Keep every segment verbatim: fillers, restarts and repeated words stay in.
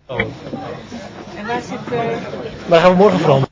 Oh. En waar zit... Uh... Waar gaan we morgen veranderen?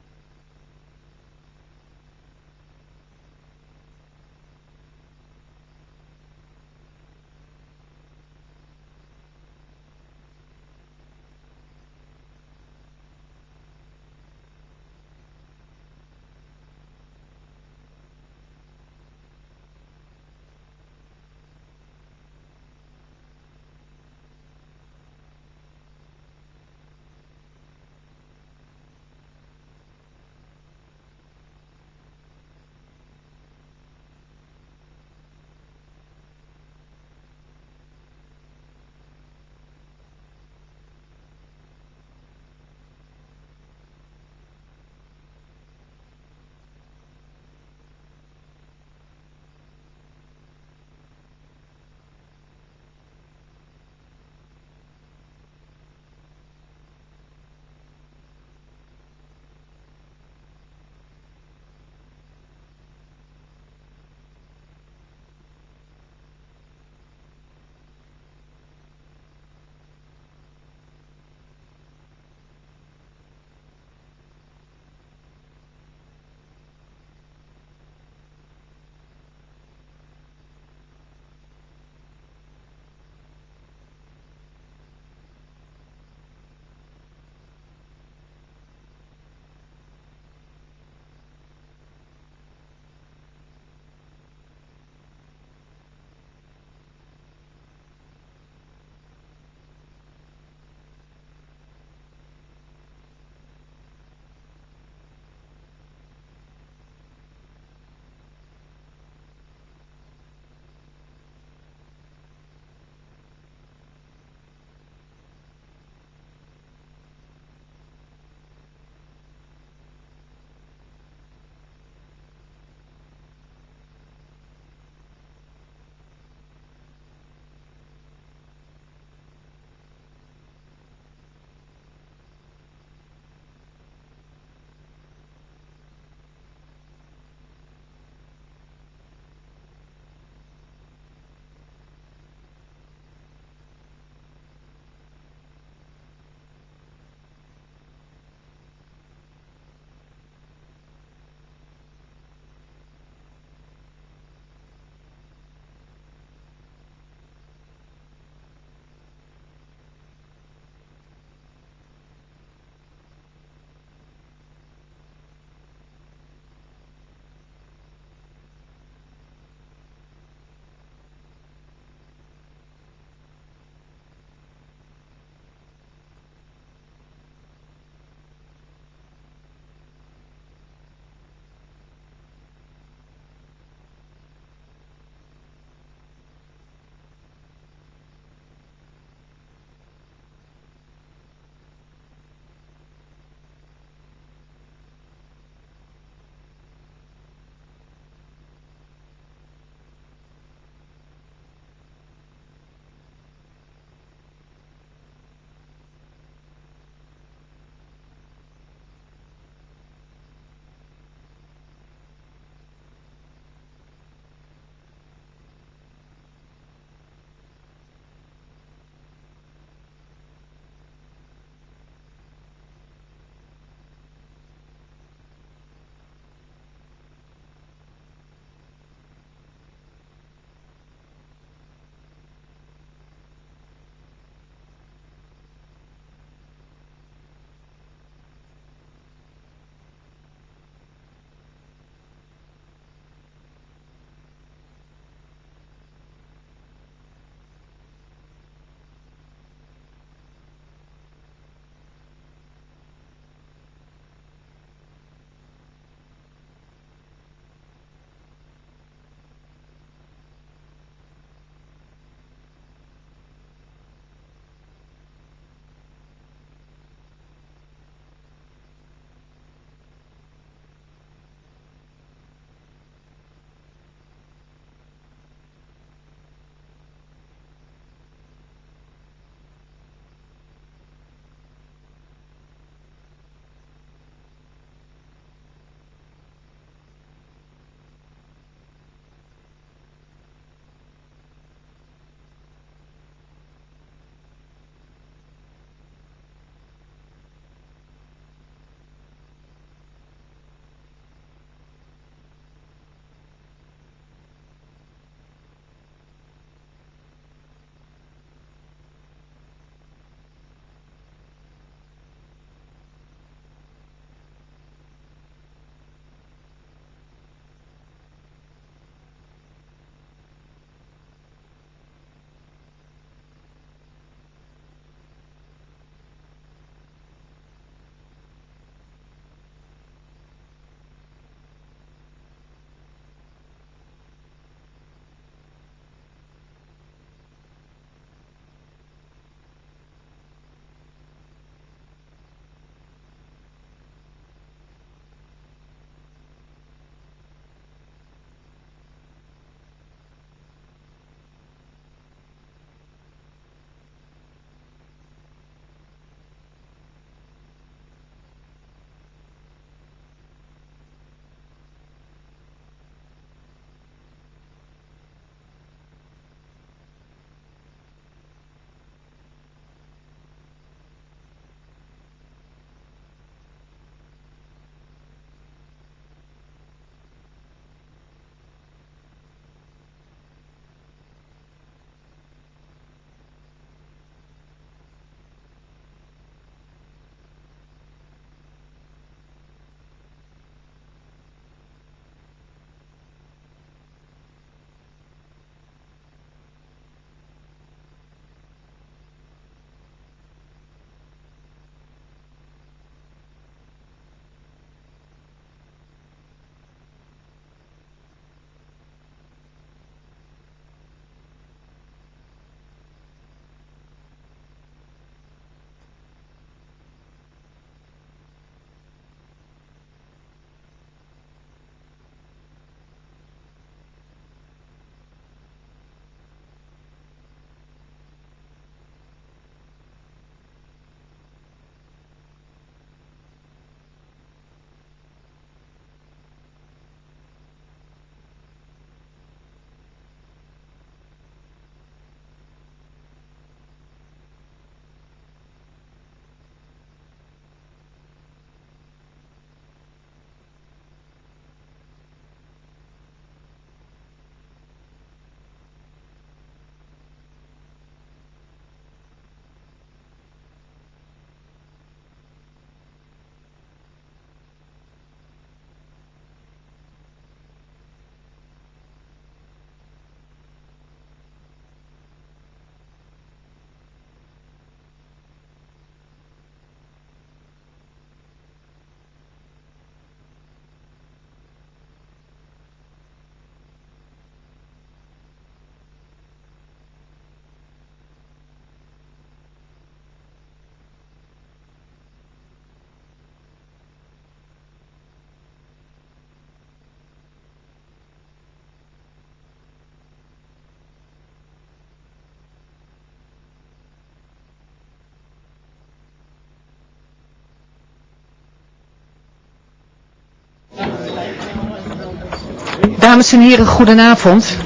Dames en heren, goedenavond.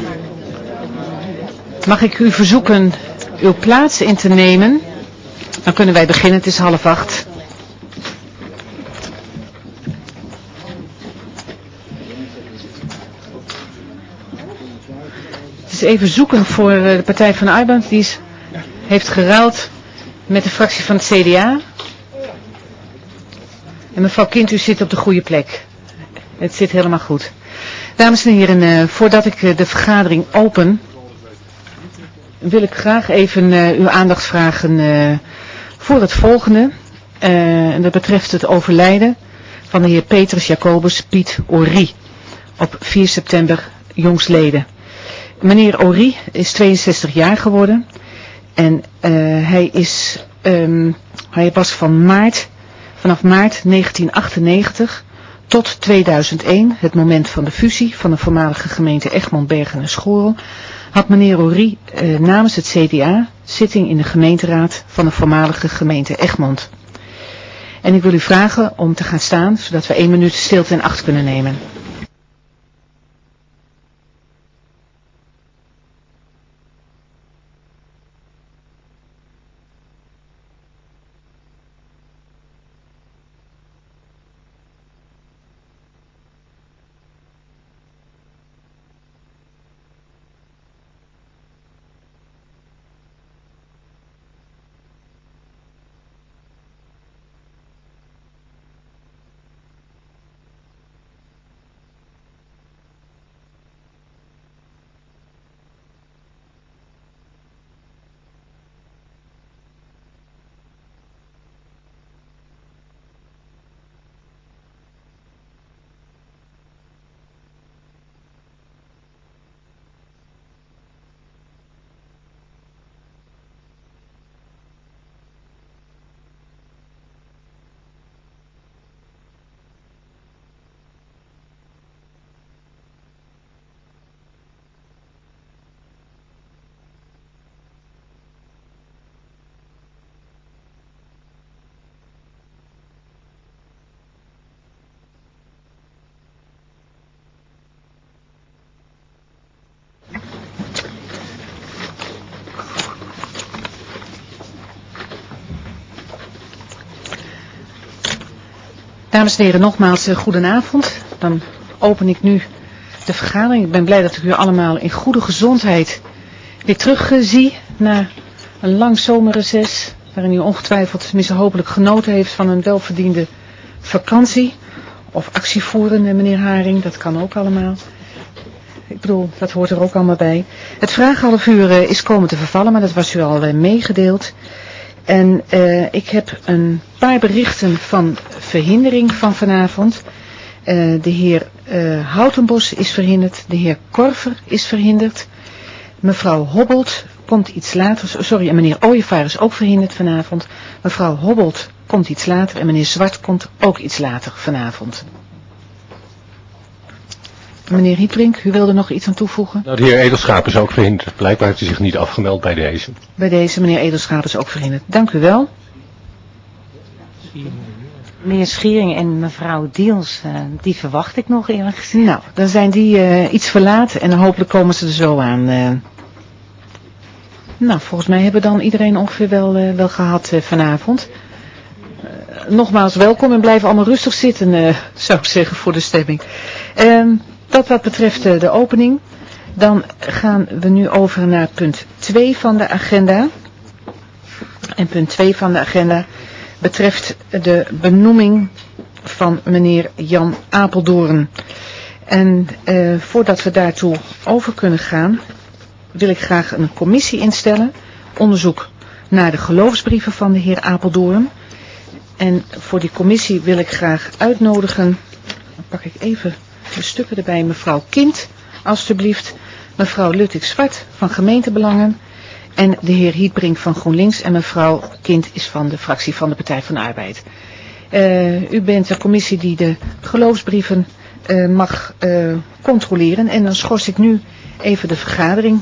Mag ik u verzoeken uw plaats in te nemen? Dan kunnen wij beginnen, het is half acht. Het is even zoeken voor de Partij van de Arbeid, die is, heeft geruild met de fractie van het C D A. En mevrouw Kind, u zit op de goede plek. Het zit helemaal goed. Dames en heren, uh, voordat ik uh, de vergadering open, wil ik graag even uh, uw aandacht vragen uh, voor het volgende. Uh, en dat betreft het overlijden van de heer Petrus Jacobus Piet Orie op vier september jongstleden. Meneer Orie is tweeënzestig jaar geworden en uh, hij, is, um, hij was van maart, vanaf maart negentien achtennegentig tot tweeduizend één, het moment van de fusie van de voormalige gemeente Egmond, Bergen en Schorel, had meneer Orie uh, namens het C D A zitting in de gemeenteraad van de voormalige gemeente Egmond. En ik wil u vragen om te gaan staan, zodat we één minuut stilte in acht kunnen nemen. Dames en heren, nogmaals uh, goedenavond. Dan open ik nu de vergadering. Ik ben blij dat ik u allemaal in goede gezondheid weer terug uh, zie na een lang zomerreces, waarin u ongetwijfeld, tenminste hopelijk, genoten heeft van een welverdiende vakantie. Of actievoeren, uh, meneer Haring, dat kan ook allemaal. Ik bedoel, dat hoort er ook allemaal bij. Het vraaghalf uur uh, is komen te vervallen, maar dat was u al uh, meegedeeld. En uh, ik heb een paar berichten van verhindering van vanavond. Uh, de heer uh, Houtenbos is verhinderd, de heer Korver is verhinderd. Mevrouw Hobbelt komt iets later, sorry, en meneer Ooyevaar is ook verhinderd vanavond. Mevrouw Hobbelt komt iets later en meneer Zwart komt ook iets later vanavond. Meneer Hietbrink, u wilde nog iets aan toevoegen? Nou, de heer Edelschaap is ook verhinderd. Blijkbaar heeft hij zich niet afgemeld bij deze. Bij deze, meneer Edelschaap is ook verhinderd. Dank u wel. Meneer Schiering en mevrouw Diels, uh, die verwacht ik nog eerlijk gezegd. Nou, dan zijn die uh, iets verlaat en hopelijk komen ze er zo aan. Uh, nou, volgens mij hebben we dan iedereen ongeveer wel, uh, wel gehad uh, vanavond. Uh, nogmaals welkom en blijf allemaal rustig zitten, uh, zou ik zeggen, voor de stemming. Uh, dat wat betreft uh, de opening. Dan gaan we nu over naar punt twee van de agenda. En punt twee van de agenda betreft de benoeming van meneer Jan Apeldoorn. En uh, voordat we daartoe over kunnen gaan, wil ik graag een commissie instellen. Onderzoek naar de geloofsbrieven van de heer Apeldoorn. En voor die commissie wil ik graag uitnodigen, dan pak ik even de stukken erbij, mevrouw Kind, alstublieft, mevrouw Luttig-Zwart van Gemeentebelangen en de heer Hietbrink van GroenLinks en mevrouw Kind is van de fractie van de Partij van de Arbeid. Uh, u bent de commissie die de geloofsbrieven uh, mag uh, controleren en dan schors ik nu even de vergadering.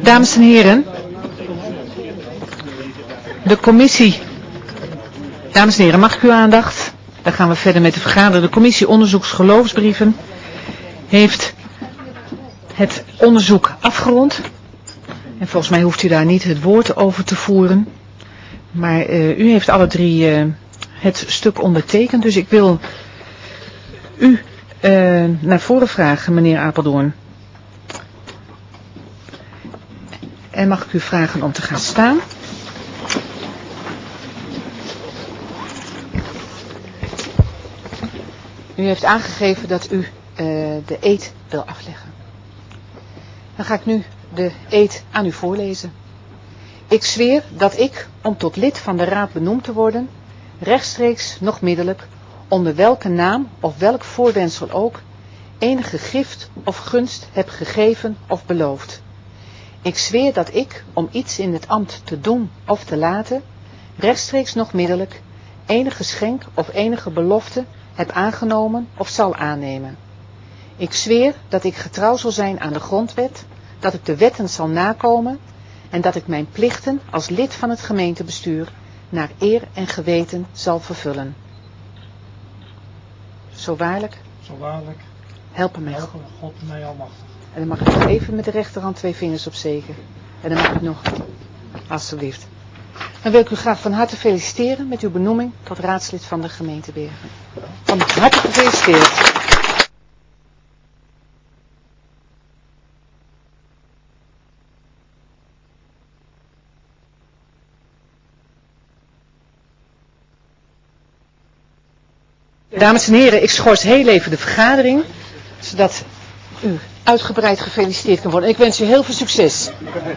Dames en heren, de commissie, dames en heren, mag ik uw aandacht? Dan gaan we verder met de vergadering. De commissie onderzoeksgeloofsbrieven heeft het onderzoek afgerond. En volgens mij hoeft u daar niet het woord over te voeren. Maar uh, u heeft alle drie uh, het stuk ondertekend. Dus ik wil u uh, naar voren vragen, meneer Apeldoorn. En mag ik u vragen om te gaan staan? U heeft aangegeven dat u uh, de eed wil afleggen. Dan ga ik nu de eed aan u voorlezen. Ik zweer dat ik, om tot lid van de raad benoemd te worden, rechtstreeks noch middelijk, onder welke naam of welk voorwendsel ook, enige gift of gunst heb gegeven of beloofd. Ik zweer dat ik, om iets in het ambt te doen of te laten, rechtstreeks noch middelijk, enige geschenk of enige belofte heb aangenomen of zal aannemen. Ik zweer dat ik getrouw zal zijn aan de grondwet, dat ik de wetten zal nakomen en dat ik mijn plichten als lid van het gemeentebestuur naar eer en geweten zal vervullen. Zo waarlijk. Zo waarlijk. Helpen mij. Helpen God mij almachtig. En dan mag ik nog even met de rechterhand twee vingers opsteken. En dan mag ik nog, alstublieft. Dan wil ik u graag van harte feliciteren met uw benoeming tot raadslid van de gemeente Bergen. Van harte gefeliciteerd. Dames en heren, ik schors heel even de vergadering, zodat u uitgebreid gefeliciteerd kan worden. Ik wens u heel veel succes.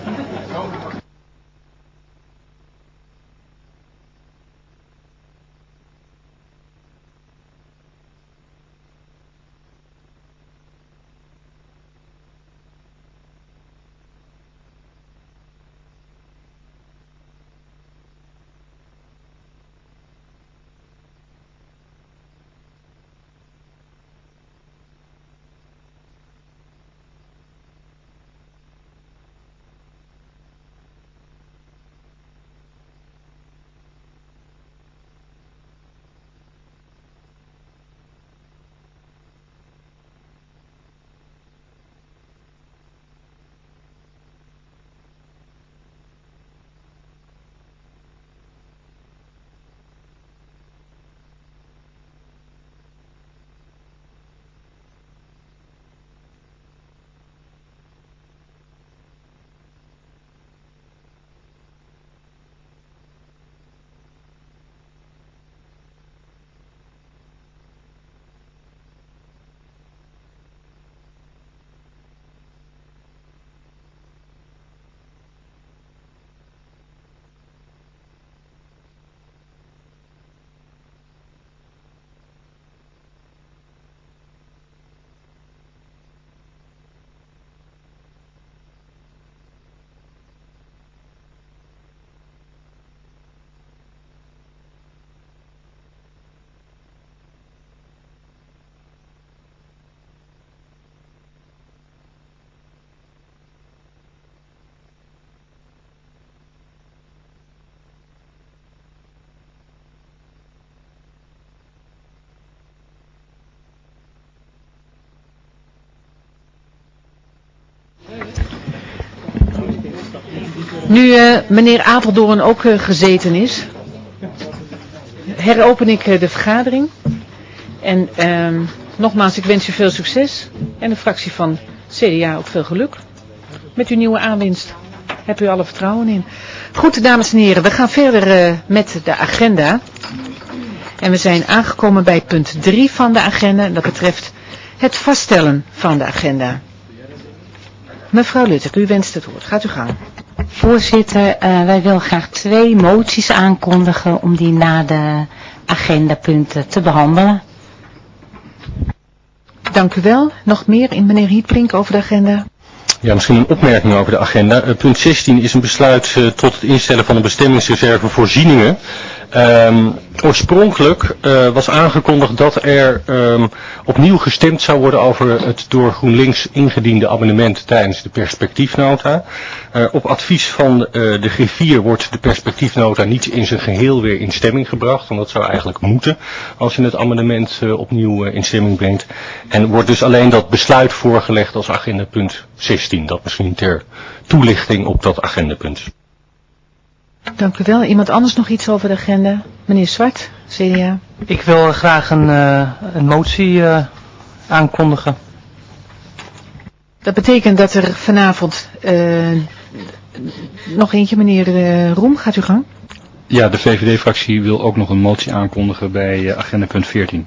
Nu uh, meneer Apeldoorn ook uh, gezeten is, heropen ik uh, de vergadering. En uh, nogmaals, ik wens u veel succes. En de fractie van C D A ook veel geluk met uw nieuwe aanwinst. Heb u alle vertrouwen in. Goed, dames en heren, we gaan verder uh, met de agenda. En we zijn aangekomen bij punt drie van de agenda. Dat betreft het vaststellen van de agenda. Mevrouw Lutter, u wenst het woord. Gaat u gang. Voorzitter, uh, wij willen graag twee moties aankondigen om die na de agendapunten te behandelen. Dank u wel. Nog meer in meneer Hietbrink over de agenda? Ja, misschien een opmerking over de agenda. Uh, punt zestien is een besluit uh, tot het instellen van een bestemmingsreserve voorzieningen. Um, oorspronkelijk uh, was aangekondigd dat er um, opnieuw gestemd zou worden over het door GroenLinks ingediende amendement tijdens de perspectiefnota. Uh, op advies van uh, de griffier wordt de perspectiefnota niet in zijn geheel weer in stemming gebracht. Want dat zou eigenlijk moeten als je het amendement uh, opnieuw uh, in stemming brengt. En wordt dus alleen dat besluit voorgelegd als agendapunt zestien. Dat misschien ter toelichting op dat agendapunt. Dank u wel. Iemand anders nog iets over de agenda? Meneer Zwart, C D A. Ik wil graag een, uh, een motie uh, aankondigen. Dat betekent dat er vanavond uh, nog eentje, meneer uh, Roem, gaat u gang? Ja, de V V D-fractie wil ook nog een motie aankondigen bij uh, agenda punt veertien.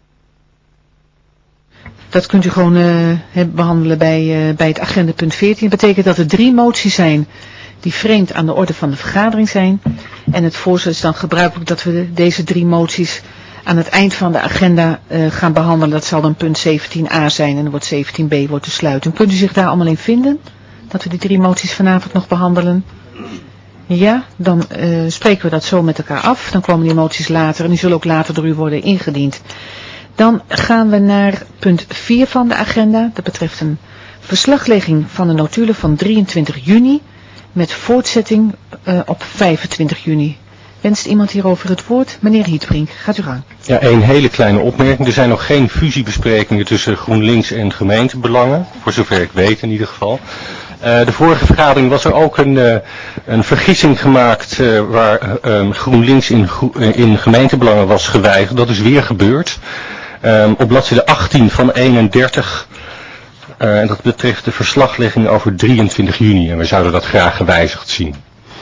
Dat kunt u gewoon uh, behandelen bij, uh, bij het agendapunt veertien. Dat betekent dat er drie moties zijn die vreemd aan de orde van de vergadering zijn. En het voorstel is dan gebruikelijk dat we de, deze drie moties aan het eind van de agenda uh, gaan behandelen. Dat zal dan punt zeventien a zijn en dan wordt zeventien b wordt de sluiting. Kunt u zich daar allemaal in vinden? Dat we die drie moties vanavond nog behandelen? Ja, dan uh, spreken we dat zo met elkaar af. Dan komen die moties later en die zullen ook later door u worden ingediend. Dan gaan we naar punt vier van de agenda. Dat betreft een verslaglegging van de notulen van drieëntwintig juni met voortzetting uh, op vijfentwintig juni. Wenst iemand hierover het woord? Meneer Hietbrink, gaat u gang. Ja, een hele kleine opmerking. Er zijn nog geen fusiebesprekingen tussen GroenLinks en gemeentebelangen. Voor zover ik weet in ieder geval. Uh, de vorige vergadering was er ook een, uh, een vergissing gemaakt uh, waar uh, um, GroenLinks in, uh, in gemeentebelangen was geweigerd. Dat is weer gebeurd. Um, op bladzijde achttien van eenendertig. Uh, en dat betreft de verslaglegging over drieëntwintig juni. En we zouden dat graag gewijzigd zien.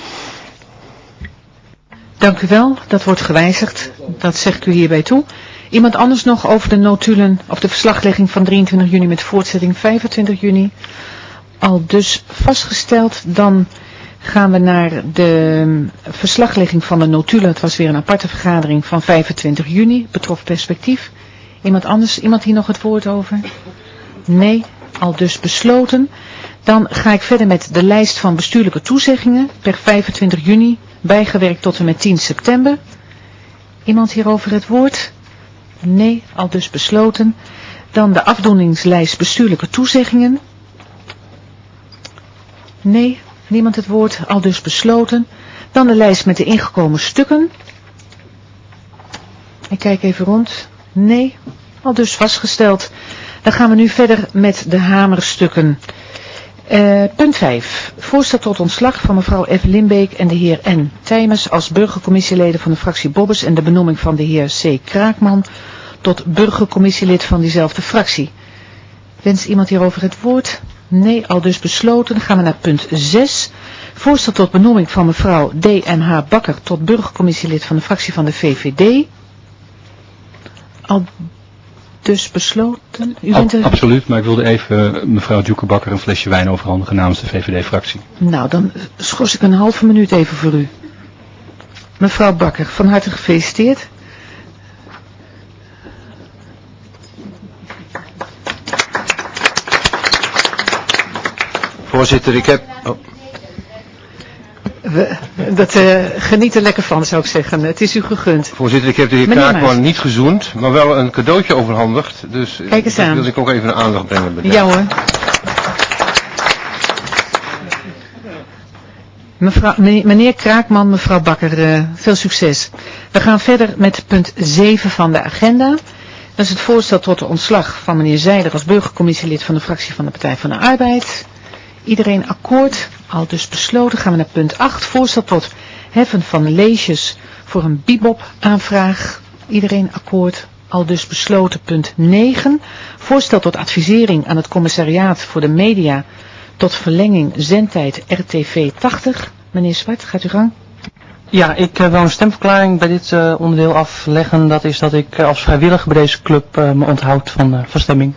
Dank u wel, dat wordt gewijzigd. Dat zeg ik u hierbij toe. Iemand anders nog over de notulen of de verslaglegging van drieëntwintig juni met voortzetting vijfentwintig juni? Al dus vastgesteld, dan gaan we naar de verslaglegging van de notulen. Het was weer een aparte vergadering van vijfentwintig juni, betrof perspectief. Iemand anders, iemand hier nog het woord over? Nee, al dus besloten. Dan ga ik verder met de lijst van bestuurlijke toezeggingen per vijfentwintig juni, bijgewerkt tot en met tien september. Iemand hierover het woord? Nee, al dus besloten. Dan de afdoeningslijst bestuurlijke toezeggingen. Nee, niemand het woord, al dus besloten. Dan de lijst met de ingekomen stukken. Ik kijk even rond. Nee, al dus vastgesteld. Dan gaan we nu verder met de hamerstukken. Uh, punt vijf. Voorstel tot ontslag van mevrouw F. Limbeek en de heer N. Tijmers als burgercommissieleden van de fractie Bobbers en de benoeming van de heer C. Kraakman tot burgercommissielid van diezelfde fractie. Wenst iemand hierover het woord? Nee, al dus besloten. Dan gaan we naar punt zes. Voorstel tot benoeming van mevrouw D M H. Bakker tot burgercommissielid van de fractie van de V V D. Al dus besloten. U bent er... Absoluut, maar ik wilde even uh, mevrouw Djoeke Bakker een flesje wijn overhandigen namens de V V D-fractie. Nou, dan schors ik een halve minuut even voor u. Mevrouw Bakker, van harte gefeliciteerd. Voorzitter, ik heb... Oh. We, dat uh, geniet er lekker van, zou ik zeggen. Het is u gegund. Voorzitter, ik heb de heer Kraakman niet gezoend, maar wel een cadeautje overhandigd. Dus kijk eens dat aan. wil ik ook even een aandacht brengen. Bij ja hoor. Mevrouw, meneer Kraakman, mevrouw Bakker, uh, veel succes. We gaan verder met punt zeven van de agenda. Dat is het voorstel tot de ontslag van meneer Zeiler als burgercommissielid van de fractie van de Partij van de Arbeid. Iedereen akkoord? Al dus besloten. Gaan we naar punt acht. Voorstel tot heffen van leesjes voor een bibop aanvraag. Iedereen akkoord? Al dus besloten. Punt negen. Voorstel tot advisering aan het commissariaat voor de media tot verlenging zendtijd R T V tachtig. Meneer Zwart, gaat u gang. Ja, ik uh, wil een stemverklaring bij dit uh, onderdeel afleggen. Dat is dat ik uh, als vrijwilliger bij deze club uh, me onthoud van, uh, van stemming.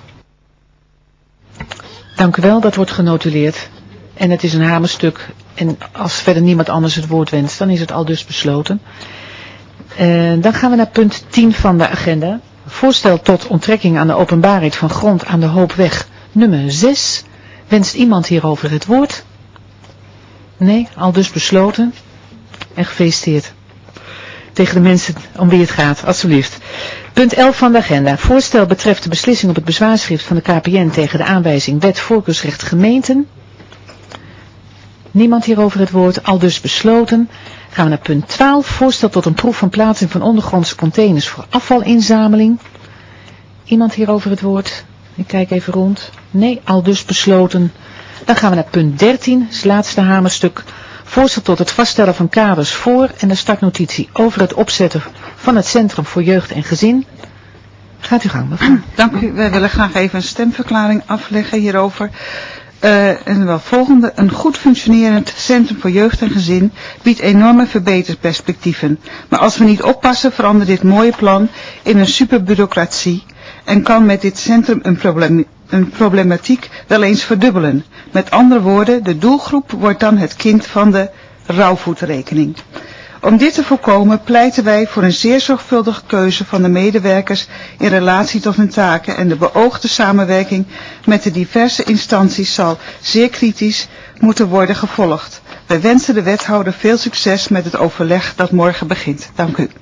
Dank u wel, dat wordt genotuleerd. En het is een hamerstuk. En als verder niemand anders het woord wenst, dan is het al dus besloten. Uh, dan gaan we naar punt tien van de agenda. Voorstel tot onttrekking aan de openbaarheid van grond aan de Hoopweg nummer zes. Wenst iemand hierover het woord? Nee, al dus besloten. En gefeliciteerd. tegen de mensen om wie het gaat, alstublieft. Punt elf van de agenda. Voorstel betreft de beslissing op het bezwaarschrift van de K P N tegen de aanwijzing wet voorkeursrecht gemeenten. Niemand hierover het woord, al dus besloten. Gaan we naar punt twaalf. Voorstel tot een proef van plaatsing van ondergrondse containers voor afvalinzameling. Iemand hierover het woord? Ik kijk even rond. Nee, al dus besloten. Dan gaan we naar punt dertien, het laatste hamerstuk. Voorstel tot het vaststellen van kaders voor en de startnotitie over het opzetten van het Centrum voor Jeugd en Gezin. Gaat u gang, mevrouw. Dank u. Wij willen graag even een stemverklaring afleggen hierover. Uh, en wel volgende. Een goed functionerend Centrum voor Jeugd en Gezin biedt enorme verbeterperspectieven. Maar als we niet oppassen verandert dit mooie plan in een superbureaucratie en kan met dit centrum een, probleem, een problematiek wel eens verdubbelen. Met andere woorden, de doelgroep wordt dan het kind van de rouwvoetrekening. Om dit te voorkomen pleiten wij voor een zeer zorgvuldige keuze van de medewerkers in relatie tot hun taken en de beoogde samenwerking met de diverse instanties zal zeer kritisch moeten worden gevolgd. Wij wensen de wethouder veel succes met het overleg dat morgen begint. Dank u.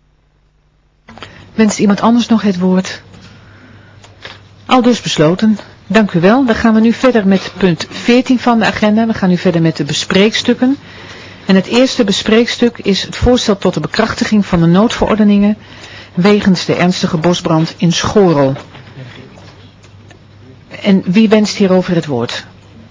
Wenst iemand anders nog het woord? Al dus besloten. Dank u wel. Dan gaan we nu verder met punt veertien van de agenda. We gaan nu verder met de bespreeksstukken. En het eerste bespreekstuk is het voorstel tot de bekrachtiging van de noodverordeningen wegens de ernstige bosbrand in Schorel. En wie wenst hierover het woord?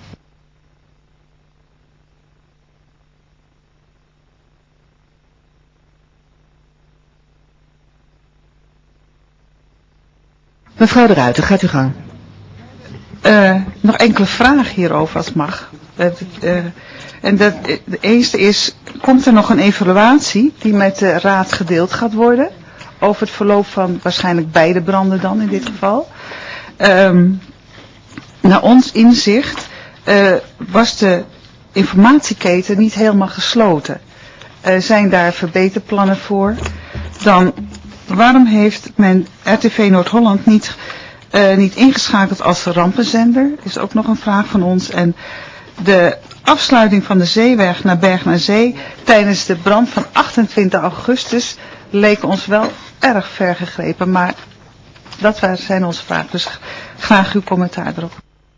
Mevrouw de Ruiter, gaat u gang. Uh, nog enkele vragen hierover als het mag. Uh, uh, en dat, de eerste is, komt er nog een evaluatie die met de raad gedeeld gaat worden? Over het verloop van waarschijnlijk beide branden dan in dit geval. Um, naar ons inzicht uh, was de informatieketen niet helemaal gesloten. Uh, zijn daar verbeterplannen voor? Dan, waarom heeft men R T V Noord-Holland niet... Uh, niet ingeschakeld als rampenzender, is ook nog een vraag van ons. En de afsluiting van de zeeweg naar Bergen aan Zee tijdens de brand van achtentwintig augustus leek ons wel erg ver gegrepen. Maar dat zijn onze vragen, dus graag uw commentaar erop.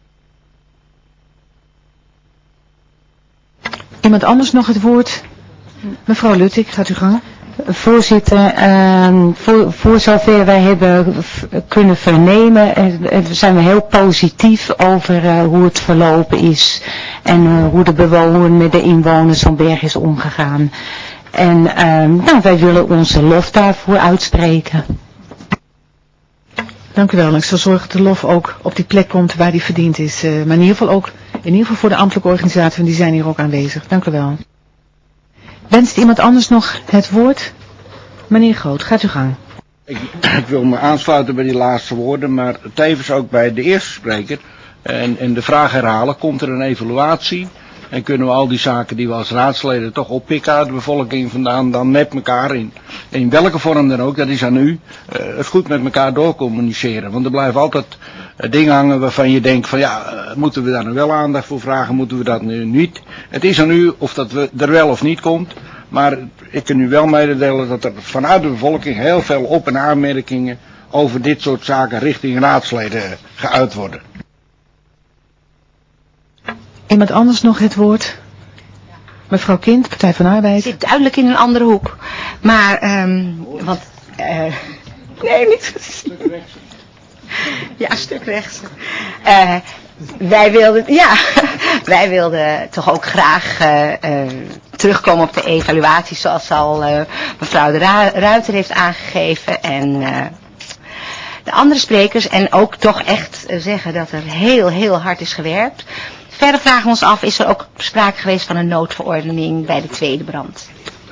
Iemand anders nog het woord? Mevrouw Luttig, gaat u gang. Voorzitter, uh, voor, voor zover wij hebben kunnen vernemen, uh, zijn we heel positief over uh, hoe het verlopen is en uh, hoe de bewoner met de inwoners van Berg is omgegaan. En uh, nou, wij willen onze lof daarvoor uitspreken. Dank u wel. Ik zal zorgen dat de lof ook op die plek komt waar die verdiend is. Uh, maar in ieder geval ook, in ieder geval voor de ambtelijke organisatie, want die zijn hier ook aanwezig. Dank u wel. Wenst iemand anders nog het woord? Meneer Groot, gaat u gang. Ik, ik wil me aansluiten bij die laatste woorden, maar tevens ook bij de eerste spreker. En, en de vraag herhalen, komt er een evaluatie? En kunnen we al die zaken die we als raadsleden toch oppikken uit de bevolking vandaan, dan met elkaar in, in welke vorm dan ook, dat is aan u, uh, het goed met elkaar doorcommuniceren. Want er blijven altijd uh, dingen hangen waarvan je denkt van ja, uh, moeten we daar nu wel aandacht voor vragen, moeten we dat nu niet? Het is aan u of dat we er wel of niet komt, maar ik kan u wel mededelen dat er vanuit de bevolking heel veel op- en aanmerkingen over dit soort zaken richting raadsleden geuit worden. Iemand anders nog het woord? Mevrouw Kind, Partij van de Arbeid. Zit duidelijk in een andere hoek. Maar, um, want, uh, nee, niet. Stuk rechts. Ja, stuk rechts. Uh, wij wilden, ja, wij wilden toch ook graag uh, uh, terugkomen op de evaluatie zoals al uh, mevrouw de Ruiter heeft aangegeven en uh, de andere sprekers. En ook toch echt uh, zeggen dat er heel, heel hard is gewerkt. Verder vragen we ons af, is er ook sprake geweest van een noodverordening bij de tweede brand?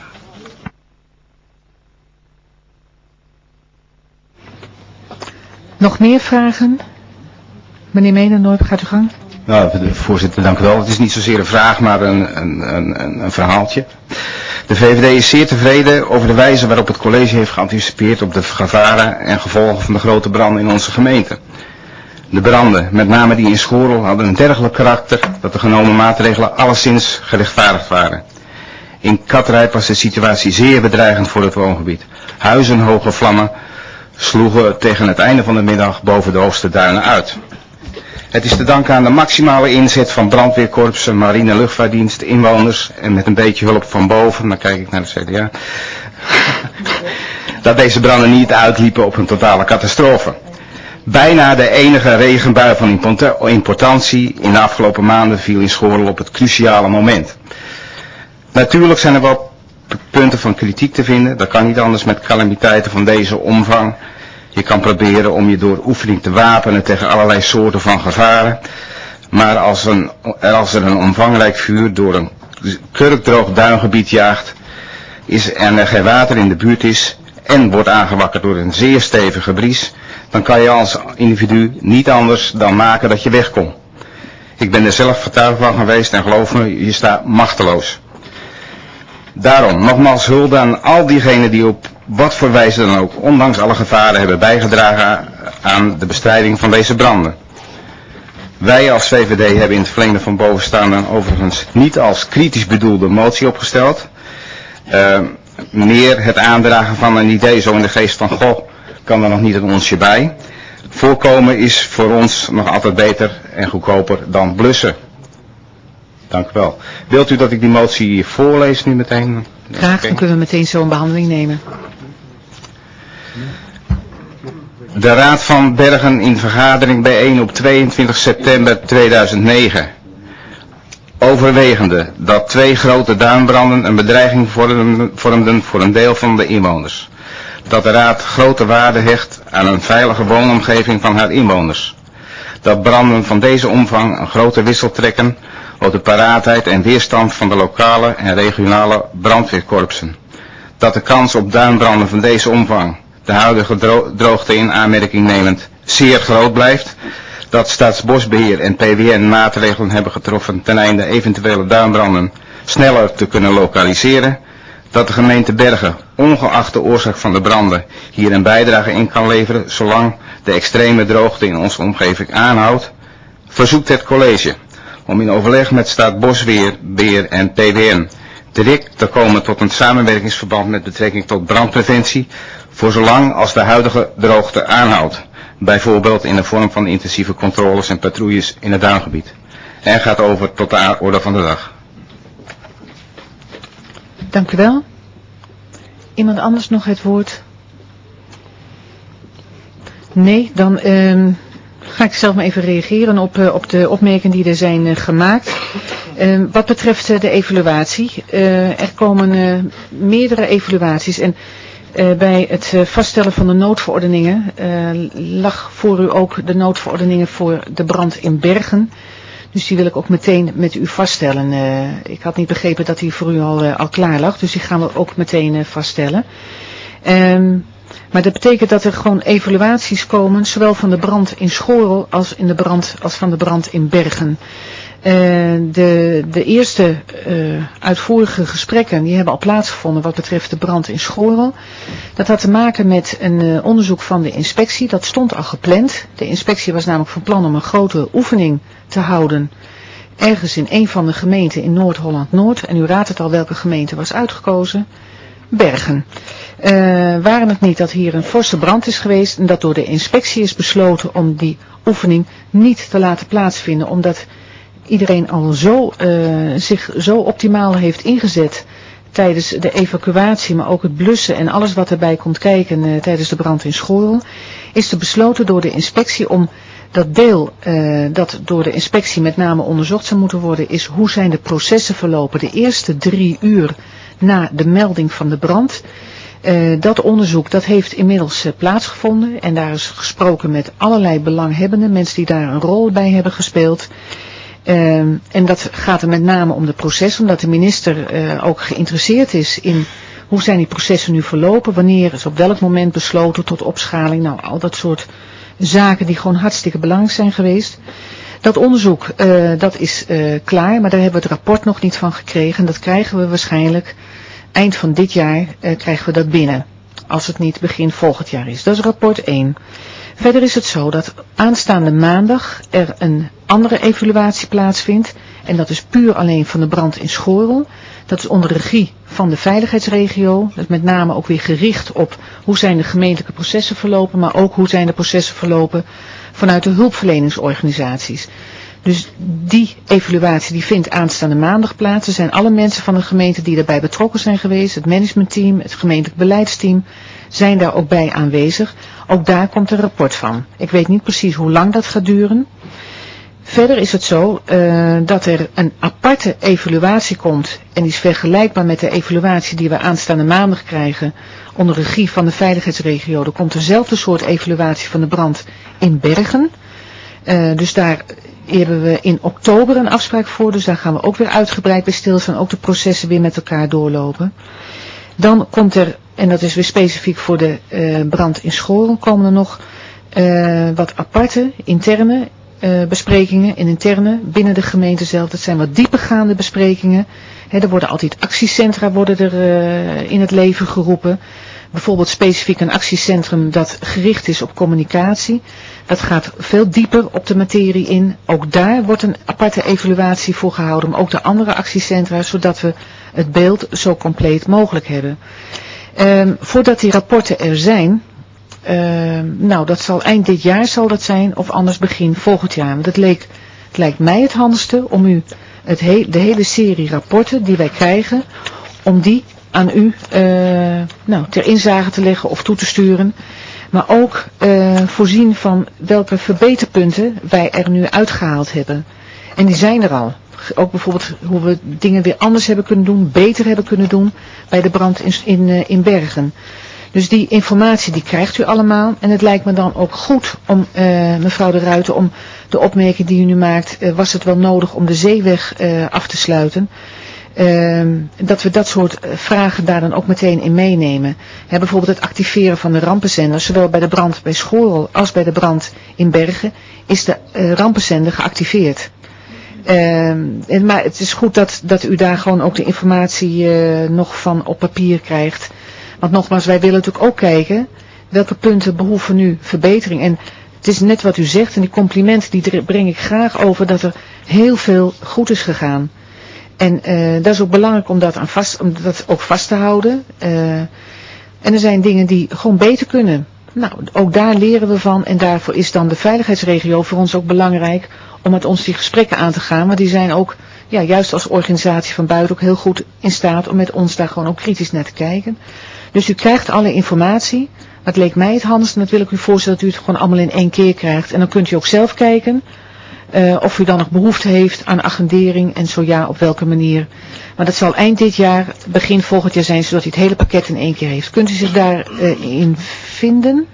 Nog meer vragen? Meneer Menenooy, gaat u gang. Nou, voorzitter, dank u wel. Het is niet zozeer een vraag, maar een, een, een, een verhaaltje. De V V D is zeer tevreden over de wijze waarop het college heeft geanticipeerd op de gevaren en gevolgen van de grote branden in onze gemeente. De branden, met name die in Schorel, hadden een dergelijk karakter dat de genomen maatregelen alleszins gerechtvaardigd waren. In Catrijp was de situatie zeer bedreigend voor het woongebied. Huizen hoge vlammen sloegen tegen het einde van de middag boven de Oosterduinen uit. Het is te danken aan de maximale inzet van brandweerkorpsen, marine luchtvaartdienst, inwoners en met een beetje hulp van boven, dan kijk ik naar de C D A, dat deze branden niet uitliepen op een totale catastrofe. Bijna de enige regenbui van importantie in de afgelopen maanden viel in Schorrel op het cruciale moment. Natuurlijk zijn er wel punten van kritiek te vinden, dat kan niet anders met calamiteiten van deze omvang. Je kan proberen om je door oefening te wapenen tegen allerlei soorten van gevaren. Maar als, een, als er een omvangrijk vuur door een kurkdroog duingebied jaagt, is en er geen water in de buurt is en wordt aangewakkerd door een zeer stevige bries, dan kan je als individu niet anders dan maken dat je wegkomt. Ik ben er zelf getuige van geweest en geloof me, je staat machteloos. Daarom nogmaals hulde aan al diegenen die op wat voor wijze dan ook, ondanks alle gevaren, hebben bijgedragen aan de bestrijding van deze branden. Wij als V V D hebben in het verlengde van bovenstaande overigens niet als kritisch bedoelde motie opgesteld. Uh, meer het aandragen van een idee zo in de geest van, goh, kan er nog niet een onsje bij. Voorkomen is voor ons nog altijd beter en goedkoper dan blussen. Dank u wel. Wilt u dat ik die motie voorlees nu meteen? Graag, dan kunnen we meteen zo een behandeling nemen. De Raad van Bergen in vergadering bijeen op tweeëntwintig september tweeduizend negen. Overwegende dat twee grote duinbranden een bedreiging vormden voor een deel van de inwoners. Dat de Raad grote waarde hecht aan een veilige woonomgeving van haar inwoners. Dat branden van deze omvang een grote wissel trekken op de paraatheid en weerstand van de lokale en regionale brandweerkorpsen. Dat de kans op duinbranden van deze omvang, de huidige dro droogte in aanmerking nemend, zeer groot blijft. Dat Staatsbosbeheer en P W N maatregelen hebben getroffen ten einde eventuele duinbranden sneller te kunnen lokaliseren. Dat de gemeente Bergen, ongeacht de oorzaak van de branden, hier een bijdrage in kan leveren zolang de extreme droogte in onze omgeving aanhoudt. Verzoekt het college om in overleg met Staatsbosbeheer en P W N direct te komen tot een samenwerkingsverband met betrekking tot brandpreventie, voor zolang als de huidige droogte aanhoudt. Bijvoorbeeld in de vorm van intensieve controles en patrouilles in het duingebied. En gaat over tot de orde van de dag. Dank u wel. Iemand anders nog het woord? Nee, dan uh, ga ik zelf maar even reageren op, uh, op de opmerkingen die er zijn uh, gemaakt. Uh, wat betreft uh, de evaluatie. Uh, er komen uh, meerdere evaluaties en uh, bij het uh, vaststellen van de noodverordeningen uh, lag voor u ook de noodverordeningen voor de brand in Bergen. Dus die wil ik ook meteen met u vaststellen. Uh, ik had niet begrepen dat die voor u al, uh, al klaar lag, dus die gaan we ook meteen uh, vaststellen. Um, maar dat betekent dat er gewoon evaluaties komen, zowel van de brand in Schorrel als, in de brand, als van de brand in Bergen. Uh, de, de eerste uh, uitvoerige gesprekken die hebben al plaatsgevonden wat betreft de brand in Schorrel. Dat had te maken met een uh, onderzoek van de inspectie. Dat stond al gepland. De inspectie was namelijk van plan om een grote oefening te houden ergens in een van de gemeenten in Noord-Holland-Noord. En u raadt het al welke gemeente was uitgekozen. Bergen. Uh, waren het niet dat hier een forse brand is geweest en dat door de inspectie is besloten om die oefening niet te laten plaatsvinden, omdat iedereen al zo, uh, zich zo optimaal heeft ingezet tijdens de evacuatie, maar ook het blussen en alles wat erbij komt kijken uh, tijdens de brand in Schorrel, is er besloten door de inspectie om dat deel uh, dat door de inspectie met name onderzocht zou moeten worden, is hoe zijn de processen verlopen de eerste drie uur na de melding van de brand. Uh, dat onderzoek dat heeft inmiddels uh, plaatsgevonden en daar is gesproken met allerlei belanghebbenden, mensen die daar een rol bij hebben gespeeld. Uh, en dat gaat er met name om de processen, omdat de minister uh, ook geïnteresseerd is in hoe zijn die processen nu verlopen, wanneer is op welk moment besloten tot opschaling, nou al dat soort zaken die gewoon hartstikke belangrijk zijn geweest. Dat onderzoek uh, dat is uh, klaar, maar daar hebben we het rapport nog niet van gekregen. Dat krijgen we waarschijnlijk eind van dit jaar uh, krijgen we dat binnen, als het niet begin volgend jaar is. Dat is rapport één. Verder is het zo dat aanstaande maandag er een andere evaluatie plaatsvindt. En dat is puur alleen van de brand in Schorel. Dat is onder regie van de veiligheidsregio. Dat is met name ook weer gericht op hoe zijn de gemeentelijke processen verlopen. Maar ook hoe zijn de processen verlopen vanuit de hulpverleningsorganisaties. Dus die evaluatie die vindt aanstaande maandag plaats. Er zijn alle mensen van de gemeente die daarbij betrokken zijn geweest. Het managementteam, het gemeentelijk beleidsteam zijn daar ook bij aanwezig. Ook daar komt een rapport van. Ik weet niet precies hoe lang dat gaat duren. Verder is het zo uh, dat er een aparte evaluatie komt. En die is vergelijkbaar met de evaluatie die we aanstaande maandag krijgen onder regie van de veiligheidsregio. Er komt dezelfde soort evaluatie van de brand in Bergen. Uh, dus daar hebben we in oktober een afspraak voor. Dus daar gaan we ook weer uitgebreid bij stilstaan. Ook de processen weer met elkaar doorlopen. Dan komt er, en dat is weer specifiek voor de uh, brand in Schorel, komen er nog uh, wat aparte, interne uh, besprekingen en interne binnen de gemeente zelf. Dat zijn wat diepergaande besprekingen. He, er worden altijd actiecentra worden er uh, in het leven geroepen. Bijvoorbeeld specifiek een actiecentrum dat gericht is op communicatie. Dat gaat veel dieper op de materie in. Ook daar wordt een aparte evaluatie voor gehouden, maar ook de andere actiecentra, zodat we het beeld zo compleet mogelijk hebben. Um, voordat die rapporten er zijn, um, nou dat zal eind dit jaar zal dat zijn, of anders begin volgend jaar. Want het, leek, het lijkt mij het handigste om u het he- de hele serie rapporten die wij krijgen, om die aan u uh, nou, ter inzage te leggen of toe te sturen. Maar ook uh, voorzien van welke verbeterpunten wij er nu uitgehaald hebben. En die zijn er al. Ook bijvoorbeeld hoe we dingen weer anders hebben kunnen doen, beter hebben kunnen doen bij de brand in, in, uh, in Bergen. Dus die informatie die krijgt u allemaal. En het lijkt me dan ook goed om, uh, mevrouw de Ruiter, om de opmerking die u nu maakt, uh, was het wel nodig om de zeeweg uh, af te sluiten. Uh, dat we dat soort vragen daar dan ook meteen in meenemen. He, bijvoorbeeld het activeren van de rampenzender, zowel bij de brand bij Schorel als bij de brand in Bergen, is de uh, rampenzender geactiveerd. Uh, en, maar het is goed dat, dat u daar gewoon ook de informatie uh, nog van op papier krijgt. Want nogmaals, wij willen natuurlijk ook kijken welke punten behoeven nu verbetering. En het is net wat u zegt, en die complimenten die breng ik graag over, dat er heel veel goed is gegaan. En uh, dat is ook belangrijk om dat, aan vast, om dat ook vast te houden. Uh, en er zijn dingen die gewoon beter kunnen. Nou, ook daar leren we van. En daarvoor is dan de veiligheidsregio voor ons ook belangrijk om met ons die gesprekken aan te gaan. Want die zijn ook, ja, juist als organisatie van buiten ook heel goed in staat om met ons daar gewoon ook kritisch naar te kijken. Dus u krijgt alle informatie. Maar het leek mij het handigst. En dat wil ik u voorstellen dat u het gewoon allemaal in één keer krijgt. En dan kunt u ook zelf kijken. Uh, of u dan nog behoefte heeft aan agendering en zo ja, op welke manier. Maar dat zal eind dit jaar, begin volgend jaar zijn, zodat u het hele pakket in één keer heeft. Kunt u zich daarin uh, in vinden?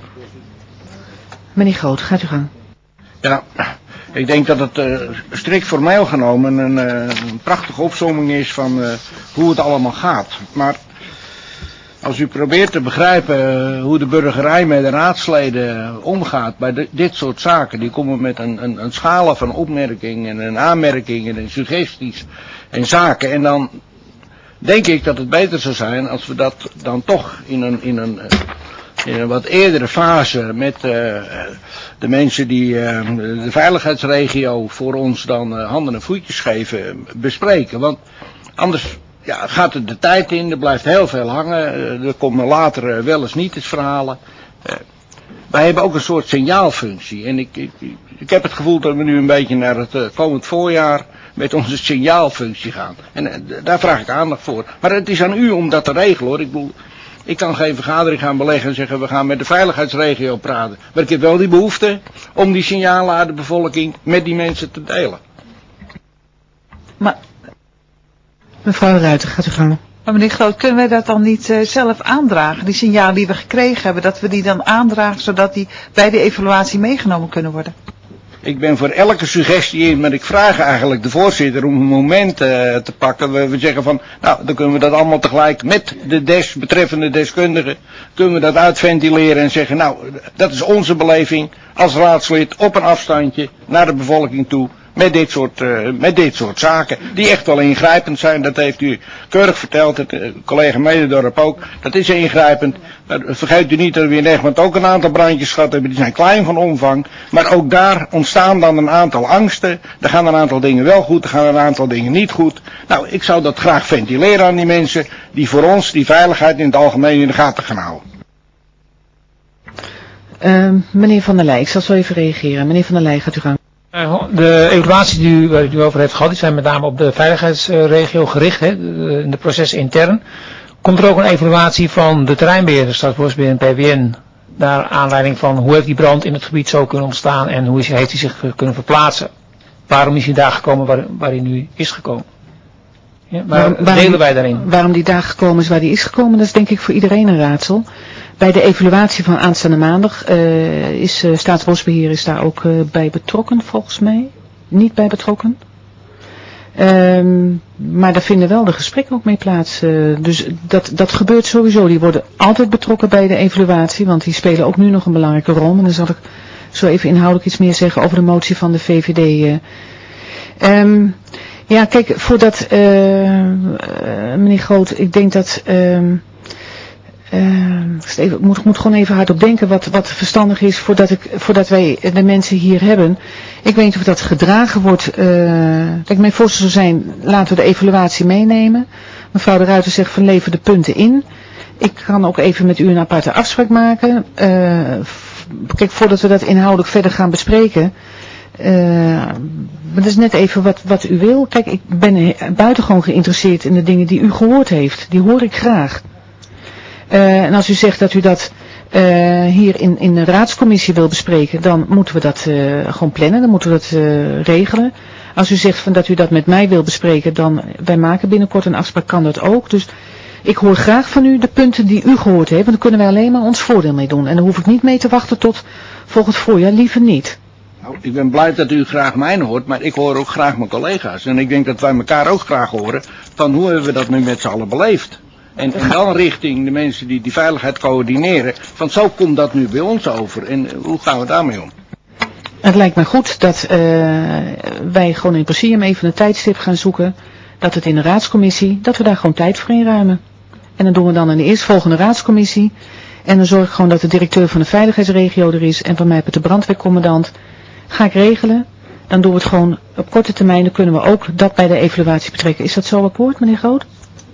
Meneer Groot, gaat u gang. Ja, ik denk dat het uh, strikt formeel genomen een, uh, een prachtige opsomming is van uh, hoe het allemaal gaat. Maar als u probeert te begrijpen uh, hoe de burgerij met de raadsleden omgaat bij de, dit soort zaken. Die komen met een, een, een schalen van opmerkingen en aanmerkingen en suggesties en zaken. En dan denk ik dat het beter zou zijn als we dat dan toch in een, in een, in een wat eerdere fase met uh, de mensen die uh, de veiligheidsregio voor ons dan uh, handen en voetjes geven bespreken. Want anders... Ja, gaat er de tijd in, er blijft heel veel hangen, er komen later wel eens niet eens verhalen. Uh, wij hebben ook een soort signaalfunctie en ik, ik, ik heb het gevoel dat we nu een beetje naar het uh, komend voorjaar met onze signaalfunctie gaan. En uh, daar vraag ik aandacht voor. Maar het is aan u om dat te regelen hoor. Ik bedoel, ik kan geen vergadering gaan beleggen en zeggen we gaan met de veiligheidsregio praten. Maar ik heb wel die behoefte om die signalen aan de bevolking met die mensen te delen. Maar... Mevrouw de Ruiter, gaat u gang. Maar meneer Groot, kunnen wij dat dan niet uh, zelf aandragen? Die signalen die we gekregen hebben, dat we die dan aandragen, zodat die bij de evaluatie meegenomen kunnen worden? Ik ben voor elke suggestie in, maar ik vraag eigenlijk de voorzitter om een moment uh, te pakken. We, we zeggen van, nou, dan kunnen we dat allemaal tegelijk met de des, betreffende deskundigen, kunnen we dat uitventileren en zeggen, nou, dat is onze beleving als raadslid op een afstandje naar de bevolking toe. met dit soort, uh, met dit soort zaken. Die echt wel ingrijpend zijn. Dat heeft u keurig verteld. Het uh, collega Mededorp ook. Dat is ingrijpend. Maar vergeet u niet dat we in Egmond ook een aantal brandjes gehad hebben. Die zijn klein van omvang. Maar ook daar ontstaan dan een aantal angsten. Er gaan een aantal dingen wel goed. Er gaan een aantal dingen niet goed. Nou, ik zou dat graag ventileren aan die mensen. Die voor ons die veiligheid in het algemeen in de gaten gaan houden. Uh, meneer Van der Leij, ik zal zo even reageren. Meneer Van der Leij, gaat u gang. De evaluaties die u, waar u over heeft gehad, die zijn met name op de veiligheidsregio gericht, hè, in de processen intern. Komt er ook een evaluatie van de terreinbeheerder, Staatsbosbeheer en P W N, naar aanleiding van hoe heeft die brand in het gebied zo kunnen ontstaan en hoe is, heeft hij zich kunnen verplaatsen? Waarom is hij daar gekomen waar, waar hij nu is gekomen? Ja, maar waarom, delen waarom, wij daarin? Waarom die daar gekomen is waar hij is gekomen, dat is denk ik voor iedereen een raadsel. Bij de evaluatie van aanstaande maandag uh, is uh, Staatsbosbeheer is daar ook uh, bij betrokken volgens mij. Niet bij betrokken. Um, maar daar vinden wel de gesprekken ook mee plaats. Uh, dus dat, dat gebeurt sowieso. Die worden altijd betrokken bij de evaluatie, want die spelen ook nu nog een belangrijke rol. En dan zal ik zo even inhoudelijk iets meer zeggen over de motie van de V V D. Uh. Um, ja, kijk, voordat, uh, uh, meneer Groot, ik denk dat... Uh, Uh, ik moet, moet gewoon even hardop denken wat, wat verstandig is voordat, ik, voordat wij de mensen hier hebben. Ik weet niet of dat gedragen wordt. Uh, kijk, mijn voorstel zou zijn, laten we de evaluatie meenemen. Mevrouw de Ruiter zegt van lever de punten in. Ik kan ook even met u een aparte afspraak maken. Uh, kijk, voordat we dat inhoudelijk verder gaan bespreken. Uh, maar dat is net even wat, wat u wil. Kijk, ik ben buitengewoon geïnteresseerd in de dingen die u gehoord heeft. Die hoor ik graag. Uh, en als u zegt dat u dat uh, hier in, in de raadscommissie wil bespreken, dan moeten we dat uh, gewoon plannen, dan moeten we dat uh, regelen. Als u zegt van dat u dat met mij wil bespreken, dan wij maken binnenkort een afspraak, kan dat ook. Dus ik hoor graag van u de punten die u gehoord heeft, want dan kunnen wij alleen maar ons voordeel mee doen. En dan hoef ik niet mee te wachten tot volgend voorjaar, liever niet. Nou, ik ben blij dat u graag mij hoort, maar ik hoor ook graag mijn collega's. En ik denk dat wij elkaar ook graag horen van hoe hebben we dat nu met z'n allen beleefd. En, en dan richting de mensen die die veiligheid coördineren. Van zo komt dat nu bij ons over. En hoe gaan we daarmee om? Het lijkt mij goed dat uh, wij gewoon in het presidium even een tijdstip gaan zoeken. Dat het in de raadscommissie, dat we daar gewoon tijd voor inruimen. En dat doen we dan in de eerstvolgende raadscommissie. En dan zorg ik gewoon dat de directeur van de veiligheidsregio er is. En van mij de brandweercommandant. Ga ik regelen. Dan doen we het gewoon op korte termijn. Dan kunnen we ook dat bij de evaluatie betrekken. Is dat zo akkoord, meneer Groot?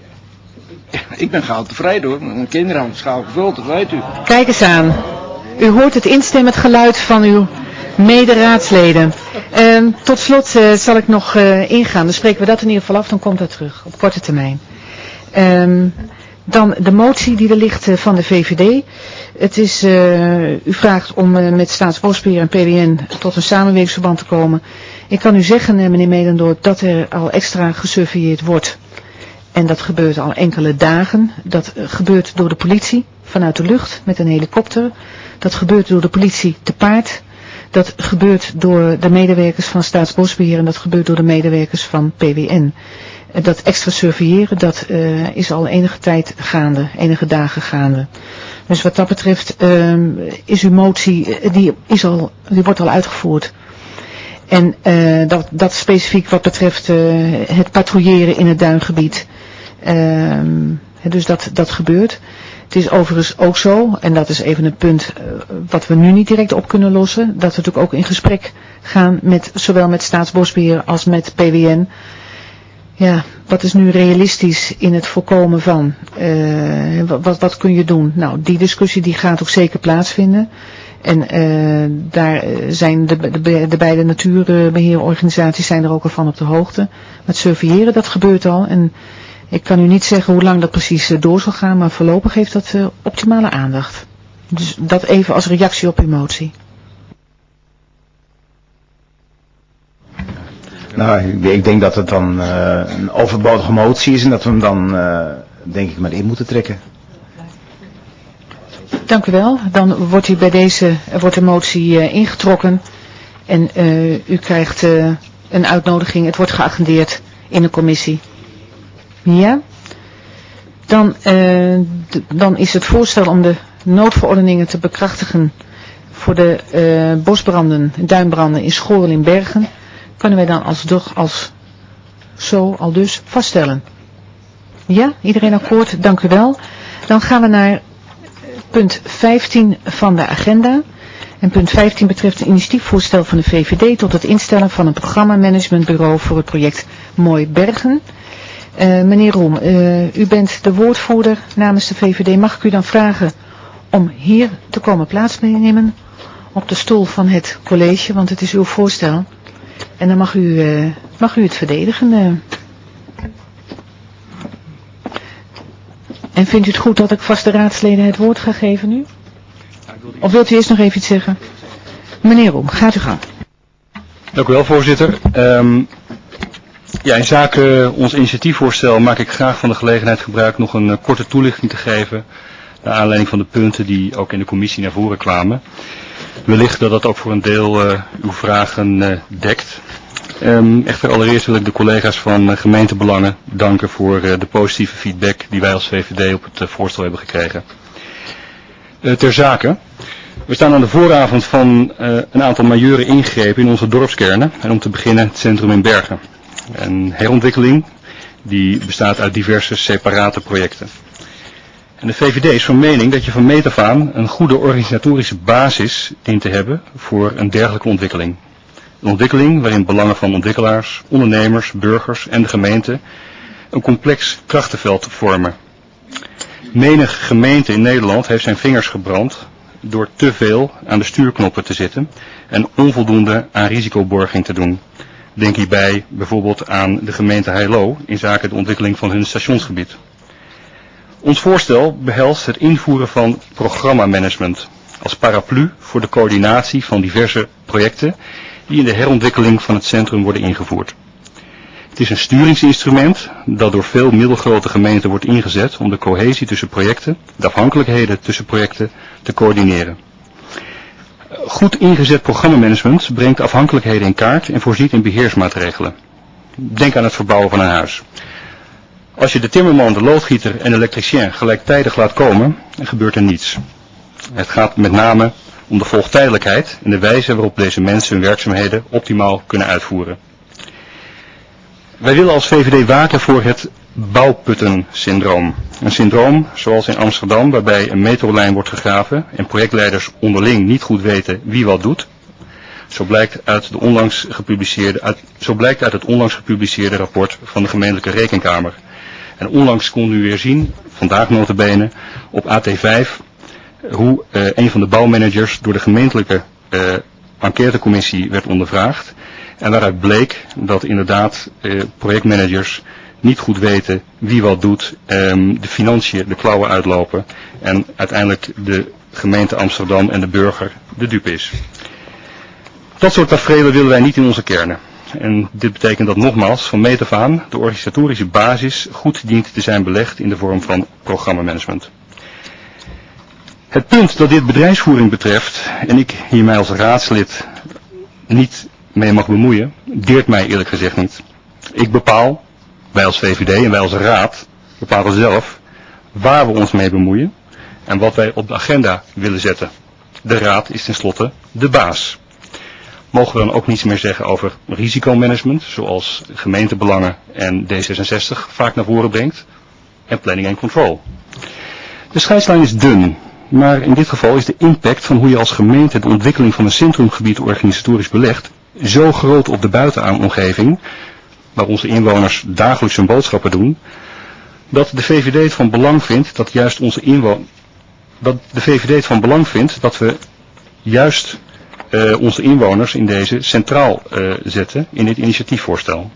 Ik ben gauw tevreden hoor. Mijn kinderen hebben schaal gevuld, dat weet u. Kijk eens aan. U hoort het instemmend geluid van uw mederaadsleden. Uh, tot slot uh, zal ik nog uh, ingaan. Dan spreken we dat in ieder geval af, dan komt dat terug. Op korte termijn. Um, dan de motie die er ligt uh, van de V V D. Het is, uh, u vraagt om uh, met Staatsbosbeheer en P W N tot een samenwerkingsverband te komen. Ik kan u zeggen, uh, meneer Medendorp, dat er al extra gesurveilleerd wordt. En dat gebeurt al enkele dagen. Dat uh, gebeurt door de politie vanuit de lucht met een helikopter. Dat gebeurt door de politie te paard. Dat gebeurt door de medewerkers van Staatsbosbeheer en dat gebeurt door de medewerkers van P W N. Uh, dat extra surveilleren, dat uh, is al enige tijd gaande, enige dagen gaande. Dus wat dat betreft uh, is uw motie, uh, die, is al, die wordt al uitgevoerd. En uh, dat, dat specifiek wat betreft uh, het patrouilleren in het duingebied. Uh, dus dat, dat gebeurt. Het is overigens ook zo, en dat is even een punt uh, wat we nu niet direct op kunnen lossen, dat we natuurlijk ook in gesprek gaan met zowel met Staatsbosbeheer als met P W N. Ja, wat is nu realistisch in het voorkomen van? Uh, wat, wat kun je doen? Nou, die discussie die gaat ook zeker plaatsvinden. En uh, daar zijn de, de, de beide natuurbeheerorganisaties zijn er ook al van op de hoogte. Het surveilleren, dat gebeurt al. En ik kan u niet zeggen hoe lang dat precies uh, door zal gaan, maar voorlopig heeft dat uh, optimale aandacht. Dus dat even als reactie op uw motie. Nou, ik, ik denk dat het dan uh, een overbodige motie is en dat we hem dan, uh, denk ik, maar in moeten trekken. Dank u wel. Dan wordt u bij deze wordt de motie uh, ingetrokken en uh, u krijgt uh, een uitnodiging. Het wordt geagendeerd in de commissie. Ja? Dan, uh, d- dan is het voorstel om de noodverordeningen te bekrachtigen voor de uh, bosbranden, duinbranden in Schorel in Bergen kunnen wij dan als, doch, als zo al dus vaststellen. Ja, iedereen akkoord? Dank u wel. Dan gaan we naar punt vijftien van de agenda. En punt vijftien betreft een initiatiefvoorstel van de V V D tot het instellen van een programmamanagementbureau voor het project Mooi Bergen. Uh, meneer Roem, uh, u bent de woordvoerder namens de V V D. Mag ik u dan vragen om hier te komen plaatsnemen op de stoel van het college, want het is uw voorstel. En dan mag u, uh, mag u het verdedigen. Uh. En vindt u het goed dat ik vast de raadsleden het woord ga geven nu? Of wilt u eerst nog even iets zeggen? Meneer Roem, gaat u gang. Dank u wel, voorzitter. Um, ja, in zaken ons initiatiefvoorstel maak ik graag van de gelegenheid gebruik nog een uh, korte toelichting te geven naar aanleiding van de punten die ook in de commissie naar voren kwamen. Wellicht dat dat ook voor een deel uh, uw vragen uh, dekt. Um, echter allereerst wil ik de collega's van uh, gemeentebelangen danken voor uh, de positieve feedback die wij als V V D op het uh, voorstel hebben gekregen. Uh, ter zake. We staan aan de vooravond van uh, een aantal majeure ingrepen in onze dorpskernen. En om te beginnen het centrum in Bergen. Een herontwikkeling die bestaat uit diverse separate projecten. En de V V D is van mening dat je van meet af aan een goede organisatorische basis dient te hebben voor een dergelijke ontwikkeling. Een ontwikkeling waarin belangen van ontwikkelaars, ondernemers, burgers en de gemeente een complex krachtenveld vormen. Menig gemeente in Nederland heeft zijn vingers gebrand door te veel aan de stuurknoppen te zitten en onvoldoende aan risicoborging te doen. Denk hierbij bijvoorbeeld aan de gemeente Heilo in zaken de ontwikkeling van hun stationsgebied. Ons voorstel behelst het invoeren van programmamanagement als paraplu voor de coördinatie van diverse projecten die in de herontwikkeling van het centrum worden ingevoerd. Het is een sturingsinstrument dat door veel middelgrote gemeenten wordt ingezet om de cohesie tussen projecten, de afhankelijkheden tussen projecten te coördineren. Goed ingezet programmamanagement brengt afhankelijkheden in kaart en voorziet in beheersmaatregelen. Denk aan het verbouwen van een huis. Als je de timmerman, de loodgieter en de elektricien gelijktijdig laat komen, dan gebeurt er niets. Het gaat met name om de volgtijdelijkheid en de wijze waarop deze mensen hun werkzaamheden optimaal kunnen uitvoeren. Wij willen als V V D waken voor het bouwputtensyndroom. Een syndroom zoals in Amsterdam waarbij een metrolijn wordt gegraven en projectleiders onderling niet goed weten wie wat doet. Zo blijkt uit, de onlangs gepubliceerde, uit, zo blijkt uit het onlangs gepubliceerde rapport van de gemeentelijke rekenkamer. En onlangs konden u weer zien, vandaag nota bene, op A T vijf, hoe uh, een van de bouwmanagers door de gemeentelijke uh, enquêtecommissie werd ondervraagd. En waaruit bleek dat inderdaad uh, projectmanagers niet goed weten wie wat doet, um, de financiën de klauwen uitlopen en uiteindelijk de gemeente Amsterdam en de burger de dupe is. Dat soort tafereelen willen wij niet in onze kernen. En dit betekent dat nogmaals, van meet af aan, de organisatorische basis goed dient te zijn belegd in de vorm van programmamanagement. Het punt dat dit bedrijfsvoering betreft, en ik hiermee als raadslid niet mee mag bemoeien, deert mij eerlijk gezegd niet. Ik bepaal, wij als V V D en wij als raad, bepalen zelf waar we ons mee bemoeien en wat wij op de agenda willen zetten. De raad is tenslotte de baas. Mogen we dan ook niets meer zeggen over risicomanagement, zoals gemeentebelangen en D zesenzestig vaak naar voren brengt, en planning and control. De scheidslijn is dun, maar in dit geval is de impact van hoe je als gemeente de ontwikkeling van een centrumgebied organisatorisch belegt zo groot op de buitenomgeving, waar onze inwoners dagelijks hun boodschappen doen, dat de V V D het van belang vindt dat juist onze inwoners, dat de V V D het van belang vindt dat we juist uh, onze inwoners in deze centraal uh, zetten in dit initiatiefvoorstel.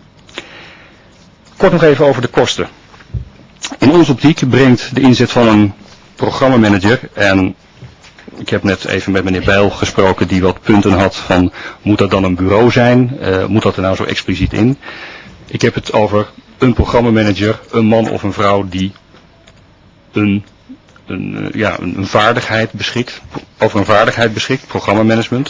Kort nog even over de kosten. In onze optiek brengt de inzet van een programmamanager, en ik heb net even met meneer Bijl gesproken die wat punten had van moet dat dan een bureau zijn, uh, moet dat er nou zo expliciet in. Ik heb het over een programmamanager, een man of een vrouw die een, een, uh, ja, een, een vaardigheid beschikt, over een vaardigheid beschikt, programmamanagement.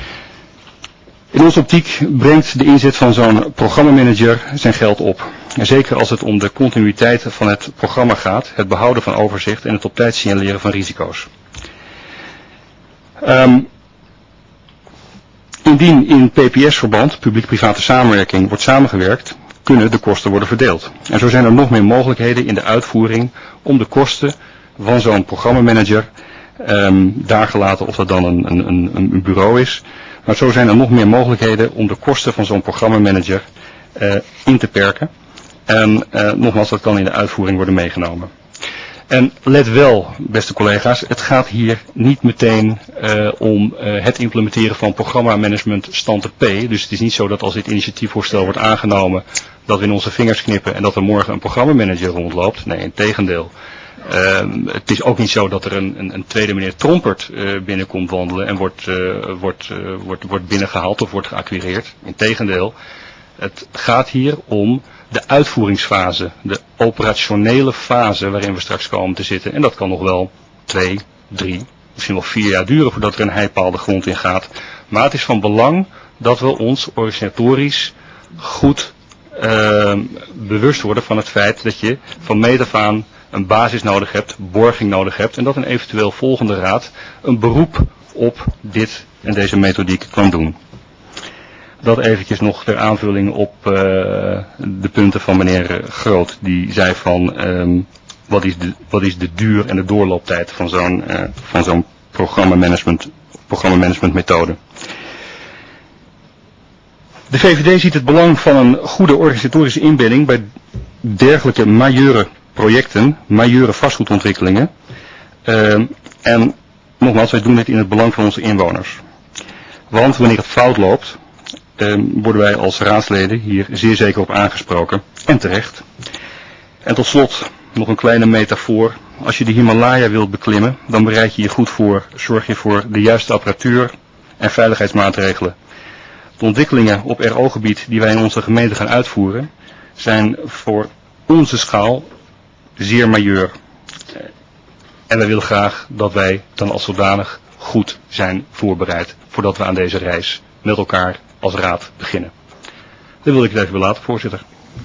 In onze optiek brengt de inzet van zo'n programmamanager zijn geld op. En zeker als het om de continuïteit van het programma gaat, het behouden van overzicht en het op tijd signaleren van risico's. Um, Indien in P P S-verband, publiek-private samenwerking, wordt samengewerkt, kunnen de kosten worden verdeeld. En zo zijn er nog meer mogelijkheden in de uitvoering om de kosten van zo'n programmamanager, um, daar gelaten of dat dan een, een, een, een bureau is, maar zo zijn er nog meer mogelijkheden om de kosten van zo'n programmamanager uh, in te perken. En uh, nogmaals, dat kan in de uitvoering worden meegenomen. En let wel, beste collega's, het gaat hier niet meteen uh, om uh, het implementeren van programmamanagement standaard P. Dus het is niet zo dat als dit initiatiefvoorstel wordt aangenomen, dat we in onze vingers knippen en dat er morgen een programmamanager rondloopt. Nee, integendeel. Uh, het is ook niet zo dat er een, een, een tweede meneer Trompert uh, binnenkomt wandelen en wordt, uh, wordt, uh, wordt, wordt binnengehaald of wordt geacquireerd. Integendeel. Het gaat hier om de uitvoeringsfase, de operationele fase waarin we straks komen te zitten. En dat kan nog wel twee, drie, misschien wel vier jaar duren voordat er een heipaal de grond in gaat. Maar het is van belang dat we ons organisatorisch goed uh, bewust worden van het feit dat je van meet af aan een basis nodig hebt, borging nodig hebt. En dat een eventueel volgende raad een beroep op dit en deze methodiek kan doen. Dat eventjes nog ter aanvulling op uh, de punten van meneer Groot. Die zei van um, wat, is de, wat is de duur en de doorlooptijd van zo'n uh, van zo'n programmamanagement, programmamanagement methode. De V V D ziet het belang van een goede organisatorische inbedding bij dergelijke majeure projecten, majeure vastgoedontwikkelingen. Uh, en nogmaals, wij doen dit in het belang van onze inwoners. Want wanneer het fout loopt, Uh, worden wij als raadsleden hier zeer zeker op aangesproken. En terecht. En tot slot nog een kleine metafoor. Als je de Himalaya wilt beklimmen, dan bereid je je goed voor. Zorg je voor de juiste apparatuur en veiligheidsmaatregelen. De ontwikkelingen op R O-gebied die wij in onze gemeente gaan uitvoeren, zijn voor onze schaal zeer majeur. En wij willen graag dat wij dan als zodanig goed zijn voorbereid voordat we aan deze reis met elkaar als raad beginnen. Dat wil ik het even belaten, voorzitter.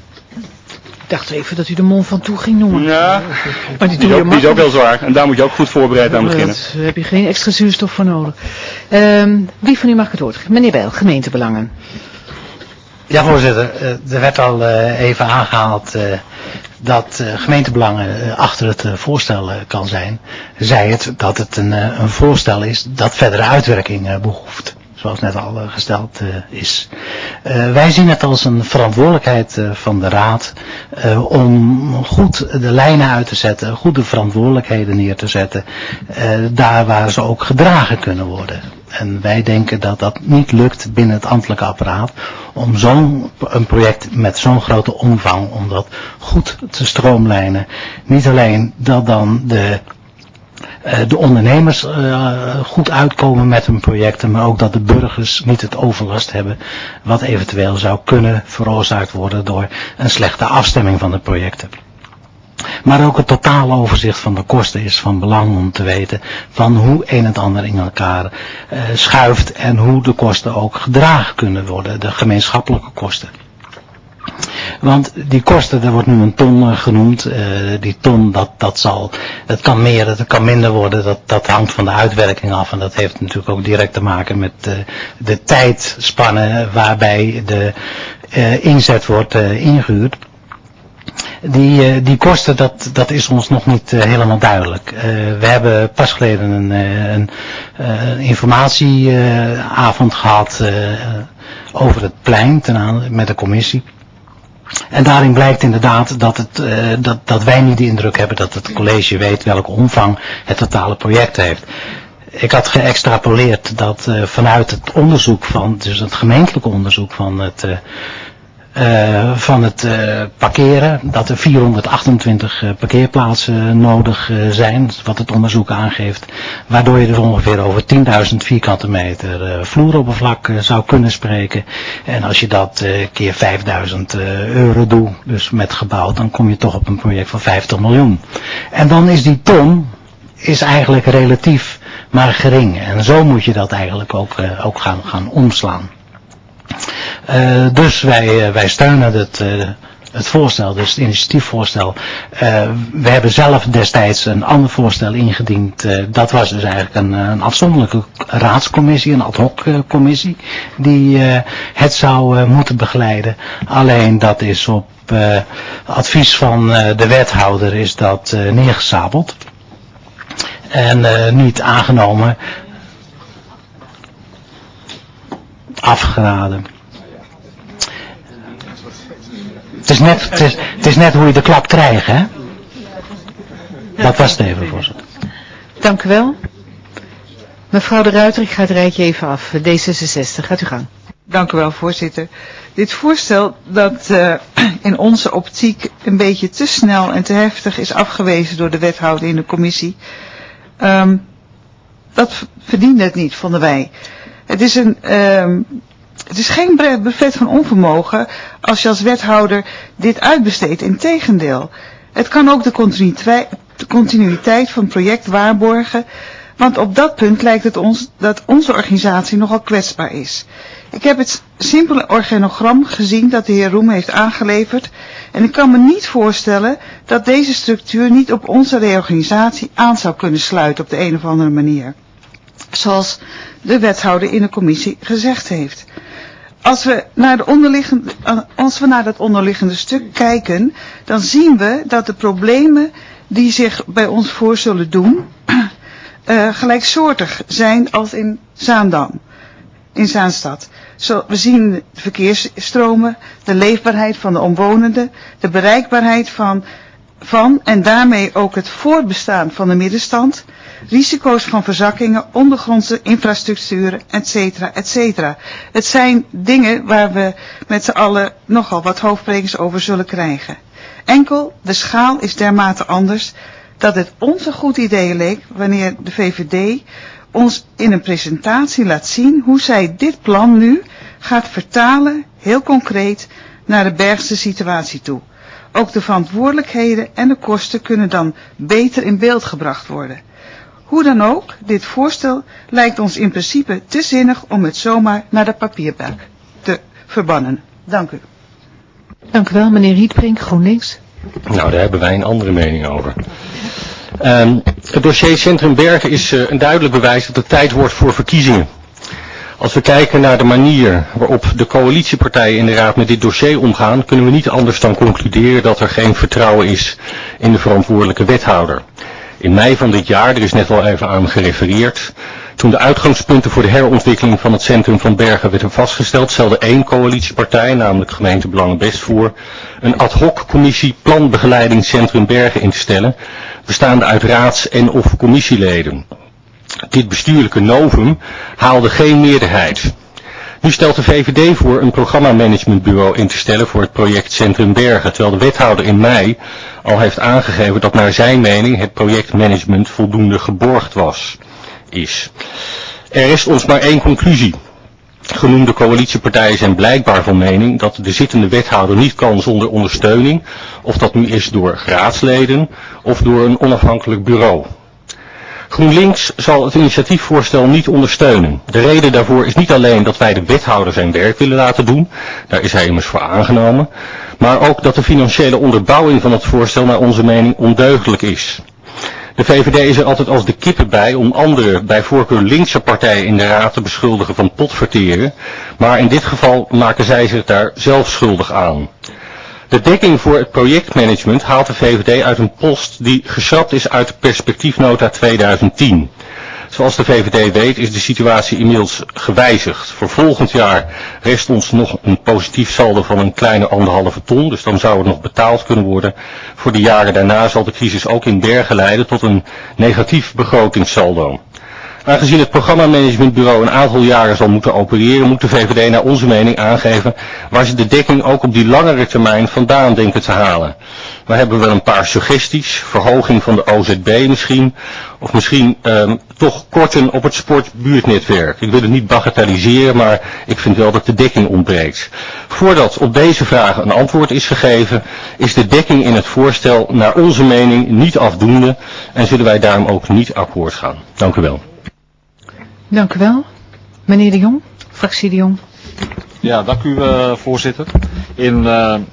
Ik dacht even dat u de Mont Ventoux ging noemen. Ja, maar die, die, is ook, die is ook wel zwaar. En daar moet je ook goed voorbereid aan beginnen. Daar heb je geen extra zuurstof voor nodig. Um, wie van u mag het woord? Meneer Bijl, gemeentebelangen. Ja, voorzitter. Uh, er werd al uh, even aangehaald uh, dat uh, gemeentebelangen uh, achter het uh, voorstel uh, kan zijn. Zij het dat het een, uh, een voorstel is dat verdere uitwerking uh, behoeft. Zoals net al uh, gesteld uh, is. Uh, wij zien het als een verantwoordelijkheid uh, van de raad uh, om goed de lijnen uit te zetten, goed de verantwoordelijkheden neer te zetten, uh, daar waar ze ook gedragen kunnen worden. En wij denken dat dat niet lukt binnen het ambtelijke apparaat om zo'n een project met zo'n grote omvang, om dat goed te stroomlijnen. Niet alleen dat dan de Uh, de ondernemers uh, goed uitkomen met hun projecten, maar ook dat de burgers niet het overlast hebben wat eventueel zou kunnen veroorzaakt worden door een slechte afstemming van de projecten. Maar ook het totale overzicht van de kosten is van belang om te weten van hoe een en het ander in elkaar uh, schuift en hoe de kosten ook gedragen kunnen worden, de gemeenschappelijke kosten. Want die kosten, er wordt nu een ton uh, genoemd, uh, die ton dat, dat zal, dat kan meer, dat kan minder worden, dat, dat hangt van de uitwerking af en dat heeft natuurlijk ook direct te maken met uh, de tijdspannen waarbij de uh, inzet wordt uh, ingehuurd. Die, uh, die kosten, dat, dat is ons nog niet uh, helemaal duidelijk. Uh, we hebben pas geleden een, uh, een uh, informatieavond uh, gehad uh, over het plein ten aan, met de commissie. En daarin blijkt inderdaad dat, het, uh, dat, dat wij niet de indruk hebben dat het college weet welke omvang het totale project heeft. Ik had geëxtrapoleerd dat uh, vanuit het onderzoek van, dus het gemeentelijke onderzoek van het, uh, uh, van het uh, parkeren, dat er vierhonderdachtentwintig uh, parkeerplaatsen nodig uh, zijn, wat het onderzoek aangeeft, waardoor je dus ongeveer over tienduizend vierkante meter uh, vloeroppervlak uh, zou kunnen spreken. En als je dat uh, keer vijfduizend uh, euro doet, dus met gebouw, dan kom je toch op een project van vijftig miljoen. En dan is die ton is eigenlijk relatief maar gering. En zo moet je dat eigenlijk ook, uh, ook gaan, gaan omslaan. Uh, dus wij, uh, wij steunen het, uh, het voorstel, dus het initiatiefvoorstel. Uh, we hebben zelf destijds een ander voorstel ingediend. Uh, dat was dus eigenlijk een, een afzonderlijke raadscommissie, een ad hoc uh, commissie, die uh, het zou uh, moeten begeleiden. Alleen dat is op uh, advies van uh, de wethouder is dat uh, neergezabeld. En uh, niet aangenomen. Afgeraden. Het is, net, het, is, het is net hoe je de klap krijgt, hè? Dat was het even, voorzitter. Dank u wel. Mevrouw de Ruiter, ik ga het rijtje even af. D zesenzestig, gaat u gang. Dank u wel, voorzitter. Dit voorstel dat uh, in onze optiek een beetje te snel en te heftig is afgewezen door de wethouder in de commissie. Um, dat verdiende het niet, vonden wij. Het is een... Um, Het is geen brevet van onvermogen als je als wethouder dit uitbesteedt. Integendeel, het kan ook de continuïteit, de continuïteit van het project waarborgen, want op dat punt lijkt het ons dat onze organisatie nogal kwetsbaar is. Ik heb het simpele organogram gezien dat de heer Roem heeft aangeleverd en ik kan me niet voorstellen dat deze structuur niet op onze reorganisatie aan zou kunnen sluiten op de een of andere manier. Zoals de wethouder in de commissie gezegd heeft. Als we naar de onderliggende, als we naar dat onderliggende stuk kijken, dan zien we dat de problemen die zich bij ons voor zullen doen, uh, gelijksoortig zijn als in Zaandam, in Zaanstad. Zo, we zien de verkeersstromen, de leefbaarheid van de omwonenden, de bereikbaarheid van, van en daarmee ook het voortbestaan van de middenstand, risico's van verzakkingen, ondergrondse infrastructuren, et cetera, et cetera. Het zijn dingen waar we met z'n allen nogal wat hoofdbrekens over zullen krijgen. Enkel de schaal is dermate anders dat het ons een goed idee leek wanneer de V V D ons in een presentatie laat zien hoe zij dit plan nu gaat vertalen, heel concreet, naar de Bergse situatie toe. Ook de verantwoordelijkheden en de kosten kunnen dan beter in beeld gebracht worden. Hoe dan ook, dit voorstel lijkt ons in principe te zinnig om het zomaar naar de papierberg te verbannen. Dank u. Dank u wel, meneer Rietbrink, GroenLinks. Nou, daar hebben wij een andere mening over. Um, het dossier Centrum Bergen is uh, een duidelijk bewijs dat het tijd wordt voor verkiezingen. Als we kijken naar de manier waarop de coalitiepartijen in de raad met dit dossier omgaan, kunnen we niet anders dan concluderen dat er geen vertrouwen is in de verantwoordelijke wethouder. In mei van dit jaar, er is net al even aan gerefereerd, toen de uitgangspunten voor de herontwikkeling van het centrum van Bergen werden vastgesteld, stelde één coalitiepartij, namelijk gemeente Belangenbest, voor een ad hoc commissie planbegeleiding Centrum Bergen in te stellen, bestaande uit raads- en of commissieleden. Dit bestuurlijke novum haalde geen meerderheid. Nu stelt de V V D voor een programmamanagementbureau in te stellen voor het project Centrum Bergen, terwijl de wethouder in mei al heeft aangegeven dat naar zijn mening het projectmanagement voldoende geborgd was, is. Er rest ons maar één conclusie. Genoemde coalitiepartijen zijn blijkbaar van mening dat de zittende wethouder niet kan zonder ondersteuning, of dat nu is door raadsleden of door een onafhankelijk bureau. GroenLinks zal het initiatiefvoorstel niet ondersteunen. De reden daarvoor is niet alleen dat wij de wethouder zijn werk willen laten doen, daar is hij immers voor aangenomen, maar ook dat de financiële onderbouwing van het voorstel naar onze mening ondeugdelijk is. De V V D is er altijd als de kippen bij om andere, bij voorkeur linkse partijen in de raad te beschuldigen van potverteren, maar in dit geval maken zij zich daar zelf schuldig aan. De dekking voor het projectmanagement haalt de V V D uit een post die geschrapt is uit de perspectiefnota tweeduizend tien. Zoals de V V D weet is de situatie inmiddels gewijzigd. Voor volgend jaar rest ons nog een positief saldo van een kleine anderhalve ton, dus dan zou het nog betaald kunnen worden. Voor de jaren daarna zal de crisis ook in Bergen leiden tot een negatief begrotingssaldo. Aangezien het programmamanagementbureau een aantal jaren zal moeten opereren, moet de V V D naar onze mening aangeven waar ze de dekking ook op die langere termijn vandaan denken te halen. We hebben wel een paar suggesties, verhoging van de O Z B misschien, of misschien um, toch korten op het sportbuurtnetwerk. Ik wil het niet bagatelliseren, maar ik vind wel dat de dekking ontbreekt. Voordat op deze vragen een antwoord is gegeven, is de dekking in het voorstel naar onze mening niet afdoende en zullen wij daarom ook niet akkoord gaan. Dank u wel. Dank u wel. Meneer de Jong, fractie de Jong. Ja, dank u uh, voorzitter. In uh, uh,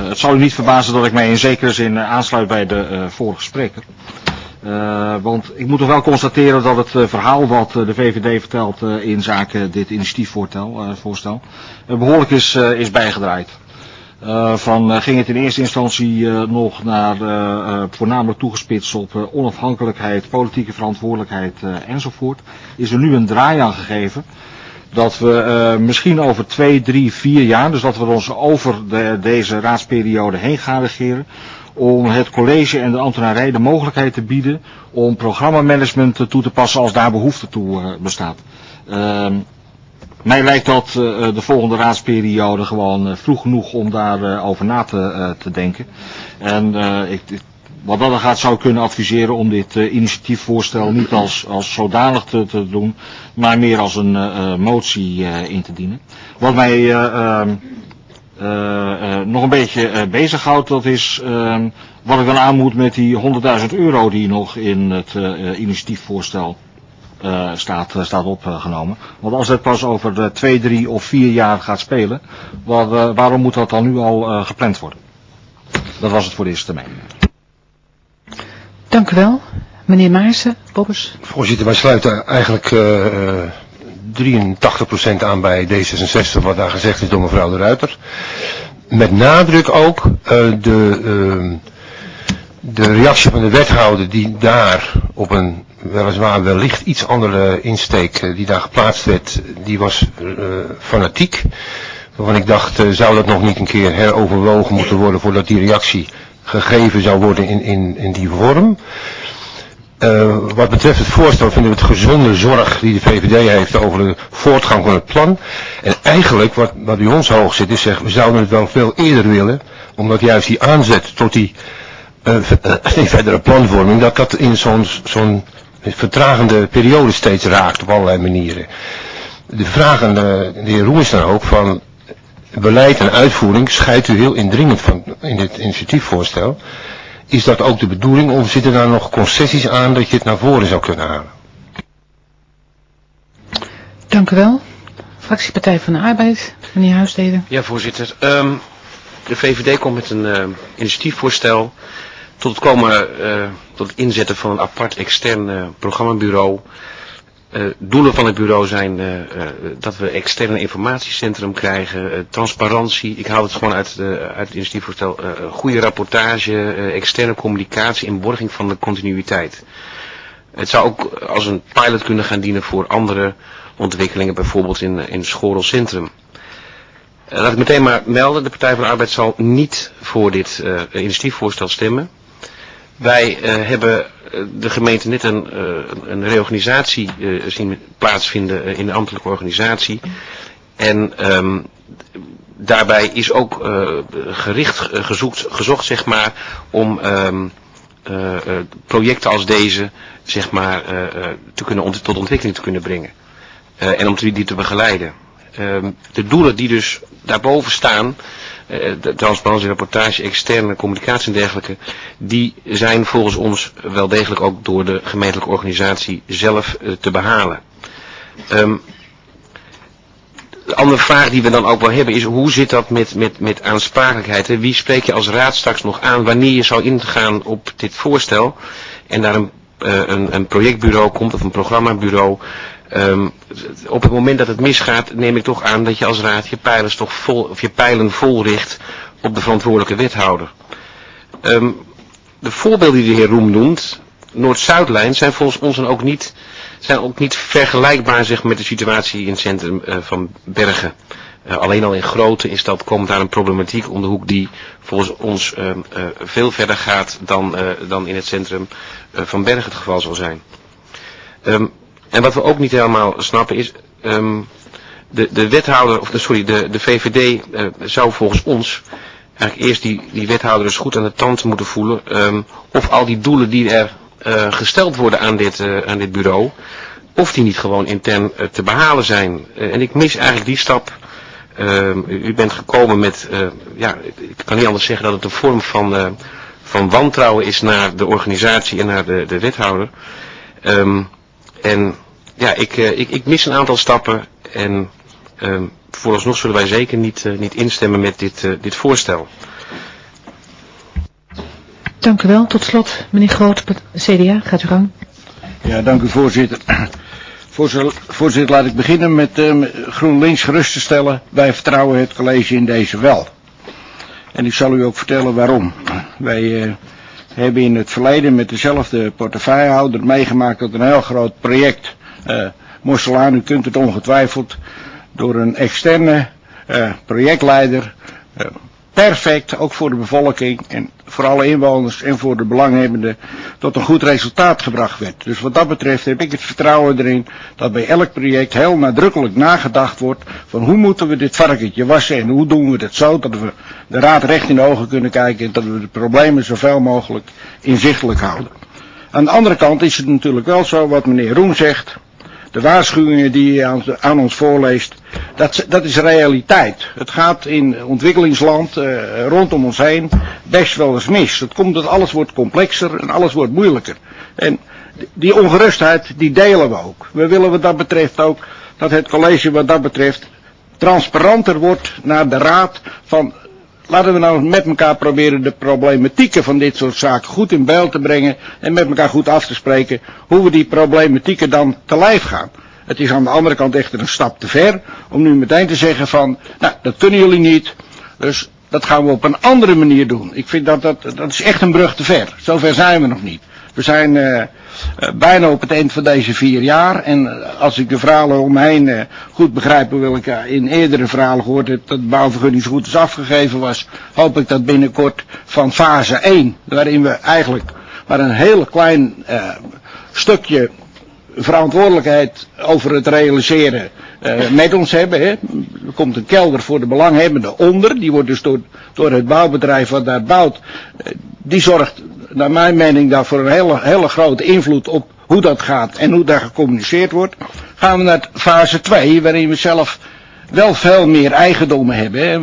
het zal u niet verbazen dat ik mij in zekere zin uh, aansluit bij de uh, vorige spreker. Uh, want ik moet toch wel constateren dat het uh, verhaal wat uh, de V V D vertelt uh, in zaken dit initiatiefvoorstel uh, voorstel, uh, behoorlijk is, uh, is bijgedraaid. Uh, van uh, ging het in eerste instantie uh, nog naar uh, uh, voornamelijk toegespitst op uh, onafhankelijkheid, politieke verantwoordelijkheid uh, enzovoort, is er nu een draai aan gegeven dat we uh, misschien over twee, drie, vier jaar, dus dat we ons over de, deze raadsperiode heen gaan regeren, om het college en de ambtenarij de mogelijkheid te bieden om programmamanagement toe te passen als daar behoefte toe uh, bestaat. Uh, mij lijkt dat uh, de volgende raadsperiode gewoon uh, vroeg genoeg om daarover uh, over na te, uh, te denken. En uh, ik, ik, wat dat dan gaat zou ik kunnen adviseren om dit uh, initiatiefvoorstel niet als, als zodanig te, te doen, maar meer als een uh, motie uh, in te dienen. Wat mij uh, uh, uh, uh, nog een beetje uh, bezighoudt, dat is uh, wat ik dan aan moet met die honderdduizend euro die nog in het uh, initiatiefvoorstel uh, staat, uh, staat opgenomen. Want als het pas over de twee, drie of vier jaar gaat spelen, wat, uh, waarom moet dat dan nu al uh, gepland worden? Dat was het voor de eerste termijn. Dank u wel. Meneer Maarsen, Bobbers. Voorzitter, wij sluiten eigenlijk uh, drieëntachtig procent aan bij D zesenzestig, wat daar gezegd is door mevrouw de Ruiter. Met nadruk ook uh, de, uh, de reactie van de wethouder die daar op een weliswaar wellicht iets andere insteek uh, die daar geplaatst werd, die was uh, fanatiek. Waarvan ik dacht, uh, zou dat nog niet een keer heroverwogen moeten worden voordat die reactie gegeven zou worden in, in, in die vorm. Uh, wat betreft het voorstel vinden we het gezonde zorg die de V V D heeft over de voortgang van het plan. En eigenlijk wat, wat bij ons hoog zit is zeg, we zouden het wel veel eerder willen, omdat juist die aanzet tot die, uh, uh, die verdere planvorming, dat dat in zo'n zo'n vertragende periode steeds raakt op allerlei manieren. De vraag aan de, de heer Roes dan ook van beleid en uitvoering scheidt u heel indringend van in dit initiatiefvoorstel. Is dat ook de bedoeling of zitten daar nog concessies aan dat je het naar voren zou kunnen halen? Dank u wel. Fractiepartij van de Arbeid, meneer Huisstede. Ja, voorzitter. Um, de V V D komt met een uh, initiatiefvoorstel tot het komen, uh, tot het inzetten van een apart extern uh, programmabureau. Uh, doelen van het bureau zijn uh, uh, dat we externe informatiecentrum krijgen, uh, transparantie, ik haal het gewoon uit, uh, uit het initiatiefvoorstel, uh, goede rapportage, uh, externe communicatie en borging van de continuïteit. Het zou ook als een pilot kunnen gaan dienen voor andere ontwikkelingen, bijvoorbeeld in, in Schorelcentrum. Uh, laat ik meteen maar melden, de Partij van de Arbeid zal niet voor dit uh, initiatiefvoorstel stemmen. Wij uh, hebben de gemeente net een, uh, een reorganisatie uh, zien plaatsvinden uh, in de ambtelijke organisatie. En um, daarbij is ook uh, gericht uh, gezoekt, gezocht zeg maar, om um, uh, uh, projecten als deze zeg maar, uh, uh, te kunnen ont tot ontwikkeling te kunnen brengen. Uh, en om die, die te begeleiden. Um, de doelen die dus daarboven staan, uh, de transparantie, rapportage, externe communicatie en dergelijke, die zijn volgens ons wel degelijk ook door de gemeentelijke organisatie zelf uh, te behalen. Um, de andere vraag die we dan ook wel hebben is, hoe zit dat met, met, met aansprakelijkheid? Hè? Wie spreek je als raad straks nog aan wanneer je zou ingaan op dit voorstel en daar een, uh, een, een projectbureau komt of een programmabureau? Um, op het moment dat het misgaat, neem ik toch aan dat je als raad je pijlen toch vol, of je pijlen vol richt op de verantwoordelijke wethouder. Um, de voorbeelden die de heer Roem noemt, Noord-Zuidlijn, zijn volgens ons dan ook niet, zijn ook niet vergelijkbaar zeg, met de situatie in het centrum uh, van Bergen. Uh, alleen al in grootte is dat, komt daar een problematiek om de hoek die volgens ons uh, uh, veel verder gaat dan, uh, dan in het centrum uh, van Bergen het geval zal zijn. Um, En wat we ook niet helemaal snappen is, um, de, de wethouder, of de, sorry, de, de V V D uh, zou volgens ons eigenlijk eerst die, die wethouder eens goed aan de tand moeten voelen, um, of al die doelen die er uh, gesteld worden aan dit, uh, aan dit bureau, of die niet gewoon intern uh, te behalen zijn. Uh, en ik mis eigenlijk die stap. Uh, u bent gekomen met, uh, ja, ik kan niet anders zeggen dat het een vorm van, uh, van wantrouwen is naar de organisatie en naar de, de wethouder. Um, En ja, ik, uh, ik, ik mis een aantal stappen en uh, vooralsnog zullen wij zeker niet, uh, niet instemmen met dit, uh, dit voorstel. Dank u wel. Tot slot, meneer Groot, C D A, gaat u gang. Ja, dank u voorzitter. Voorzitter, voorzitter laat ik beginnen met uh, GroenLinks gerust te stellen. Wij vertrouwen het college in deze wel. En ik zal u ook vertellen waarom. Wij uh, hebben in het verleden met dezelfde portefeuillehouder meegemaakt dat een heel groot project uh, moest slaan. U kunt het ongetwijfeld door een externe uh, projectleider uh, perfect, ook voor de bevolking en voor alle inwoners en voor de belanghebbenden, tot een goed resultaat gebracht werd. Dus wat dat betreft heb ik het vertrouwen erin dat bij elk project heel nadrukkelijk nagedacht wordt van hoe moeten we dit varkentje wassen en hoe doen we dat zo dat we de raad recht in de ogen kunnen kijken en dat we de problemen zoveel mogelijk inzichtelijk houden. Aan de andere kant is het natuurlijk wel zo wat meneer Roem zegt. De waarschuwingen die hij aan, aan ons voorleest, dat, dat is realiteit. Het gaat in ontwikkelingsland uh, rondom ons heen best wel eens mis. Het komt dat alles wordt complexer en alles wordt moeilijker. En die ongerustheid, die delen we ook. We willen wat dat betreft ook dat het college wat dat betreft transparanter wordt naar de raad van... Laten we nou met elkaar proberen de problematieken van dit soort zaken goed in beeld te brengen en met elkaar goed af te spreken hoe we die problematieken dan te lijf gaan. Het is aan de andere kant echter een stap te ver om nu meteen te zeggen van, nou dat kunnen jullie niet, dus dat gaan we op een andere manier doen. Ik vind dat dat, dat is echt een brug te ver. Zover zijn we nog niet. We zijn uh, uh, bijna op het eind van deze vier jaar en uh, als ik de verhalen om me heen uh, goed begrijp, hoewel ik uh, in eerdere verhalen gehoord heb dat de bouwvergunning zo goed als afgegeven was, hoop ik dat binnenkort van fase één, waarin we eigenlijk maar een heel klein uh, stukje verantwoordelijkheid over het realiseren uh, met ons hebben. Hè. Er komt een kelder voor de belanghebbenden onder, die wordt dus door, door het bouwbedrijf wat daar bouwt, uh, die zorgt naar mijn mening daarvoor een hele, hele grote invloed op hoe dat gaat en hoe daar gecommuniceerd wordt. Gaan we naar fase twee, waarin we zelf wel veel meer eigendommen hebben, hè,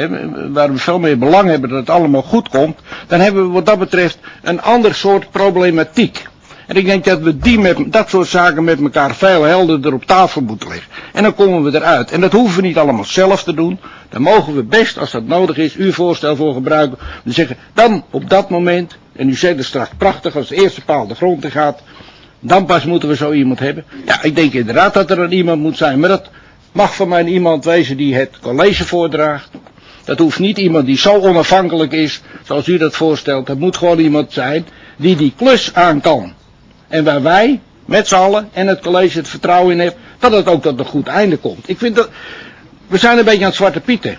waar we veel meer belang hebben dat het allemaal goed komt, dan hebben we wat dat betreft een ander soort problematiek. En ik denk dat we die met, dat soort zaken met elkaar veel helderder op tafel moeten leggen. En dan komen we eruit. En dat hoeven we niet allemaal zelf te doen. Dan mogen we best, als dat nodig is, uw voorstel voor gebruiken. We zeggen, dan op dat moment, en u zegt het straks prachtig, als de eerste paal de grond in gaat, dan pas moeten we zo iemand hebben. Ja, ik denk inderdaad dat er een iemand moet zijn, maar dat mag van mij iemand wezen die het college voordraagt. Dat hoeft niet iemand die zo onafhankelijk is, zoals u dat voorstelt. Dat moet gewoon iemand zijn die die klus aan kan. En waar wij, met z'n allen, en het college het vertrouwen in hebben, dat het ook tot een goed einde komt. Ik vind dat, we zijn een beetje aan het zwarte pieten.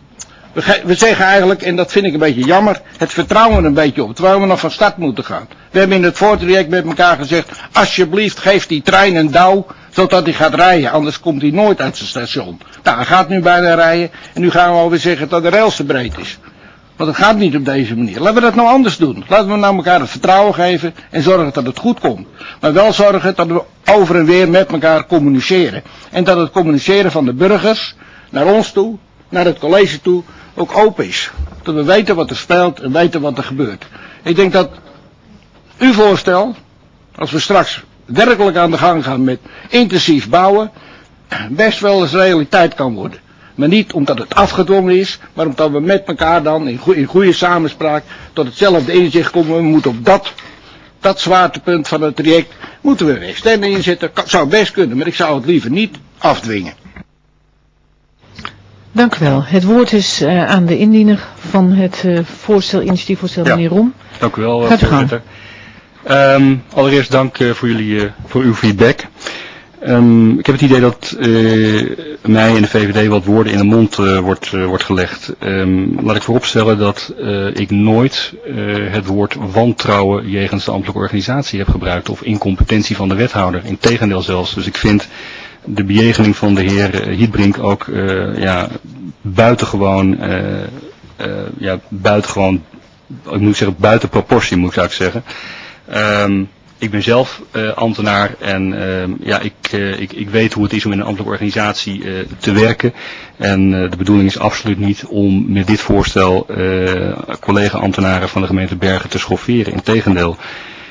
We, ge, we zeggen eigenlijk, en dat vind ik een beetje jammer, het vertrouwen een beetje op, terwijl we nog van start moeten gaan. We hebben in het voortraject met elkaar gezegd, alsjeblieft geef die trein een douw, zodat hij gaat rijden, anders komt hij nooit uit zijn station. Nou, hij gaat nu bijna rijden, en nu gaan we alweer zeggen dat de rails te breed is. Want het gaat niet op deze manier. Laten we dat nou anders doen. Laten we nou elkaar het vertrouwen geven en zorgen dat het goed komt. Maar wel zorgen dat we over en weer met elkaar communiceren. En dat het communiceren van de burgers naar ons toe, naar het college toe, ook open is. Dat we weten wat er speelt en weten wat er gebeurt. Ik denk dat uw voorstel, als we straks werkelijk aan de gang gaan met intensief bouwen, best wel eens realiteit kan worden. Maar niet omdat het afgedwongen is, maar omdat we met elkaar dan in goede, in goede samenspraak tot hetzelfde inzicht komen. We moeten op dat, dat zwaartepunt van het traject, moeten we weer stemmen inzetten. Zou best kunnen, maar ik zou het liever niet afdwingen. Dank u wel. Het woord is uh, aan de indiener van het uh, voorstel, initiatiefvoorstel, ja. Meneer Roem. Dank u wel, voorzitter. Um, allereerst dank uh, voor, jullie, uh, voor uw feedback. Um, ik heb het idee dat uh, mij en de V V D wat woorden in de mond uh, wordt, uh, wordt gelegd. Um, laat ik vooropstellen dat uh, ik nooit uh, het woord wantrouwen jegens de ambtelijke organisatie heb gebruikt of incompetentie van de wethouder. Integendeel zelfs. Dus ik vind de bejegening van de heer uh, Hietbrink ook uh, ja, buitengewoon, uh, uh, ja, buitengewoon, ik moet zeggen buiten proportie moet ik eigenlijk zeggen. Um, Ik ben zelf uh, ambtenaar en uh, ja, ik, uh, ik, ik weet hoe het is om in een ambtelijke organisatie uh, te werken. En uh, de bedoeling is absoluut niet om met dit voorstel uh, collega-ambtenaren van de gemeente Bergen te schofferen. Integendeel,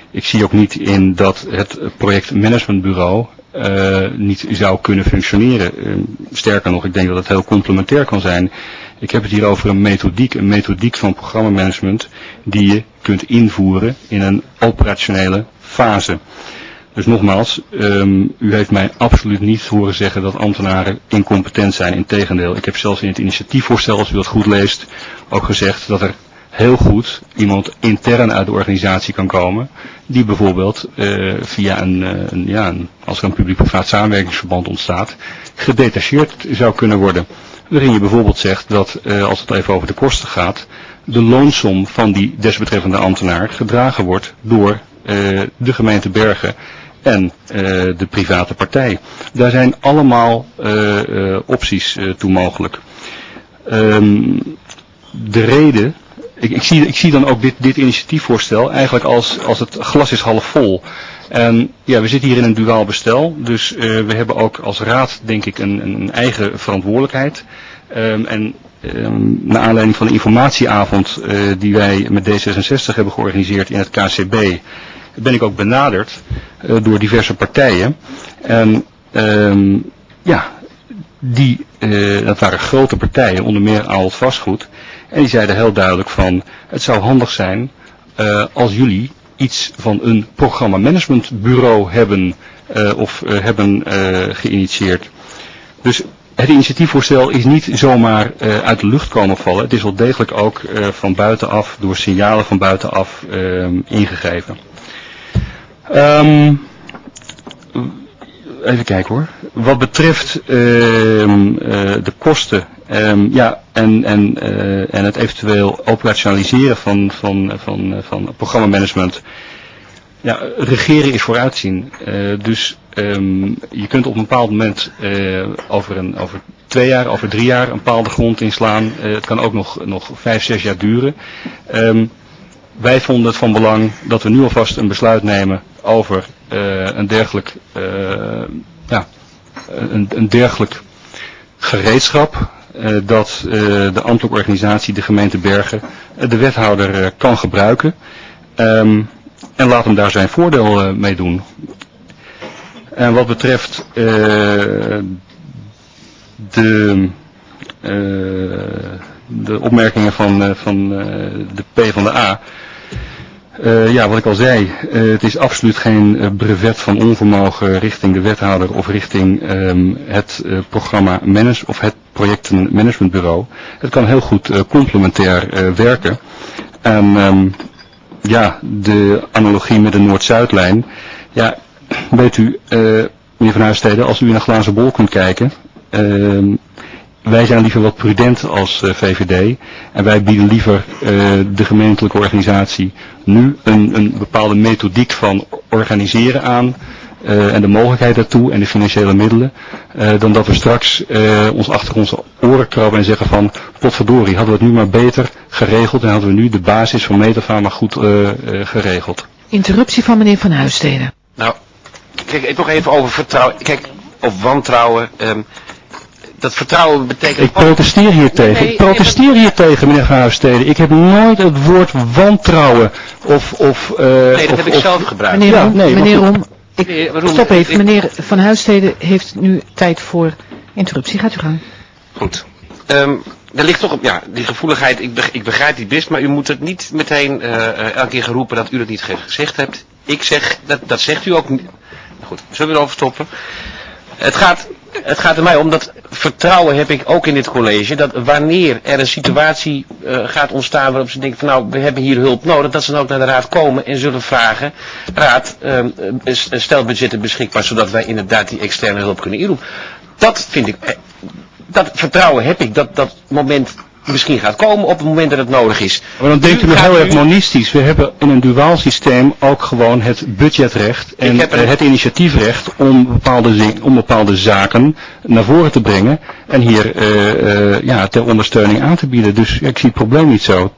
Ik zie ook niet in dat het projectmanagementbureau uh, niet zou kunnen functioneren. Uh, sterker nog, ik denk dat het heel complementair kan zijn. Ik heb het hier over een methodiek, een methodiek van programmamanagement die je kunt invoeren in een operationele fase. Dus nogmaals, um, u heeft mij absoluut niet horen zeggen dat ambtenaren incompetent zijn. Integendeel, ik heb zelfs in het initiatiefvoorstel, als u dat goed leest, ook gezegd dat er heel goed iemand intern uit de organisatie kan komen, die bijvoorbeeld uh, via een, uh, een, ja, een, als er een publiek-privaat samenwerkingsverband ontstaat, gedetacheerd zou kunnen worden. Waarin je bijvoorbeeld zegt dat, uh, als het even over de kosten gaat, de loonsom van die desbetreffende ambtenaar gedragen wordt door uh, de gemeente Bergen en uh, de private partij. Daar zijn allemaal uh, uh, opties uh, toe mogelijk. Um, de reden, ik, ik, zie, ik zie dan ook dit, dit initiatiefvoorstel eigenlijk als, als het glas is half vol. En ja, we zitten hier in een duaal bestel, dus uh, we hebben ook als raad denk ik een, een eigen verantwoordelijkheid. Um, en um, naar aanleiding van de informatieavond uh, die wij met D zesenzestig hebben georganiseerd in het K C B, ben ik ook benaderd uh, door diverse partijen. En um, ja, die, uh, dat waren grote partijen, onder meer Ahold Vastgoed. En die zeiden heel duidelijk van, het zou handig zijn uh, als jullie iets van een programmamanagementbureau hebben uh, of uh, hebben uh, geïnitieerd. Dus het initiatiefvoorstel is niet zomaar uh, uit de lucht komen vallen. Het is wel degelijk ook uh, van buitenaf, door signalen van buitenaf uh, ingegeven. Um, even kijken hoor. Wat betreft uh, uh, de kosten um, ja, en, en, uh, en het eventueel operationaliseren van, van, van, van programmamanagement. Ja, regeren is vooruitzien. Uh, dus um, je kunt op een bepaald moment uh, over, een, over twee jaar, over drie jaar een bepaalde grond inslaan. Uh, het kan ook nog, nog vijf, zes jaar duren. Um, wij vonden het van belang dat we nu alvast een besluit nemen over uh, een dergelijk, uh, ja, een, een dergelijk gereedschap. Uh, dat uh, de ambtelijke organisatie, de gemeente Bergen, uh, de wethouder uh, kan gebruiken. Um, En laat hem daar zijn voordeel uh, mee doen. En wat betreft uh, de, uh, de opmerkingen van, uh, van uh, de PvdA. Uh, ja, wat ik al zei, uh, het is absoluut geen uh, brevet van onvermogen richting de wethouder of richting um, het uh, programma manage of het projectenmanagementbureau. Het kan heel goed uh, complementair uh, werken. En um, ja, de analogie met de Noord-Zuidlijn. Ja, weet u, uh, meneer Van Huisstede, als u in een glazen bol kunt kijken. Uh, wij zijn liever wat prudent als uh, V V D. En wij bieden liever uh, de gemeentelijke organisatie nu een, een bepaalde methodiek van organiseren aan. Uh, en de mogelijkheid daartoe en de financiële middelen. Uh, dan dat we straks uh, ons achter onze oren krabben en zeggen van, potverdorie, hadden we het nu maar beter geregeld en hadden we nu de basis van meet af aan maar goed uh, uh, geregeld. Interruptie van meneer Van Huisstede. Nou, kijk, nog even over vertrouwen. Kijk, of wantrouwen. Um, dat vertrouwen betekent... Ik protesteer hier tegen. Nee, ik protesteer hier tegen, meneer Van Huisstede. Ik heb nooit het woord wantrouwen of... of uh, nee, dat of, heb ik of, zelf gebruikt. Meneer ja, Rom, nee, meneer Rom, ik, nee, waarom, stop even. ik, meneer Van Huisstede heeft nu tijd voor interruptie. Gaat u gang. Goed. Um, er ligt toch op, ja, die gevoeligheid, ik, beg, ik begrijp die best, maar u moet het niet meteen uh, uh, elke keer geroepen dat u dat niet ge gezegd hebt. Ik zeg, dat, dat zegt u ook niet. Goed, zullen we erover stoppen? Het gaat, het gaat er mij om dat vertrouwen heb ik ook in dit college, dat wanneer er een situatie uh, gaat ontstaan waarop ze denken van nou, we hebben hier hulp nodig, dat ze dan ook naar de raad komen en zullen vragen, raad, uh, stel budgetten beschikbaar zodat wij inderdaad die externe hulp kunnen inroepen. Dat vind ik, dat vertrouwen heb ik, dat dat moment misschien gaat komen op het moment dat het nodig is. Maar dan denkt u nog heel erg monistisch. We hebben in een duaal systeem ook gewoon het budgetrecht en een... het initiatiefrecht om bepaalde, om bepaalde zaken naar voren te brengen en hier uh, uh, ja, ter ondersteuning aan te bieden. Dus ja, ik zie het probleem niet zo.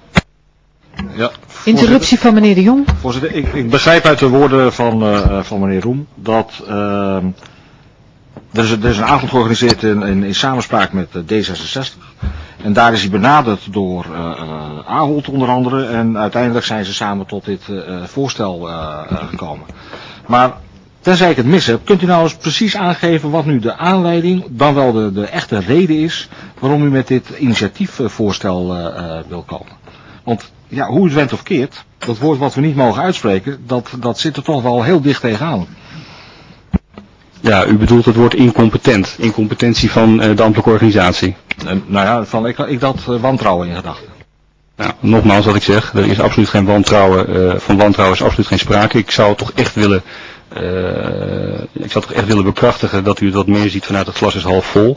Ja, interruptie van meneer De Jong. Voorzitter, ik, ik begrijp uit de woorden van, uh, van meneer Roem dat... Uh, Er is, er is een avond georganiseerd in, in, in samenspraak met uh, D zesenzestig. En daar is hij benaderd door uh, uh, Ahold onder andere. En uiteindelijk zijn ze samen tot dit uh, voorstel uh, uh, gekomen. Maar tenzij ik het mis heb, kunt u nou eens precies aangeven wat nu de aanleiding, dan wel de, de echte reden is, waarom u met dit initiatiefvoorstel uh, uh, wil komen. Want ja, hoe het went of keert, dat woord wat we niet mogen uitspreken, dat, dat zit er toch wel heel dicht tegenaan. Ja, u bedoelt het woord incompetent. Incompetentie van uh, de ambtelijke organisatie. En, nou ja, van, ik, ik had uh, wantrouwen in gedachten. Nou, nogmaals wat ik zeg, er is absoluut geen wantrouwen, uh, van wantrouwen is absoluut geen sprake. Ik zou toch echt willen, uh, ik zou toch echt willen bekrachtigen dat u het wat meer ziet vanuit het glas is half vol.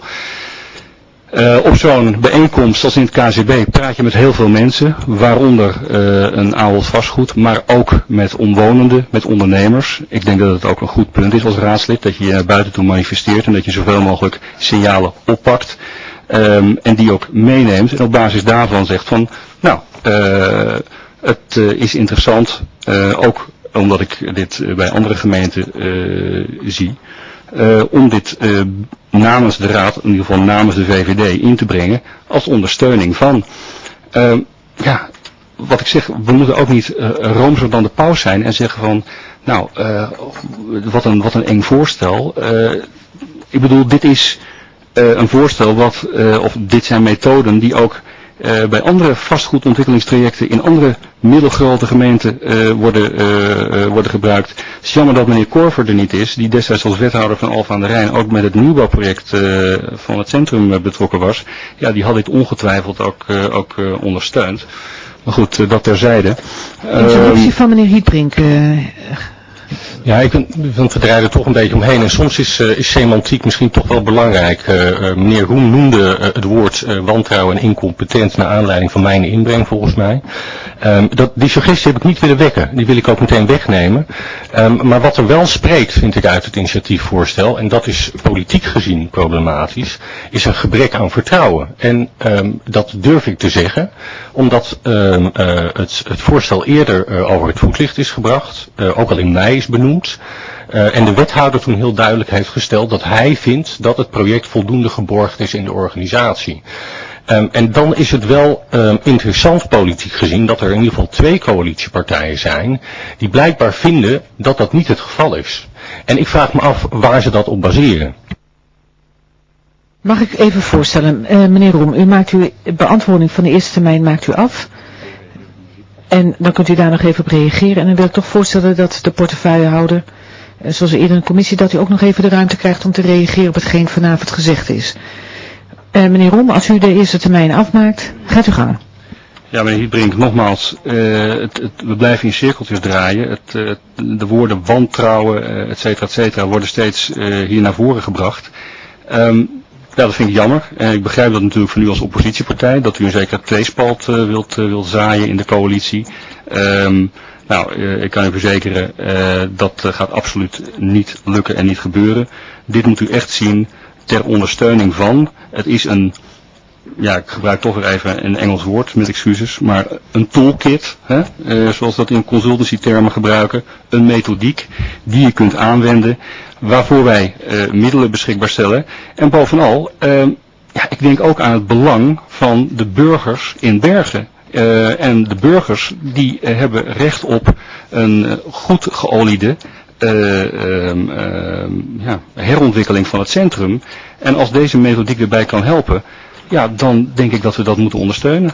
Uh, op zo'n bijeenkomst als in het K Z B praat je met heel veel mensen, waaronder uh, een Ahold vastgoed, maar ook met omwonenden, met ondernemers. Ik denk dat het ook een goed punt is als raadslid, dat je je naar buiten toe manifesteert en dat je zoveel mogelijk signalen oppakt um, en die ook meeneemt en op basis daarvan zegt van, nou, uh, het uh, is interessant, uh, ook omdat ik dit uh, bij andere gemeenten uh, zie. Uh, om dit uh, namens de Raad, in ieder geval namens de V V D, in te brengen als ondersteuning van. Uh, ja, wat ik zeg, we moeten ook niet uh, roomser dan de paus zijn en zeggen van, nou, uh, wat, een, wat een eng voorstel. Uh, ik bedoel, dit is uh, een voorstel wat, uh, of dit zijn methoden die ook uh, bij andere vastgoedontwikkelingstrajecten in andere middelgrote gemeenten uh, worden, uh, uh, worden gebruikt. Het is jammer dat meneer Korver er niet is, die destijds als wethouder van Alphen aan de Rijn ook met het nieuwbouwproject uh, van het centrum uh, betrokken was. Ja, die had dit ongetwijfeld ook, uh, ook uh, ondersteund. Maar goed, uh, dat terzijde. Interruptie um, van meneer Hietbrink. Uh, Ja, ik vind we draaien er toch een beetje omheen. En soms is, uh, is semantiek misschien toch wel belangrijk. Uh, uh, meneer Roem noemde uh, het woord uh, wantrouwen en incompetent naar aanleiding van mijn inbreng volgens mij. Um, dat, die suggestie heb ik niet willen wekken. Die wil ik ook meteen wegnemen. Um, maar wat er wel spreekt, vind ik uit het initiatiefvoorstel, en dat is politiek gezien problematisch, is een gebrek aan vertrouwen. En um, dat durf ik te zeggen, omdat um, uh, het, het voorstel eerder uh, over het voetlicht is gebracht, uh, ook al in mei is benoemd. Uh, en de wethouder toen heel duidelijk heeft gesteld dat hij vindt dat het project voldoende geborgd is in de organisatie. Um, en dan is het wel um, interessant politiek gezien dat er in ieder geval twee coalitiepartijen zijn die blijkbaar vinden dat dat niet het geval is. En ik vraag me af waar ze dat op baseren. Mag ik even voorstellen, uh, meneer Roem, u maakt uw beantwoording van de eerste termijn maakt u af. En dan kunt u daar nog even op reageren. En dan wil ik toch voorstellen dat de portefeuillehouder, uh, zoals eerder in de commissie, dat u ook nog even de ruimte krijgt om te reageren op hetgeen vanavond gezegd is. Uh, meneer Roem, als u de eerste termijn afmaakt, gaat u gang. Ja, meneer Hietbrink, nogmaals, uh, het, het, we blijven in cirkeltjes draaien. Het, uh, de woorden wantrouwen, uh, et cetera, et cetera, worden steeds uh, hier naar voren gebracht. Um, ja, dat vind ik jammer. En ik begrijp dat natuurlijk van u als oppositiepartij, dat u een zekere tweespalt uh, wilt, uh, wilt zaaien in de coalitie. Um, nou, uh, ik kan u verzekeren, uh, dat uh, gaat absoluut niet lukken en niet gebeuren. Dit moet u echt zien ter ondersteuning van. Het is een, ja, ik gebruik toch weer even een Engels woord met excuses, maar een toolkit, hè, uh, zoals dat in consultancy termen gebruiken, een methodiek die je kunt aanwenden, waarvoor wij uh, middelen beschikbaar stellen. En bovenal, uh, ja, ik denk ook aan het belang van de burgers in Bergen. Uh, en de burgers die uh, hebben recht op een uh, goed geoliede Uh, um, uh, ja, herontwikkeling van het centrum. En als deze methodiek erbij kan helpen, ja, dan denk ik dat we dat moeten ondersteunen.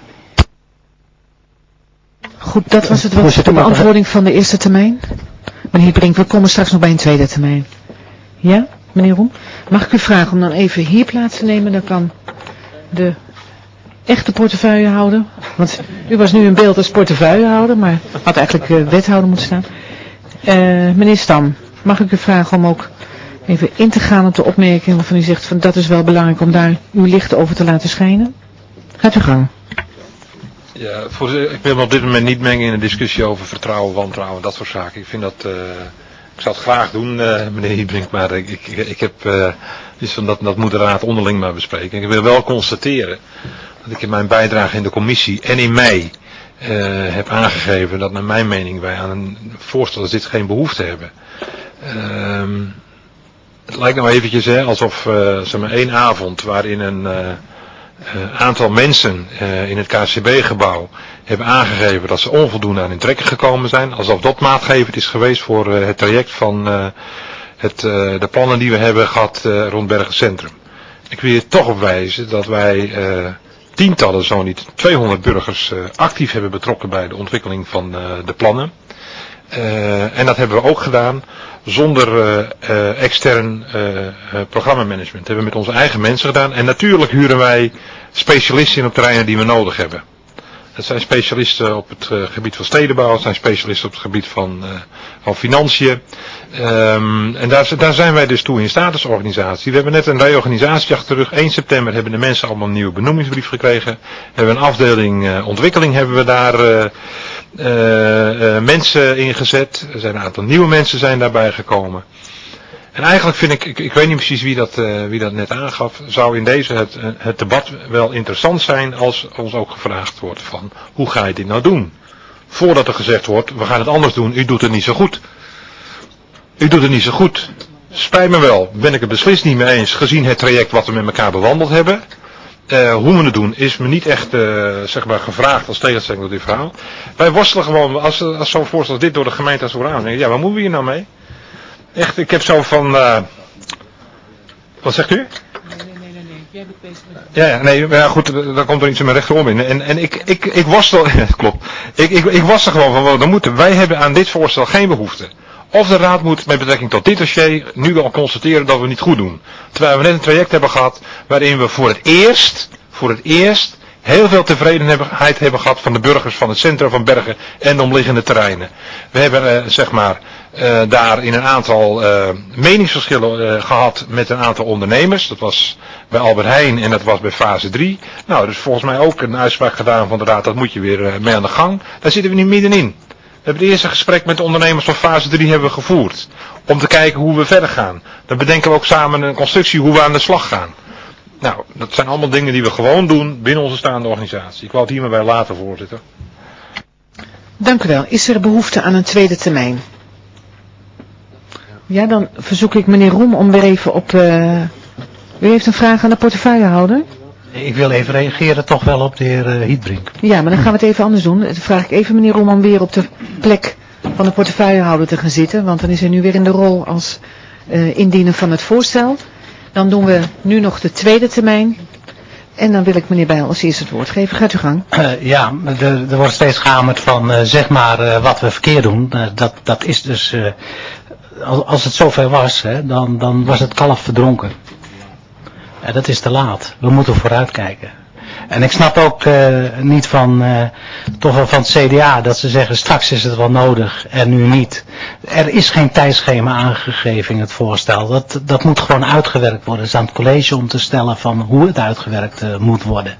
Goed, dat was het wat de beantwoording van de eerste termijn. Meneer Brink, we komen straks nog bij een tweede termijn. Ja, meneer Roem? Mag ik u vragen om dan even hier plaats te nemen? Dan kan de echte portefeuillehouder, want u was nu in beeld als portefeuillehouder, maar had eigenlijk uh, wethouder moeten staan. Uh, meneer Stam, mag ik u vragen om ook even in te gaan op de opmerking waarvan u zegt van dat is wel belangrijk om daar uw licht over te laten schijnen? Gaat u gang. Ja, voorzitter, ik wil me op dit moment niet mengen in een discussie over vertrouwen, wantrouwen, dat soort zaken. Ik vind dat, uh, ik zou het graag doen, uh, meneer Hietbrink, maar ik, ik, ik heb, uh, dus van dat, dat moet de raad onderling maar bespreken. Ik wil wel constateren dat ik in mijn bijdrage in de commissie en in mei Uh, heb aangegeven dat naar mijn mening wij aan een voorstel als dit geen behoefte hebben. Uh, het lijkt nou eventjes hè, alsof uh, zeg maar één avond waarin een, uh, uh, aantal mensen uh, in het K C B-gebouw hebben aangegeven dat ze onvoldoende aan hun trekken gekomen zijn. Alsof dat maatgevend is geweest voor uh, het traject van uh, het, uh, de plannen die we hebben gehad uh, rond Bergen Centrum. Ik wil je toch op wijzen dat wij uh, tientallen, zo niet tweehonderd burgers uh, actief hebben betrokken bij de ontwikkeling van uh, de plannen. Uh, en dat hebben we ook gedaan zonder uh, uh, extern uh, uh, programmamanagement. Dat hebben we met onze eigen mensen gedaan. En natuurlijk huren wij specialisten in op terreinen die we nodig hebben. Dat zijn specialisten op het uh, gebied van stedenbouw, dat zijn specialisten op het gebied van, uh, van financiën. Um, en daar, daar zijn wij dus toe in staat als organisatie. We hebben net een reorganisatie achter de rug. één september hebben de mensen allemaal een nieuwe benoemingsbrief gekregen. We hebben een afdeling uh, ontwikkeling, hebben we daar uh, uh, uh, mensen ingezet. Er zijn een aantal nieuwe mensen zijn daarbij gekomen. En eigenlijk vind ik, ik, ik weet niet precies wie dat, uh, wie dat net aangaf, zou in deze het, het debat wel interessant zijn als ons ook gevraagd wordt van hoe ga je dit nou doen? Voordat er gezegd wordt, we gaan het anders doen, u doet het niet zo goed. U doet het niet zo goed. Spijt me wel, ben ik het beslist niet mee eens, gezien het traject wat we met elkaar bewandeld hebben. Uh, hoe we het doen is me niet echt uh, zeg maar gevraagd als tegenstelling tot dit verhaal. Wij worstelen gewoon, als, als zo'n voorstel als dit door de gemeente als wordt aan, ja, waar moeten we hier nou mee? Echt, ik heb zo van, uh, wat zegt u? Nee, nee, nee, nee, nee. Jij bent bezig met... Ja, ja, nee, maar ja, goed, daar komt er iets in mijn rechterom in. En, en ik, ik, ik worstel, ja, klopt. Ik, ik, ik was er gewoon van, dan moeten, wij hebben aan dit voorstel geen behoefte. Of de raad moet met betrekking tot dit dossier nu al constateren dat we niet goed doen. Terwijl we net een traject hebben gehad waarin we voor het eerst, voor het eerst, heel veel tevredenheid hebben gehad van de burgers van het centrum van Bergen en de omliggende terreinen. We hebben, uh, zeg maar, uh, daar in een aantal uh, meningsverschillen uh, gehad met een aantal ondernemers. Dat was bij Albert Heijn en dat was bij fase drie. Nou, er is volgens mij ook een uitspraak gedaan van de raad, dat moet je weer uh, mee aan de gang. Daar zitten we nu middenin. We hebben het eerste gesprek met de ondernemers van fase drie hebben we gevoerd. Om te kijken hoe we verder gaan. Dan bedenken we ook samen een constructie hoe we aan de slag gaan. Nou, dat zijn allemaal dingen die we gewoon doen binnen onze staande organisatie. Ik wou het hier maar bij laten, voorzitter. Dank u wel. Is er behoefte aan een tweede termijn? Ja, dan verzoek ik meneer Roem om weer even op... Uh... U heeft een vraag aan de portefeuillehouder? Ik wil even reageren toch wel op de heer uh, Hietbrink. Ja, maar dan gaan we het even anders doen. Dan vraag ik even meneer Roem om weer op de plek van de portefeuillehouder te gaan zitten. Want dan is hij nu weer in de rol als uh, indiener van het voorstel. Dan doen we nu nog de tweede termijn. En dan wil ik meneer Bijl als eerste het woord geven. Gaat u gang. Uh, ja, er, er wordt steeds gehamerd van uh, zeg maar uh, wat we verkeerd doen. Uh, dat, dat is dus, uh, als, als het zover was, hè, dan, dan was het kalf verdronken. Uh, dat is te laat. We moeten vooruitkijken. En ik snap ook uh, niet van, uh, toch wel van het C D A, dat ze zeggen straks is het wel nodig en nu niet. Er is geen tijdschema aangegeven in het voorstel. Dat, dat moet gewoon uitgewerkt worden. Het is aan het college om te stellen van hoe het uitgewerkt uh, moet worden.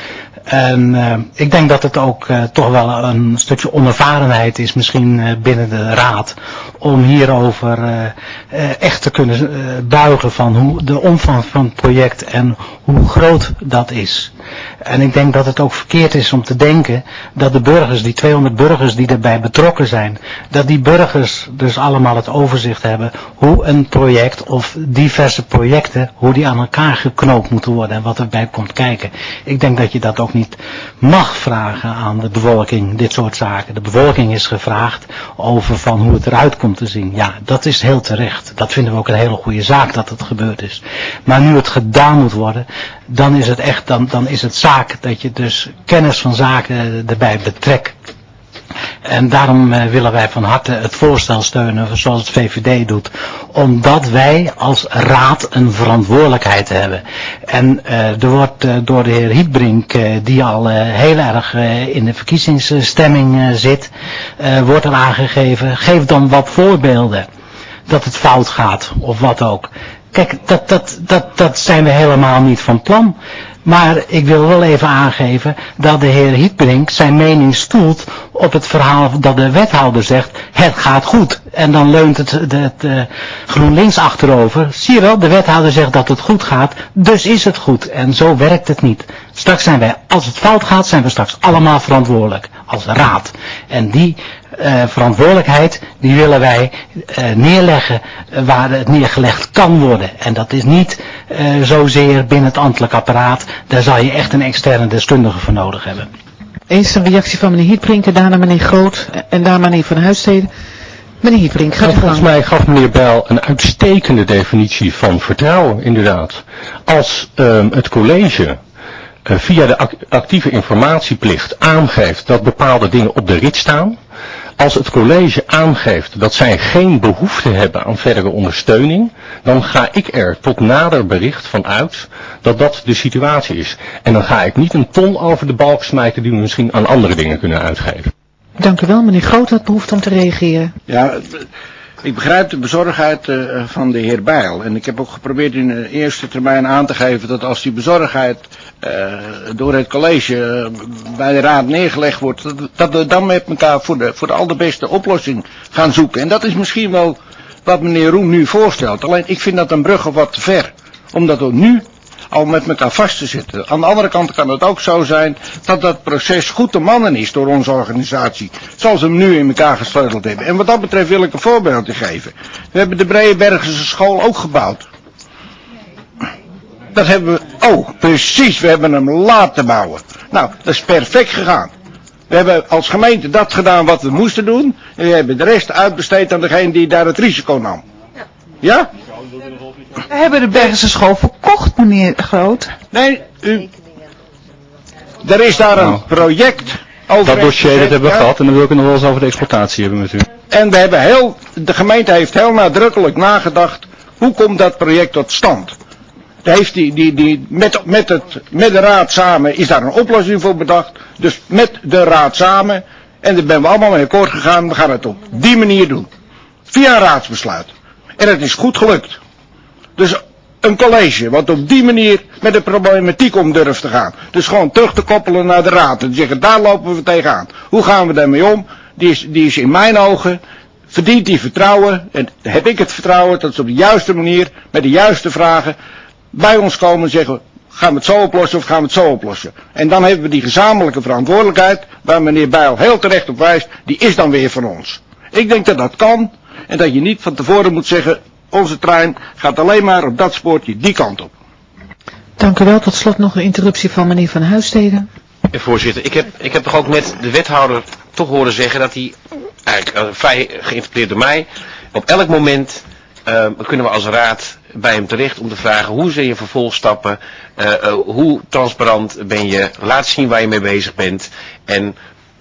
En uh, ik denk dat het ook uh, toch wel een stukje onervarenheid is misschien uh, binnen de raad om hierover uh, uh, echt te kunnen uh, buigen van hoe de omvang van het project en hoe groot dat is. En ik denk dat het ook verkeerd is om te denken dat de burgers, die tweehonderd burgers die erbij betrokken zijn, dat die burgers dus allemaal het overzicht hebben hoe een project of diverse projecten, hoe die aan elkaar geknoopt moeten worden en wat erbij komt kijken. Ik denk dat je dat ook niet mag vragen aan de bevolking, dit soort zaken. De bevolking is gevraagd over van hoe het eruit komt te zien. Ja, dat is heel terecht. Dat vinden we ook een hele goede zaak dat het gebeurd is. Maar nu het gedaan moet worden, dan is het echt, dan, dan is het zaak dat je dus kennis van zaken erbij betrekt. En daarom uh, willen wij van harte het voorstel steunen zoals het V V D doet. Omdat wij als raad een verantwoordelijkheid hebben. En uh, er wordt uh, door de heer Hietbrink, uh, die al uh, heel erg uh, in de verkiezingsstemming uh, zit, uh, wordt er aangegeven, geef dan wat voorbeelden dat het fout gaat of wat ook. Kijk, dat, dat, dat, dat zijn we helemaal niet van plan. Maar ik wil wel even aangeven dat de heer Hietbrink zijn mening stoelt op het verhaal dat de wethouder zegt, het gaat goed. En dan leunt het, het, het uh, GroenLinks achterover. Zie je wel, de wethouder zegt dat het goed gaat, dus is het goed. En zo werkt het niet. Straks zijn wij, als het fout gaat, zijn we straks allemaal verantwoordelijk als raad. En die uh, verantwoordelijkheid, die willen wij uh, neerleggen uh, waar het neergelegd kan worden. En dat is niet uh, zozeer binnen het ambtelijk apparaat. Daar zal je echt een externe deskundige voor nodig hebben. Eens een reactie van meneer Hietbrink, daarna meneer Groot en daarna meneer Van Huisteden. Meneer Hietbrink, gaat u gang. Volgens mij gaf meneer Bijl een uitstekende definitie van vertrouwen, inderdaad. Als um, het college uh, via de ac actieve informatieplicht aangeeft dat bepaalde dingen op de rit staan, als het college aangeeft dat zij geen behoefte hebben aan verdere ondersteuning, dan ga ik er tot nader bericht van uit dat dat de situatie is. En dan ga ik niet een ton over de balk smijten die we misschien aan andere dingen kunnen uitgeven. Dank u wel. Meneer Groot had behoefte om te reageren. Ja, ik begrijp de bezorgdheid uh, van de heer Bijl. En ik heb ook geprobeerd in de eerste termijn aan te geven dat als die bezorgdheid uh, door het college uh, bij de raad neergelegd wordt, dat, dat we dan met elkaar voor de, voor de allerbeste oplossing gaan zoeken. En dat is misschien wel wat meneer Roem nu voorstelt. Alleen ik vind dat een brug of wat te ver. Omdat we nu al met elkaar vast te zitten. Aan de andere kant kan het ook zo zijn dat dat proces goed te mannen is door onze organisatie. Zoals we hem nu in elkaar gesleuteld hebben. En wat dat betreft wil ik een voorbeeldje geven. We hebben de Breebergse school ook gebouwd. Dat hebben we, oh precies, we hebben hem laten bouwen. Nou, dat is perfect gegaan. We hebben als gemeente dat gedaan wat we moesten doen. En we hebben de rest uitbesteed aan degene die daar het risico nam. Ja? We hebben de Bergse school verkocht, meneer Groot. Nee, u... Er is daar een project over. Dat dossier dat hebben we gehad en dan wil ik het nog wel eens over de exploitatie hebben met u. En we hebben heel, de gemeente heeft heel nadrukkelijk nagedacht, hoe komt dat project tot stand? Daar heeft die, die, die, met, met, het, met de raad samen is daar een oplossing voor bedacht. Dus met de raad samen. En daar ben we allemaal mee akkoord gegaan. We gaan het op die manier doen. Via een raadsbesluit. En het is goed gelukt. Dus een college wat op die manier met de problematiek om durft te gaan. Dus gewoon terug te koppelen naar de raad. En zeggen, daar lopen we tegenaan. Hoe gaan we daarmee om? Die is, die is in mijn ogen, verdient die vertrouwen. En heb ik het vertrouwen dat ze op de juiste manier, met de juiste vragen, bij ons komen en zeggen, gaan we het zo oplossen of gaan we het zo oplossen? En dan hebben we die gezamenlijke verantwoordelijkheid, waar meneer Bijl heel terecht op wijst, die is dan weer van ons. Ik denk dat dat kan. En dat je niet van tevoren moet zeggen, onze trein gaat alleen maar op dat spoortje die kant op. Dank u wel. Tot slot nog een interruptie van meneer Van Huisteden. Voorzitter, ik heb, ik heb toch ook met de wethouder toch horen zeggen dat hij, eigenlijk uh, vrij geïnterpreteerd door mij, op elk moment uh, kunnen we als raad bij hem terecht om te vragen hoe zijn je vervolgstappen, uh, uh, hoe transparant ben je, laat zien waar je mee bezig bent. En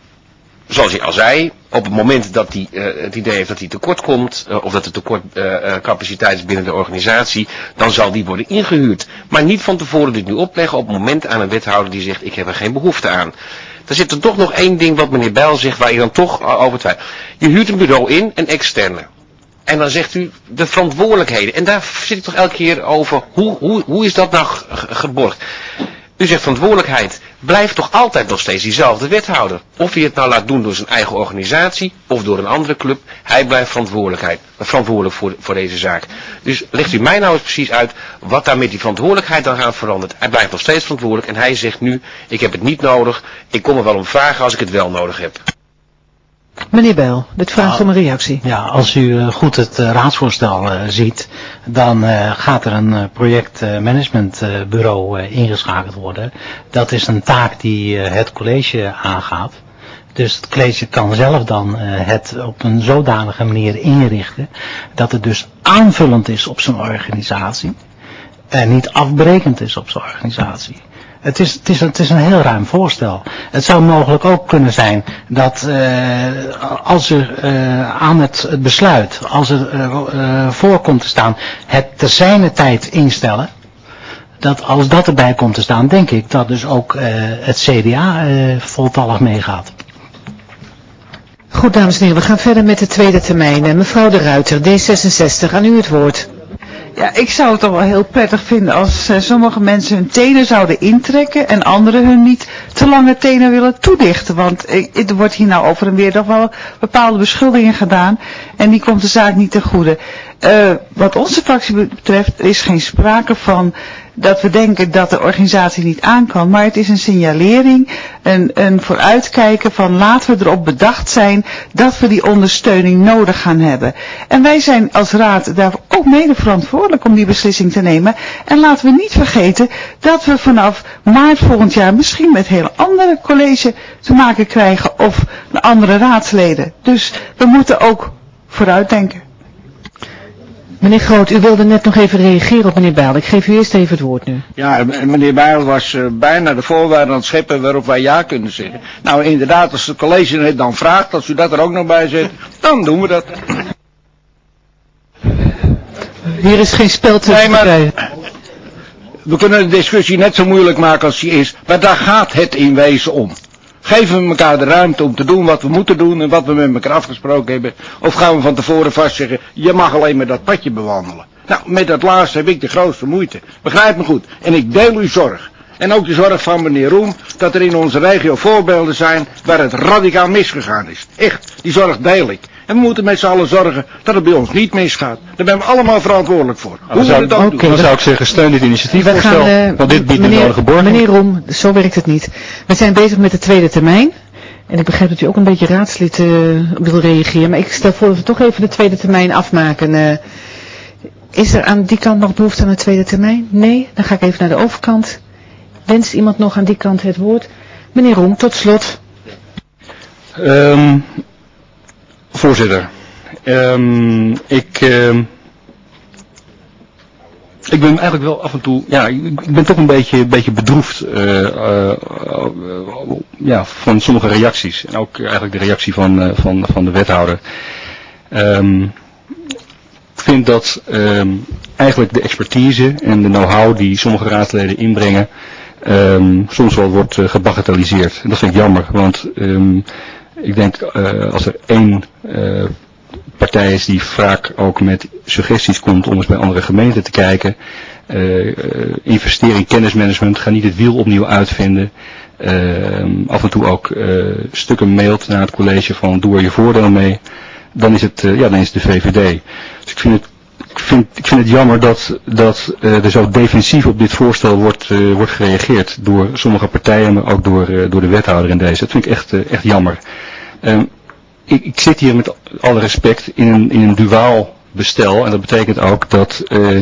zoals hij al zei, op het moment dat hij uh, het idee heeft dat hij tekort komt, uh, of dat er tekort uh, uh, capaciteit is binnen de organisatie, dan zal die worden ingehuurd. Maar niet van tevoren dit nu opleggen op het moment aan een wethouder die zegt, ik heb er geen behoefte aan. Er zit er toch nog één ding wat meneer Bijl zegt waar je dan toch over twijfelt. Je huurt een bureau in, een externe. En dan zegt u de verantwoordelijkheden. En daar zit ik toch elke keer over, hoe, hoe, hoe is dat nou geborgd? U zegt verantwoordelijkheid, blijft toch altijd nog steeds diezelfde wethouder. Of hij het nou laat doen door zijn eigen organisatie of door een andere club, hij blijft verantwoordelijkheid, verantwoordelijk voor, voor deze zaak. Dus legt u mij nou eens precies uit wat daar met die verantwoordelijkheid dan gaat veranderen. Hij blijft nog steeds verantwoordelijk en hij zegt nu, ik heb het niet nodig, ik kom er wel om vragen als ik het wel nodig heb. Meneer Bijl, dit vraagt nou, om een reactie. Ja, als u uh, goed het uh, raadsvoorstel uh, ziet, dan uh, gaat er een uh, projectmanagementbureau uh, uh, ingeschakeld worden. Dat is een taak die uh, het college aangaat. Dus het college kan zelf dan uh, het op een zodanige manier inrichten, dat het dus aanvullend is op zijn organisatie en niet afbrekend is op zijn organisatie. Het is, het, is, het is een heel ruim voorstel. Het zou mogelijk ook kunnen zijn dat uh, als er uh, aan het, het besluit, als er uh, uh, voor komt te staan, het te zijner tijd instellen, dat als dat erbij komt te staan, denk ik dat dus ook uh, het C D A uh, voltallig meegaat. Goed, dames en heren, we gaan verder met de tweede termijn. Mevrouw de Ruiter, D zesenzestig, aan u het woord. Ja, ik zou het toch wel heel prettig vinden als uh, sommige mensen hun tenen zouden intrekken en anderen hun niet te lange tenen willen toedichten. Want er wordt hier nou over en weer nog wel bepaalde beschuldigingen gedaan. En die komt de zaak niet ten goede. Uh, wat onze fractie betreft is geen sprake van dat we denken dat de organisatie niet aan kan. Maar het is een signalering, een, een vooruitkijken van laten we erop bedacht zijn dat we die ondersteuning nodig gaan hebben. En wij zijn als raad daar ook mede verantwoordelijk om die beslissing te nemen. En laten we niet vergeten dat we vanaf maart volgend jaar misschien met heel andere college te maken krijgen of andere raadsleden. Dus we moeten ook vooruitdenken. Meneer Groot, u wilde net nog even reageren op meneer Bijl. Ik geef u eerst even het woord nu. Ja, meneer Bijl was uh, bijna de voorwaarden aan het scheppen waarop wij ja kunnen zeggen. Nou, inderdaad, als het college het dan vraagt, als u dat er ook nog bij zet, dan doen we dat. Hier is geen spel te nee, maar krijgen. We kunnen de discussie net zo moeilijk maken als die is, maar daar gaat het in wezen om. Geven we elkaar de ruimte om te doen wat we moeten doen en wat we met elkaar afgesproken hebben? Of gaan we van tevoren vastzeggen, je mag alleen maar dat padje bewandelen? Nou, met dat laatste heb ik de grootste moeite. Begrijp me goed. En ik deel uw zorg. En ook de zorg van meneer Roem, dat er in onze regio voorbeelden zijn waar het radicaal misgegaan is. Echt, die zorg deel ik. En we moeten met z'n allen zorgen dat het bij ons niet misgaat. Daar zijn we allemaal verantwoordelijk voor. Hoe we het ook okay, doen. Dan zou ik zeggen, steun dit initiatiefvoorstel, uh, want dit biedt de nodige borging. Meneer Roem, zo werkt het niet. We zijn bezig met de tweede termijn. En ik begrijp dat u ook een beetje raadslid uh, wil reageren. Maar ik stel voor dat we toch even de tweede termijn afmaken. Uh, is er aan die kant nog behoefte aan een tweede termijn? Nee? Dan ga ik even naar de overkant. Wenst iemand nog aan die kant het woord? Meneer Roem, tot slot. Um, voorzitter, um, ik, um, ik ben eigenlijk wel af en toe, ja, ik ben toch een beetje, een beetje bedroefd uh, uh, uh, ja, van sommige reacties. En ook eigenlijk de reactie van, uh, van, van de wethouder. Um, ik vind dat um, eigenlijk de expertise en de know-how die sommige raadsleden inbrengen, Um, soms wel wordt uh, gebagatelliseerd. En dat vind ik jammer, want um, ik denk uh, als er één uh, partij is die vaak ook met suggesties komt om eens bij andere gemeenten te kijken, uh, uh, investeer in kennismanagement, ga niet het wiel opnieuw uitvinden, uh, af en toe ook uh, stukken mailt naar het college van doe er je voordeel mee, dan is het, uh, ja, dan is het de V V D. Dus ik vind het Ik vind, ik vind het jammer dat, dat uh, er zo defensief op dit voorstel wordt, uh, wordt gereageerd door sommige partijen, maar ook door, uh, door de wethouder in deze. Dat vind ik echt, uh, echt jammer. Um, ik, ik zit hier met alle respect in een, in een duaal bestel en dat betekent ook dat uh,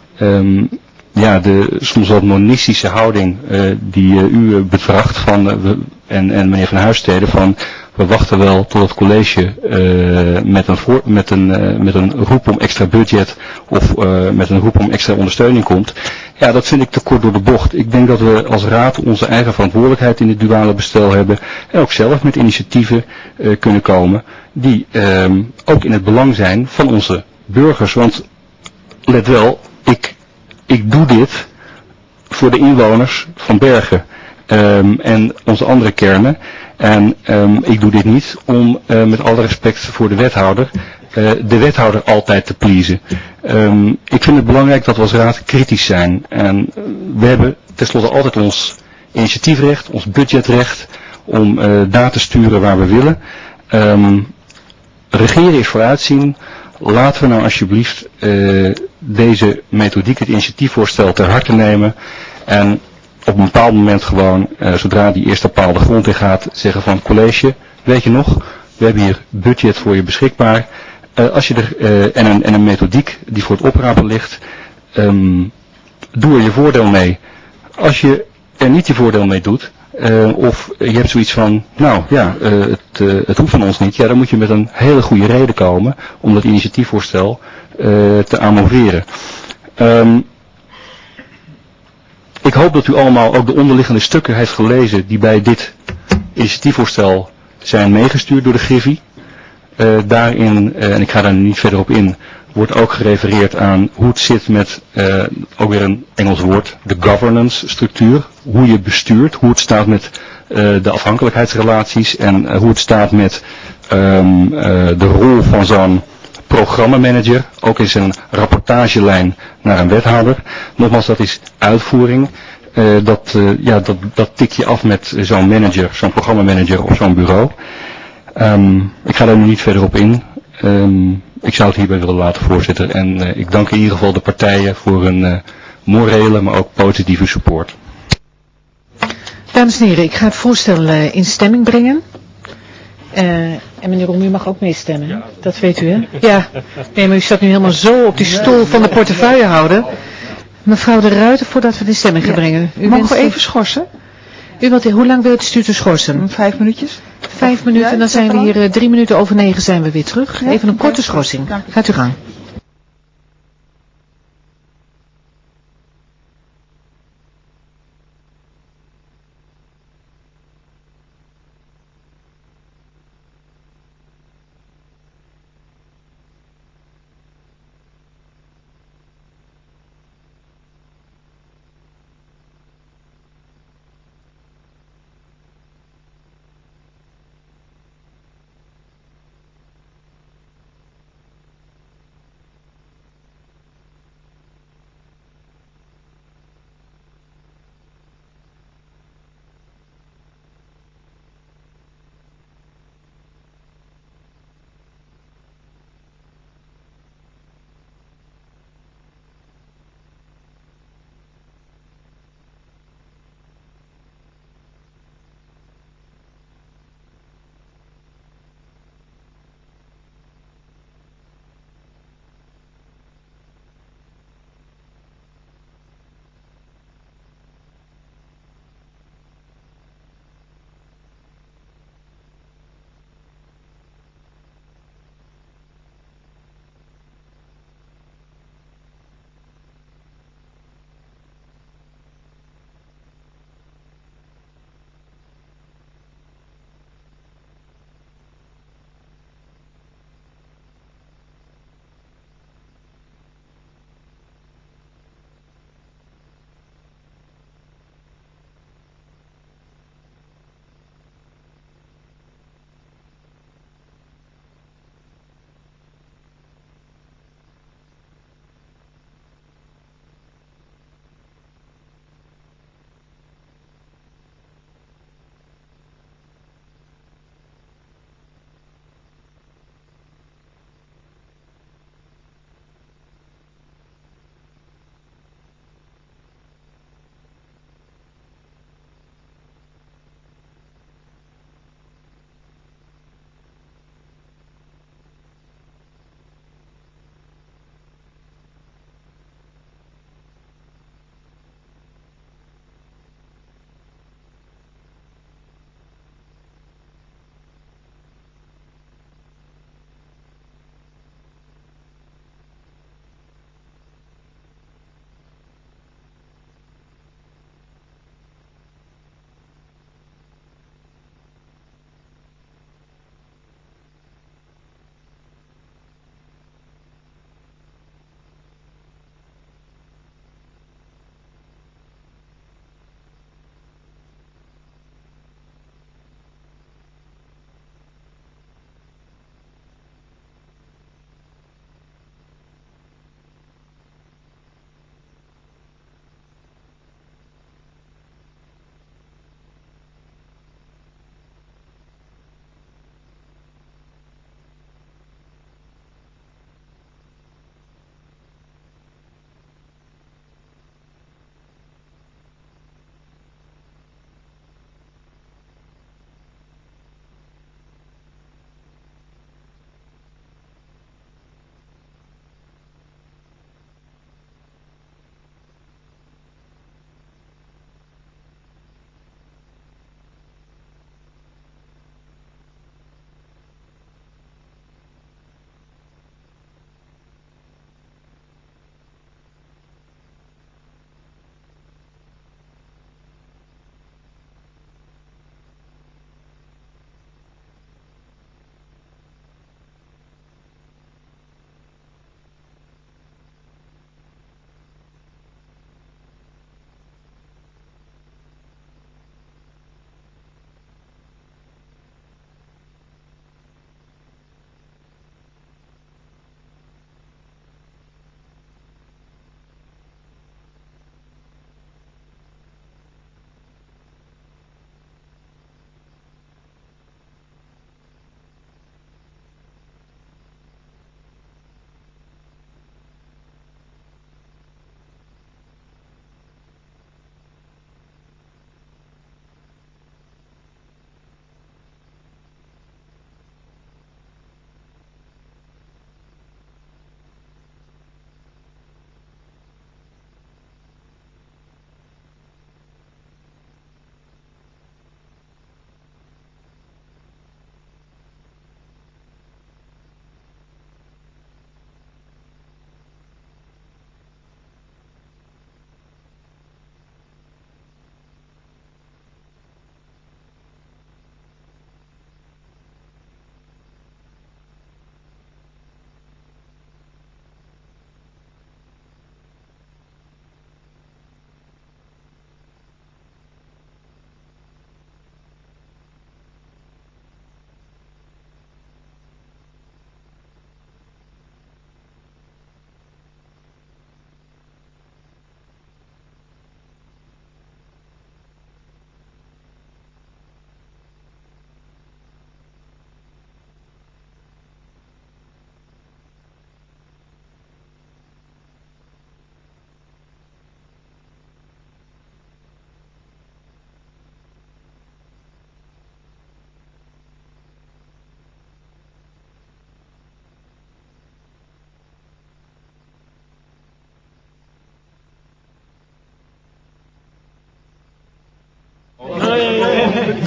um, ja, de soms wat monistische houding uh, die uh, u uh, betracht van, uh, we, en, en meneer Van Huisstede van we wachten wel tot het college uh, met, een voor, met, een, uh, met een roep om extra budget of uh, met een roep om extra ondersteuning komt. Ja, dat vind ik te kort door de bocht. Ik denk dat we als raad onze eigen verantwoordelijkheid in het duale bestel hebben en ook zelf met initiatieven uh, kunnen komen die uh, ook in het belang zijn van onze burgers. Want let wel, ik, ik doe dit voor de inwoners van Bergen um, en onze andere kernen. En um, ik doe dit niet om, uh, met alle respect voor de wethouder, uh, de wethouder altijd te pleasen. Um, ik vind het belangrijk dat we als raad kritisch zijn. En uh, we hebben tenslotte altijd ons initiatiefrecht, ons budgetrecht, om uh, daar te sturen waar we willen. Um, regeren is vooruitzien. Laten we nou alsjeblieft uh, deze methodiek, het initiatiefvoorstel, ter harte nemen. En op een bepaald moment gewoon, uh, zodra die eerste paal de grond in gaat, zeggen van college, weet je nog, we hebben hier budget voor je beschikbaar. Uh, als je er, uh, en, een, en een methodiek die voor het oprapen ligt, um, doe er je voordeel mee. Als je er niet je voordeel mee doet, uh, of je hebt zoiets van, nou ja, uh, het, uh, het hoeft van ons niet, ja, dan moet je met een hele goede reden komen om dat initiatiefvoorstel uh, te amoveren. Um, Ik hoop dat u allemaal ook de onderliggende stukken heeft gelezen die bij dit initiatiefvoorstel zijn meegestuurd door de Griffie. Uh, daarin, uh, en ik ga daar niet verder op in, wordt ook gerefereerd aan hoe het zit met, uh, ook weer een Engels woord, de governance structuur. Hoe je bestuurt, hoe het staat met uh, de afhankelijkheidsrelaties en uh, hoe het staat met um, uh, de rol van zo'n programmamanager, ook in zijn rapportagelijn naar een wethouder. Nogmaals, dat is uitvoering. Uh, dat, uh, ja, dat, dat tik je af met zo'n manager, zo'n programmamanager of zo'n bureau. Um, ik ga daar nu niet verder op in. Um, ik zou het hierbij willen laten, voorzitter. En uh, ik dank in ieder geval de partijen voor een uh, morele, maar ook positieve support. Dames en heren, ik ga het voorstel uh, in stemming brengen. Uh, en meneer Rom, u mag ook meestemmen. Ja. Dat weet u, hè? Ja. Nee, maar u staat nu helemaal zo op die stoel van de portefeuillehouder. Mevrouw de Ruiter, voordat we de stemming gaan brengen. U Mogen we even schorsen? U wilt, hoe lang wilt u schorsen? Vijf minuutjes. Vijf minuten, en dan zijn we hier uh, drie minuten over negen zijn we weer terug. Ja? Even een korte schorsing. Gaat u gang.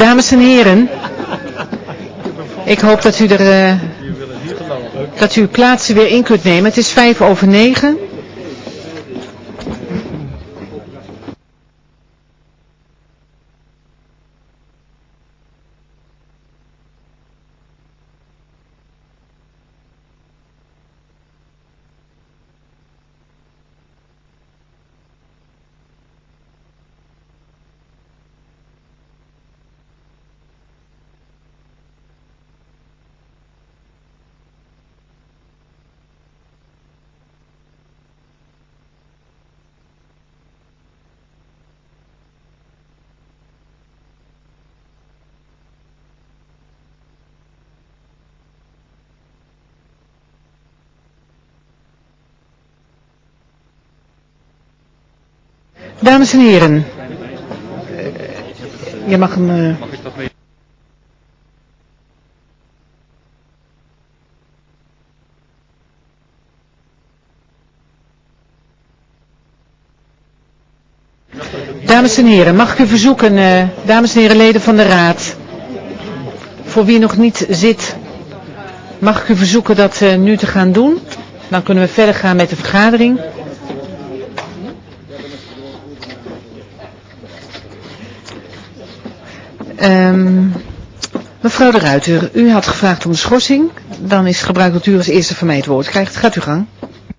Dames en heren, ik hoop dat u er uh, dat u uw plaatsen weer in kunt nemen. Het is vijf over negen. Dames en heren, je mag hem... Uh... Dames en heren, mag ik u verzoeken, uh, dames en heren leden van de Raad, voor wie nog niet zit, mag ik u verzoeken dat uh, nu te gaan doen. Dan kunnen we verder gaan met de vergadering. Um, mevrouw de Ruiter, u had gevraagd om de schorsing. Dan is het gebruik dat u als eerste van mij het woord krijgt. Gaat uw gang.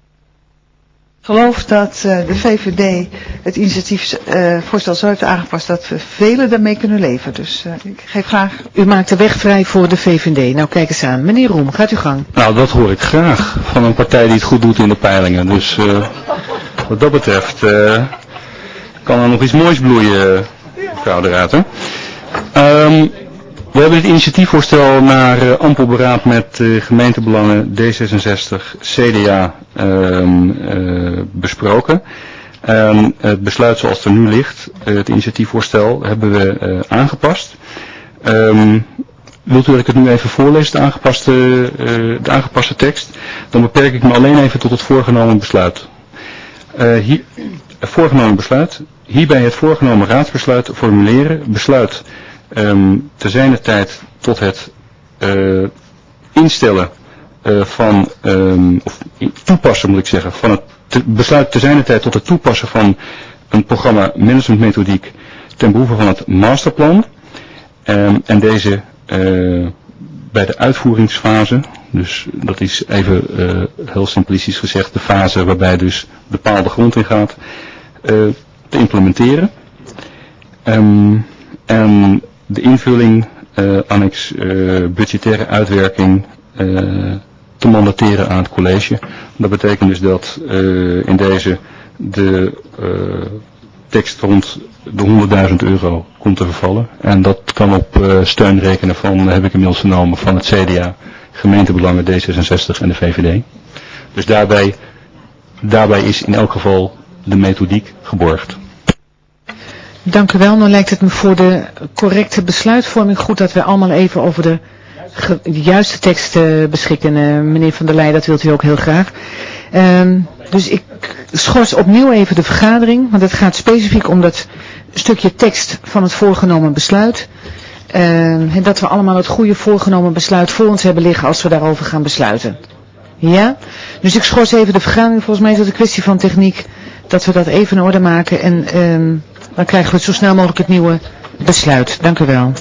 Ik geloof dat uh, de V V D het initiatiefvoorstel uh, zo heeft aangepast dat we velen daarmee kunnen leven. Dus uh, ik geef graag... U maakt de weg vrij voor de V V D. Nou, kijk eens aan. Meneer Roem, gaat uw gang. Nou, dat hoor ik graag van een partij die het goed doet in de peilingen. Dus uh, wat dat betreft uh, kan er nog iets moois bloeien, mevrouw de Ruiter. Um, we hebben het initiatiefvoorstel naar uh, ampel beraad met uh, gemeentebelangen D zesenzestig, C D A um, uh, besproken. Um, het besluit zoals het er nu ligt, uh, het initiatiefvoorstel, hebben we uh, aangepast. Um, wilt u dat ik het nu even voorlees, de aangepaste, uh, de aangepaste tekst? Dan beperk ik me alleen even tot het voorgenomen besluit. Uh, hier, het voorgenomen besluit. Hierbij het voorgenomen raadsbesluit formuleren. Besluit um, te zijner tijd tot het uh, instellen uh, van, um, of toepassen moet ik zeggen, van het te, besluit te zijner tijd tot het toepassen van een programma managementmethodiek ten behoeve van het masterplan. Um, en deze uh, bij de uitvoeringsfase, dus dat is even uh, heel simplistisch gezegd de fase waarbij dus bepaalde grond in gaat, uh, te implementeren. Um, en de invulling, uh, annex uh, budgettaire uitwerking, uh, te mandateren aan het college. Dat betekent dus dat uh, in deze de uh, tekst rond de honderdduizend euro komt te vervallen. En dat kan op uh, steun rekenen van, heb ik inmiddels vernomen, van het C D A, gemeentebelangen D zesenzestig en de V V D. Dus daarbij, daarbij is in elk geval de methodiek geborgd. Dank u wel. Nu lijkt het me voor de correcte besluitvorming goed dat we allemaal even over de, ge, de juiste tekst uh, beschikken. Uh, meneer Van der Leij, dat wilt u ook heel graag. Um, dus ik schors opnieuw even de vergadering, want het gaat specifiek om dat stukje tekst van het voorgenomen besluit. Uh, en dat we allemaal het goede voorgenomen besluit voor ons hebben liggen als we daarover gaan besluiten. Ja? Dus ik schors even de vergadering. Volgens mij is het een kwestie van techniek dat we dat even in orde maken en uh, dan krijgen we het zo snel mogelijk het nieuwe besluit. Dank u wel.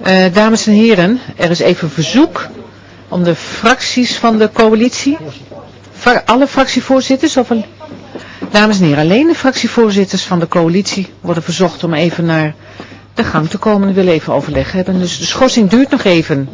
Uh, dames en heren, er is even een verzoek om de fracties van de coalitie, fra- alle fractievoorzitters, of een, dames en heren, alleen de fractievoorzitters van de coalitie worden verzocht om even naar de gang te komen en willen even overleg hebben. Dus de schorsing duurt nog even.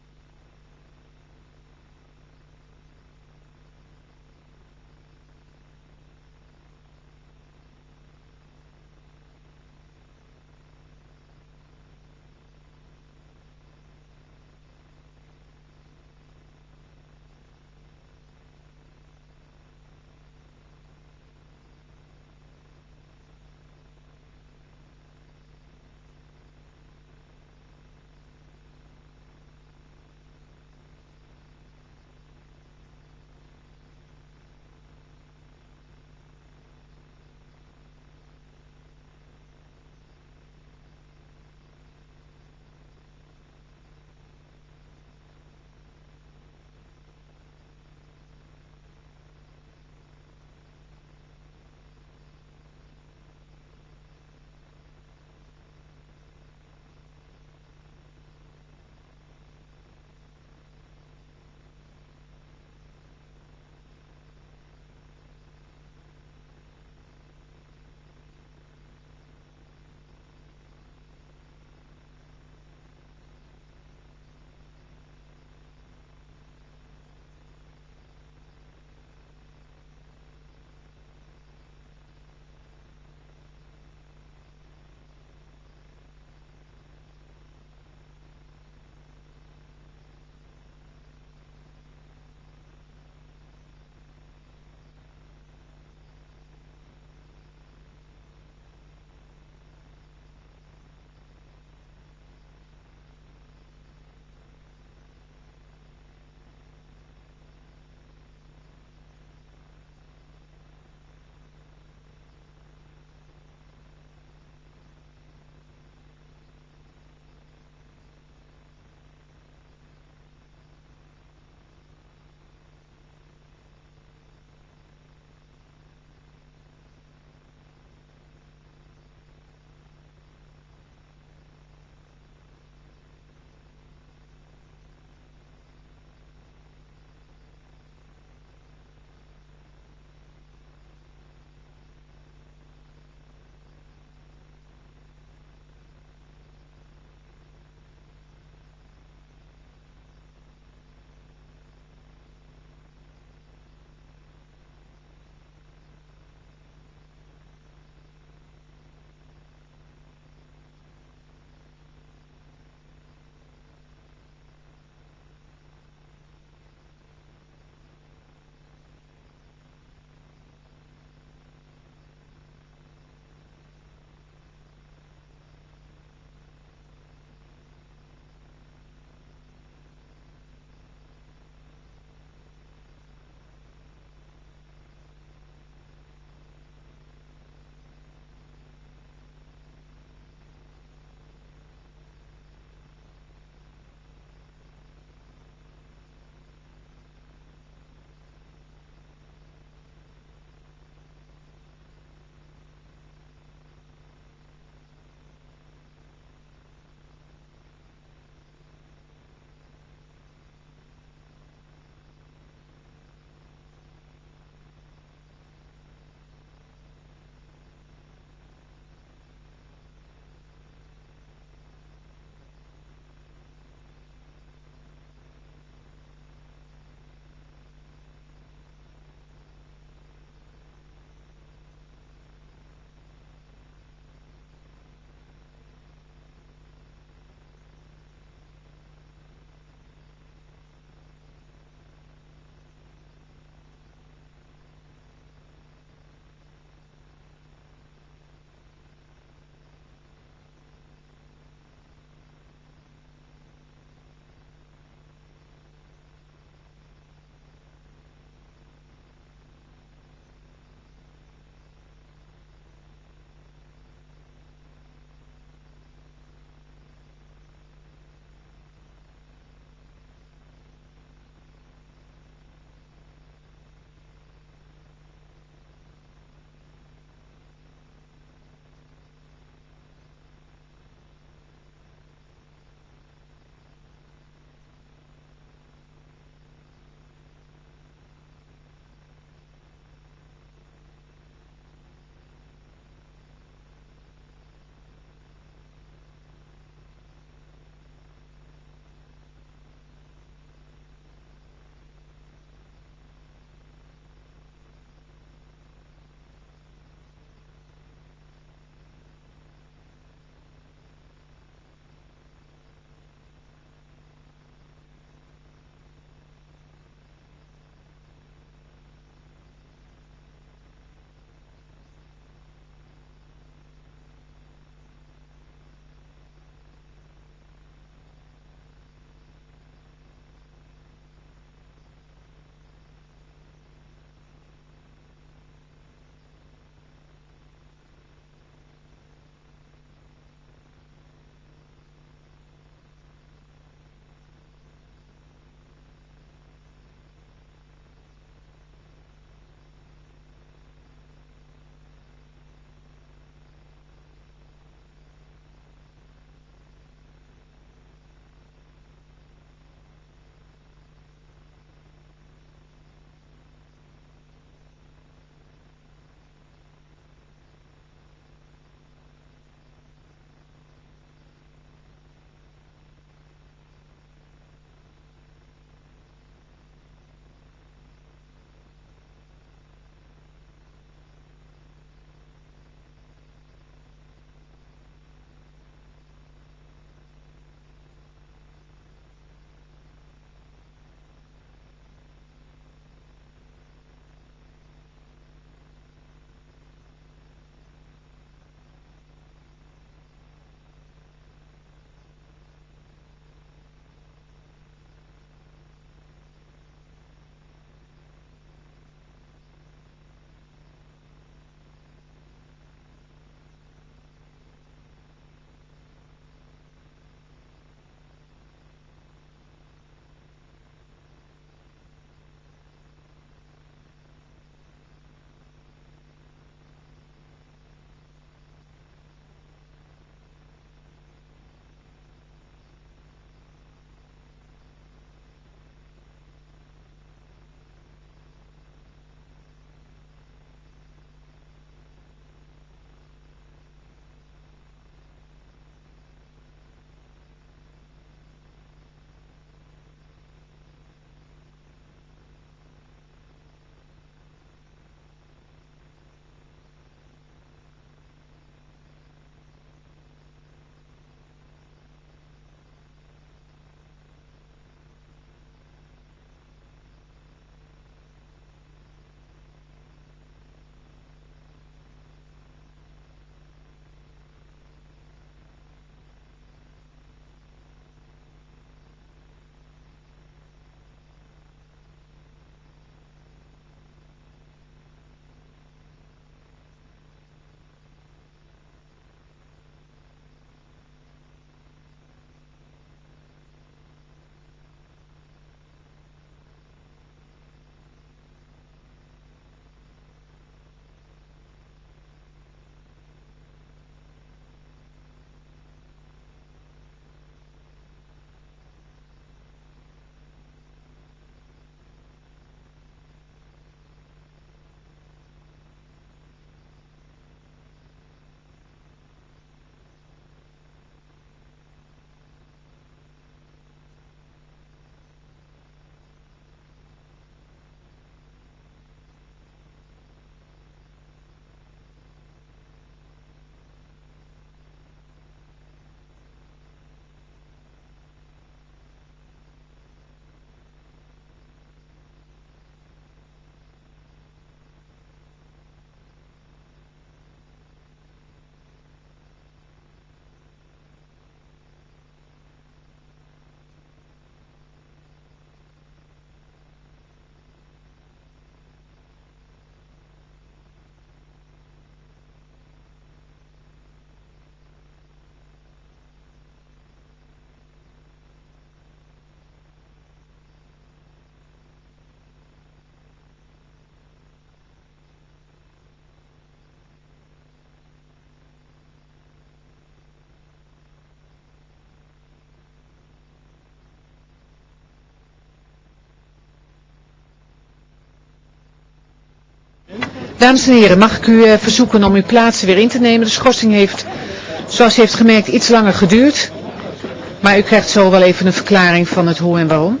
Dames en heren, mag ik u uh, verzoeken om uw plaatsen weer in te nemen. De schorsing heeft, zoals u heeft gemerkt, iets langer geduurd. Maar u krijgt zo wel even een verklaring van het hoe en waarom.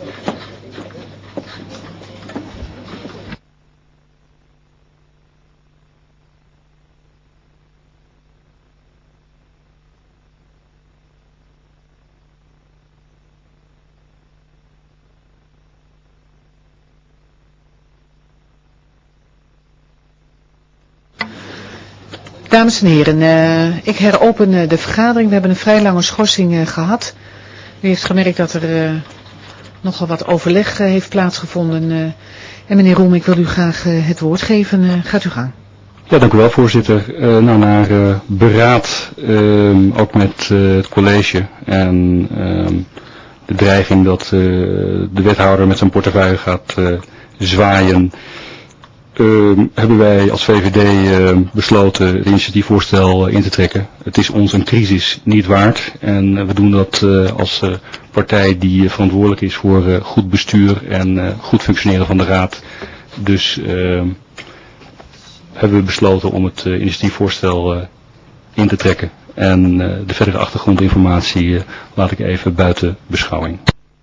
Dames en heren, uh, ik heropen uh, de vergadering. We hebben een vrij lange schorsing uh, gehad. U heeft gemerkt dat er uh, nogal wat overleg uh, heeft plaatsgevonden. Uh, en meneer Roem, ik wil u graag uh, het woord geven. Uh, gaat u gang. Ja, dank u wel, voorzitter. Uh, nou, naar uh, beraad, uh, ook met uh, het college en uh, de dreiging dat uh, de wethouder met zijn portefeuille gaat uh, zwaaien. Uh, hebben wij als V V D uh, besloten het initiatiefvoorstel uh, in te trekken. Het is ons een crisis niet waard en uh, we doen dat uh, als uh, partij die uh, verantwoordelijk is voor uh, goed bestuur en uh, goed functioneren van de raad. Dus uh, hebben we besloten om het uh, initiatiefvoorstel uh, in te trekken. En uh, de verdere achtergrondinformatie uh, laat ik even buiten beschouwing.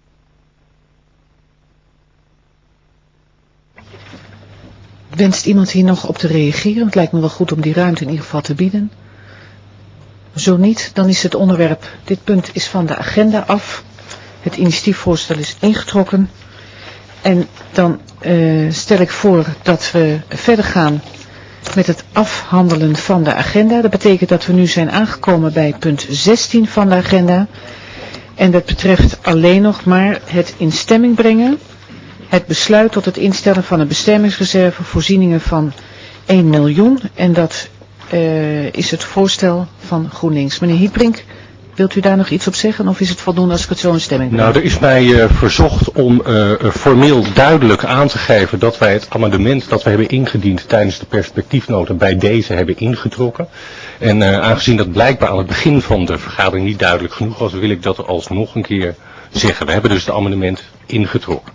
Wenst iemand hier nog op te reageren? Het lijkt me wel goed om die ruimte in ieder geval te bieden. Zo niet, dan is het onderwerp, dit punt is van de agenda af. Het initiatiefvoorstel is ingetrokken. En dan uh, stel ik voor dat we verder gaan met het afhandelen van de agenda. Dat betekent dat we nu zijn aangekomen bij punt zestien van de agenda. En dat betreft alleen nog maar het in stemming brengen. Het besluit tot het instellen van een bestemmingsreserve voorzieningen van één miljoen. En dat uh, is het voorstel van GroenLinks. Meneer Hietbrink, wilt u daar nog iets op zeggen? Of is het voldoende als ik het zo in stemming breng? Nou, er is mij uh, verzocht om uh, formeel duidelijk aan te geven dat wij het amendement dat we hebben ingediend tijdens de perspectiefnota bij deze hebben ingetrokken. En uh, aangezien dat blijkbaar aan het begin van de vergadering niet duidelijk genoeg was, wil ik dat alsnog een keer zeggen. We hebben dus het amendement ingetrokken.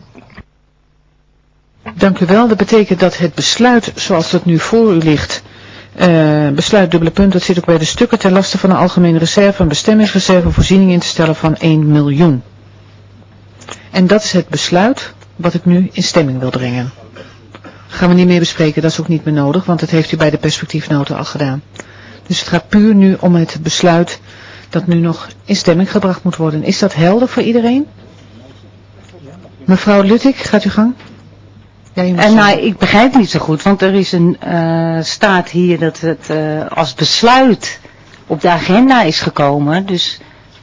Dank u wel. Dat betekent dat het besluit zoals dat nu voor u ligt, uh, besluit dubbele punt, dat zit ook bij de stukken ten laste van de algemene reserve, een bestemmingsreserve voorziening in te stellen van één miljoen. En dat is het besluit wat ik nu in stemming wil brengen. Gaan we niet meer bespreken, dat is ook niet meer nodig, want dat heeft u bij de perspectiefnota al gedaan. Dus het gaat puur nu om het besluit dat nu nog in stemming gebracht moet worden. Is dat helder voor iedereen? Mevrouw Luttig, gaat u gang. Ja, en nou, ik begrijp het niet zo goed, want er is een uh, staat hier dat het uh, als besluit op de agenda is gekomen. Dus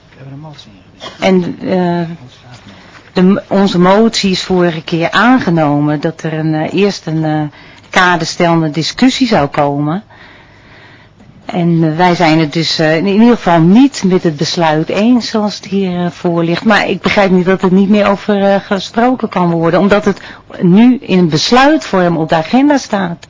en uh, de, onze motie is vorige keer aangenomen dat er een, uh, eerst een uh, kaderstelende discussie zou komen. En uh, wij zijn het dus uh, in ieder geval niet met het besluit eens zoals het hier uh, voor ligt. Maar ik begrijp niet dat er niet meer over uh, gesproken kan worden. Omdat het nu in een besluitvorm op de agenda staat.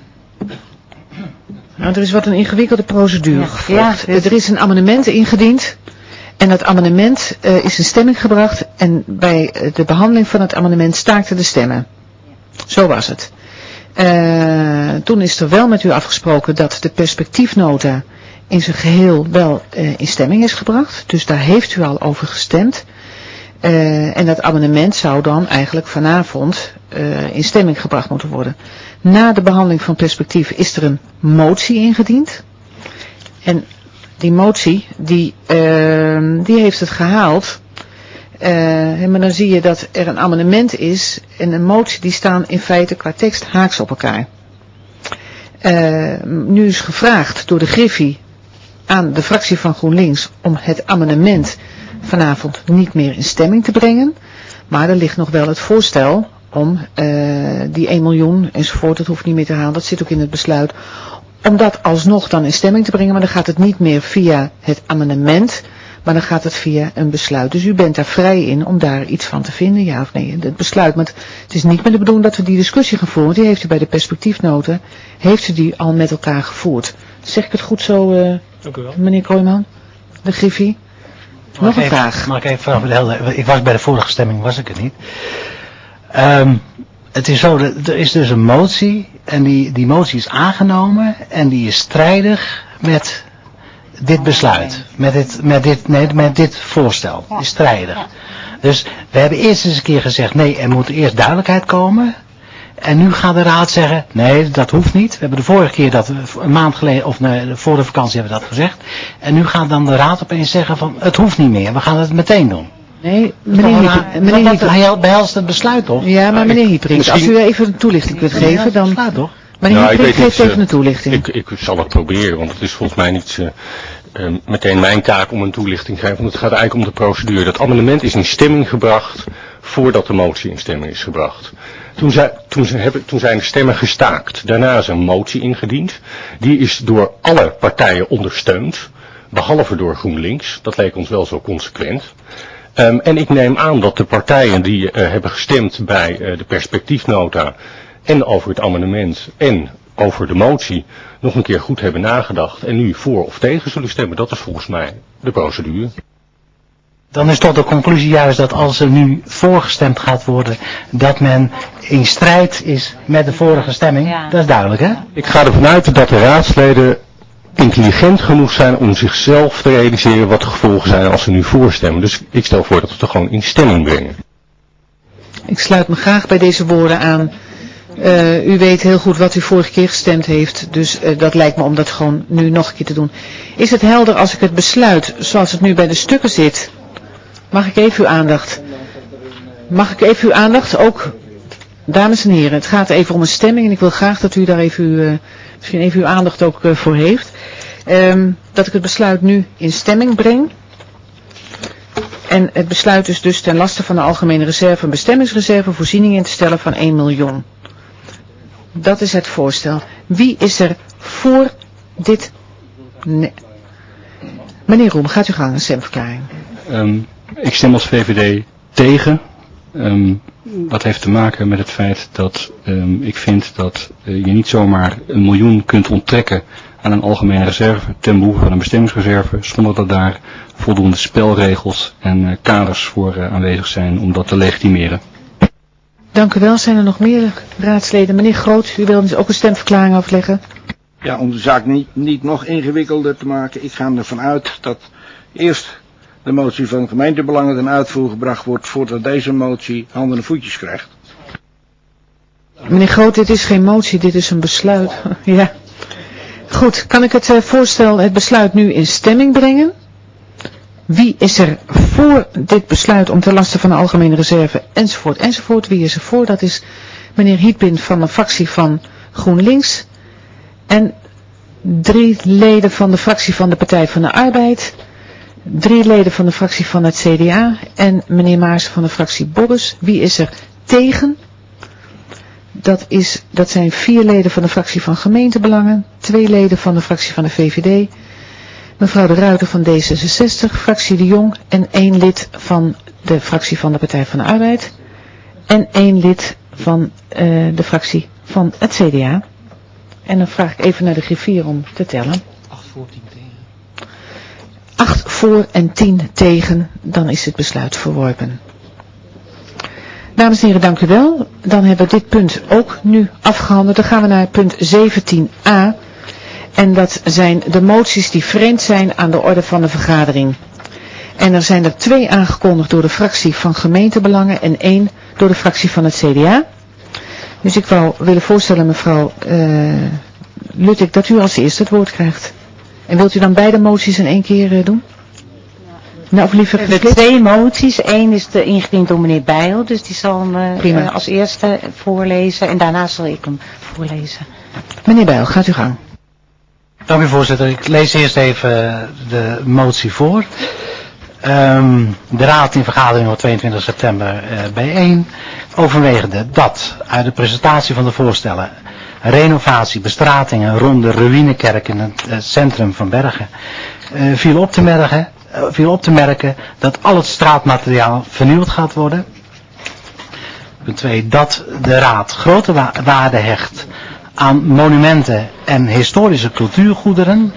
Nou, er is wat een ingewikkelde procedure gevolgd. Ja, ja, er is een amendement ingediend. En dat amendement uh, is in stemming gebracht. En bij uh, de behandeling van het amendement staakten de stemmen. Zo was het. Uh, toen is er wel met u afgesproken dat de perspectiefnota in zijn geheel wel uh, in stemming is gebracht. Dus daar heeft u al over gestemd. Uh, en dat amendement zou dan eigenlijk vanavond uh, in stemming gebracht moeten worden. Na de behandeling van perspectief is er een motie ingediend. En die motie, die, uh, die heeft het gehaald. Uh, maar dan zie je dat er een amendement is en een motie die staan in feite qua tekst haaks op elkaar. Uh, nu is gevraagd door de Griffie aan de fractie van GroenLinks om het amendement vanavond niet meer in stemming te brengen. Maar er ligt nog wel het voorstel om uh, die één miljoen enzovoort, dat hoeft niet meer te halen, dat zit ook in het besluit. Om dat alsnog dan in stemming te brengen, maar dan gaat het niet meer via het amendement, maar dan gaat het via een besluit. Dus u bent daar vrij in om daar iets van te vinden, ja of nee. Het besluit, maar het is niet meer de bedoeling dat we die discussie gaan voeren. Die heeft u bij de perspectiefnoten, heeft u die al met elkaar gevoerd. Zeg ik het goed zo, uh, meneer Kooijman? De Griffie? Nog een even, vraag. Mag ik even vragen? Heel, ik was bij de vorige stemming, was ik het niet. Um, het is zo, er is dus een motie en die, die motie is aangenomen en die is strijdig met dit besluit. Met dit, met dit, nee, met dit voorstel. Is strijdig. Dus we hebben eerst eens een keer gezegd, nee, er moet eerst duidelijkheid komen. En nu gaat de raad zeggen, nee, dat hoeft niet. We hebben de vorige keer dat, een maand geleden, of nee, voor de vakantie hebben we dat gezegd. En nu gaat dan de raad opeens zeggen van, het hoeft niet meer, we gaan het meteen doen. Nee, meneer Hyper, meneer dat, dat behelst het besluit toch? Ja, maar meneer Hyper, misschien... als u even een toelichting kunt geven, dan... Ja, toch? Meneer nou, Hyper, geeft niet, even een toelichting. Ik, ik zal het proberen, want het is volgens mij niet uh, uh, meteen mijn taak om een toelichting te geven. Want het gaat eigenlijk om de procedure. Dat amendement is in stemming gebracht voordat de motie in stemming is gebracht. Toen, zij, toen, ze hebben, toen zijn de stemmen gestaakt. Daarna is een motie ingediend. Die is door alle partijen ondersteund, behalve door GroenLinks. Dat leek ons wel zo consequent. Um, en ik neem aan dat de partijen die uh, hebben gestemd bij uh, de perspectiefnota en over het amendement en over de motie nog een keer goed hebben nagedacht en nu voor of tegen zullen stemmen. Dat is volgens mij de procedure. Dan is toch de conclusie juist dat als er nu voorgestemd gaat worden, dat men in strijd is met de vorige stemming. Ja. Dat is duidelijk, hè? Ik ga ervan uit dat de raadsleden intelligent genoeg zijn om zichzelf te realiseren wat de gevolgen zijn als ze nu voorstemmen. Dus ik stel voor dat we het er gewoon in stemming brengen. Ik sluit me graag bij deze woorden aan. Uh, u weet heel goed wat u vorige keer gestemd heeft, dus uh, dat lijkt me om dat gewoon nu nog een keer te doen. Is het helder als ik het besluit zoals het nu bij de stukken zit? Mag ik even uw aandacht? Mag ik even uw aandacht? Ook, dames en heren, het gaat even om een stemming en ik wil graag dat u daar even uw, uh, misschien even uw aandacht ook uh, voor heeft. Um, dat ik het besluit nu in stemming breng. En het besluit is dus ten laste van de algemene reserve een bestemmingsreserve voorziening in te stellen van één miljoen. Dat is het voorstel. Wie is er voor dit? Nee. Meneer Roem, gaat u gang, een stemverklaring. Um, ik stem als V V D tegen. Um, dat heeft te maken met het feit dat um, ik vind dat uh, je niet zomaar een miljoen kunt onttrekken aan een algemene reserve ten behoeve van een bestemmingsreserve, zonder dat daar voldoende spelregels en uh, kaders voor uh, aanwezig zijn om dat te legitimeren. Dank u wel. Zijn er nog meer raadsleden? Meneer Groot, u wilt ook een stemverklaring afleggen? Ja, om de zaak niet, niet nog ingewikkelder te maken. Ik ga ervan uit dat eerst de motie van gemeentebelangen ten uitvoer gebracht wordt voordat deze motie handen en voetjes krijgt. Meneer Groot, dit is geen motie, dit is een besluit. Ja. Goed, kan ik het uh, voorstel, het besluit nu in stemming brengen? Wie is er voor dit besluit om ten laste van de algemene reserve enzovoort enzovoort? Wie is er voor? Dat is meneer Hietpin van de fractie van GroenLinks en drie leden van de fractie van de Partij van de Arbeid, drie leden van de fractie van het C D A en meneer Maars van de fractie Bobbes. Wie is er tegen? Dat, is, dat zijn vier leden van de fractie van Gemeentebelangen, twee leden van de fractie van de V V D, mevrouw de Ruiter van D zesenzestig, fractie De Jong en één lid van de fractie van de Partij van de Arbeid en één lid van uh, de fractie van het C D A. En dan vraag ik even naar de griffier om te tellen. acht voor, tien tegen. acht voor en tien tegen, dan is het besluit verworpen. Dames en heren, dank u wel. Dan hebben we dit punt ook nu afgehandeld. Dan gaan we naar punt zeventien a. En dat zijn de moties die vreemd zijn aan de orde van de vergadering. En er zijn er twee aangekondigd door de fractie van Gemeentebelangen en één door de fractie van het C D A. Dus ik wou willen voorstellen, mevrouw uh, Luttig, dat u als eerste het woord krijgt. En wilt u dan beide moties in één keer uh, doen? Nou, of liever we hebben twee moties. Eén is de ingediend door meneer Bijl, dus die zal hem uh, uh, als eerste voorlezen en daarna zal ik hem voorlezen. Meneer Bijl, gaat u gang. Dank u voorzitter. Ik lees eerst even de motie voor. Um, de raad in vergadering op tweeëntwintig september uh, bijeen. Overwegende dat uit de presentatie van de voorstellen renovatie, bestratingen rond de Ruïnekerk in het uh, centrum van Bergen uh, viel op te merken, uh, viel op te merken dat al het straatmateriaal vernieuwd gaat worden. Punt twee, dat de raad grote wa- waarde hecht aan monumenten en historische cultuurgoederen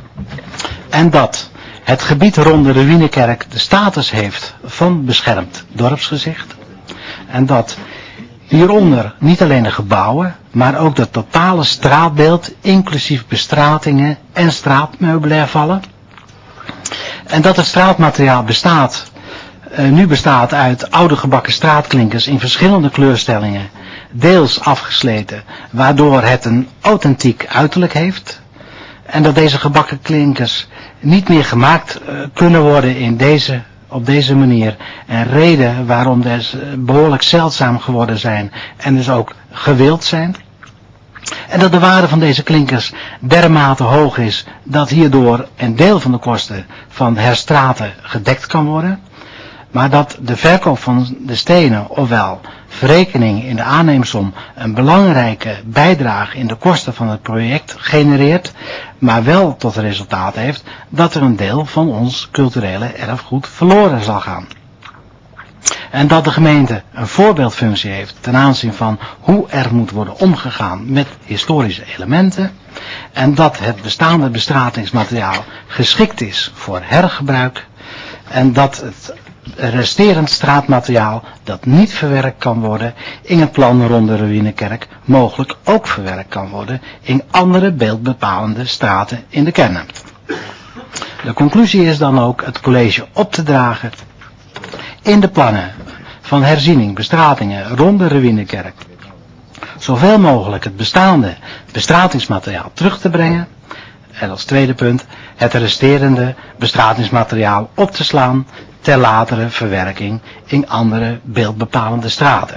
en dat het gebied rond de Ruïnekerk de status heeft van beschermd dorpsgezicht en dat Hieronder niet alleen de gebouwen, maar ook het totale straatbeeld, inclusief bestratingen en straatmeubilair vallen. En dat het straatmateriaal bestaat, uh, nu bestaat uit oude gebakken straatklinkers in verschillende kleurstellingen, deels afgesleten, waardoor het een authentiek uiterlijk heeft. En dat deze gebakken klinkers niet meer gemaakt uh, kunnen worden in deze, op deze manier. En reden waarom deze behoorlijk zeldzaam geworden zijn en dus ook gewild zijn. En dat de waarde van deze klinkers dermate hoog is dat hierdoor een deel van de kosten van herstraten gedekt kan worden. Maar dat de verkoop van de stenen, ofwel verrekening in de aanneemsom, een belangrijke bijdrage in de kosten van het project genereert, maar wel tot resultaat heeft dat er een deel van ons culturele erfgoed verloren zal gaan. En dat de gemeente een voorbeeldfunctie heeft ten aanzien van hoe er moet worden omgegaan met historische elementen. En dat het bestaande bestratingsmateriaal geschikt is voor hergebruik. En dat het resterend straatmateriaal dat niet verwerkt kan worden in het plan rond de Ruïnekerk mogelijk ook verwerkt kan worden in andere beeldbepalende straten in de kernen. De conclusie is dan ook het college op te dragen in de plannen van herziening, bestratingen rond de Ruïnekerk zoveel mogelijk het bestaande bestratingsmateriaal terug te brengen. En als tweede punt het resterende bestratingsmateriaal op te slaan ter latere verwerking in andere beeldbepalende straten.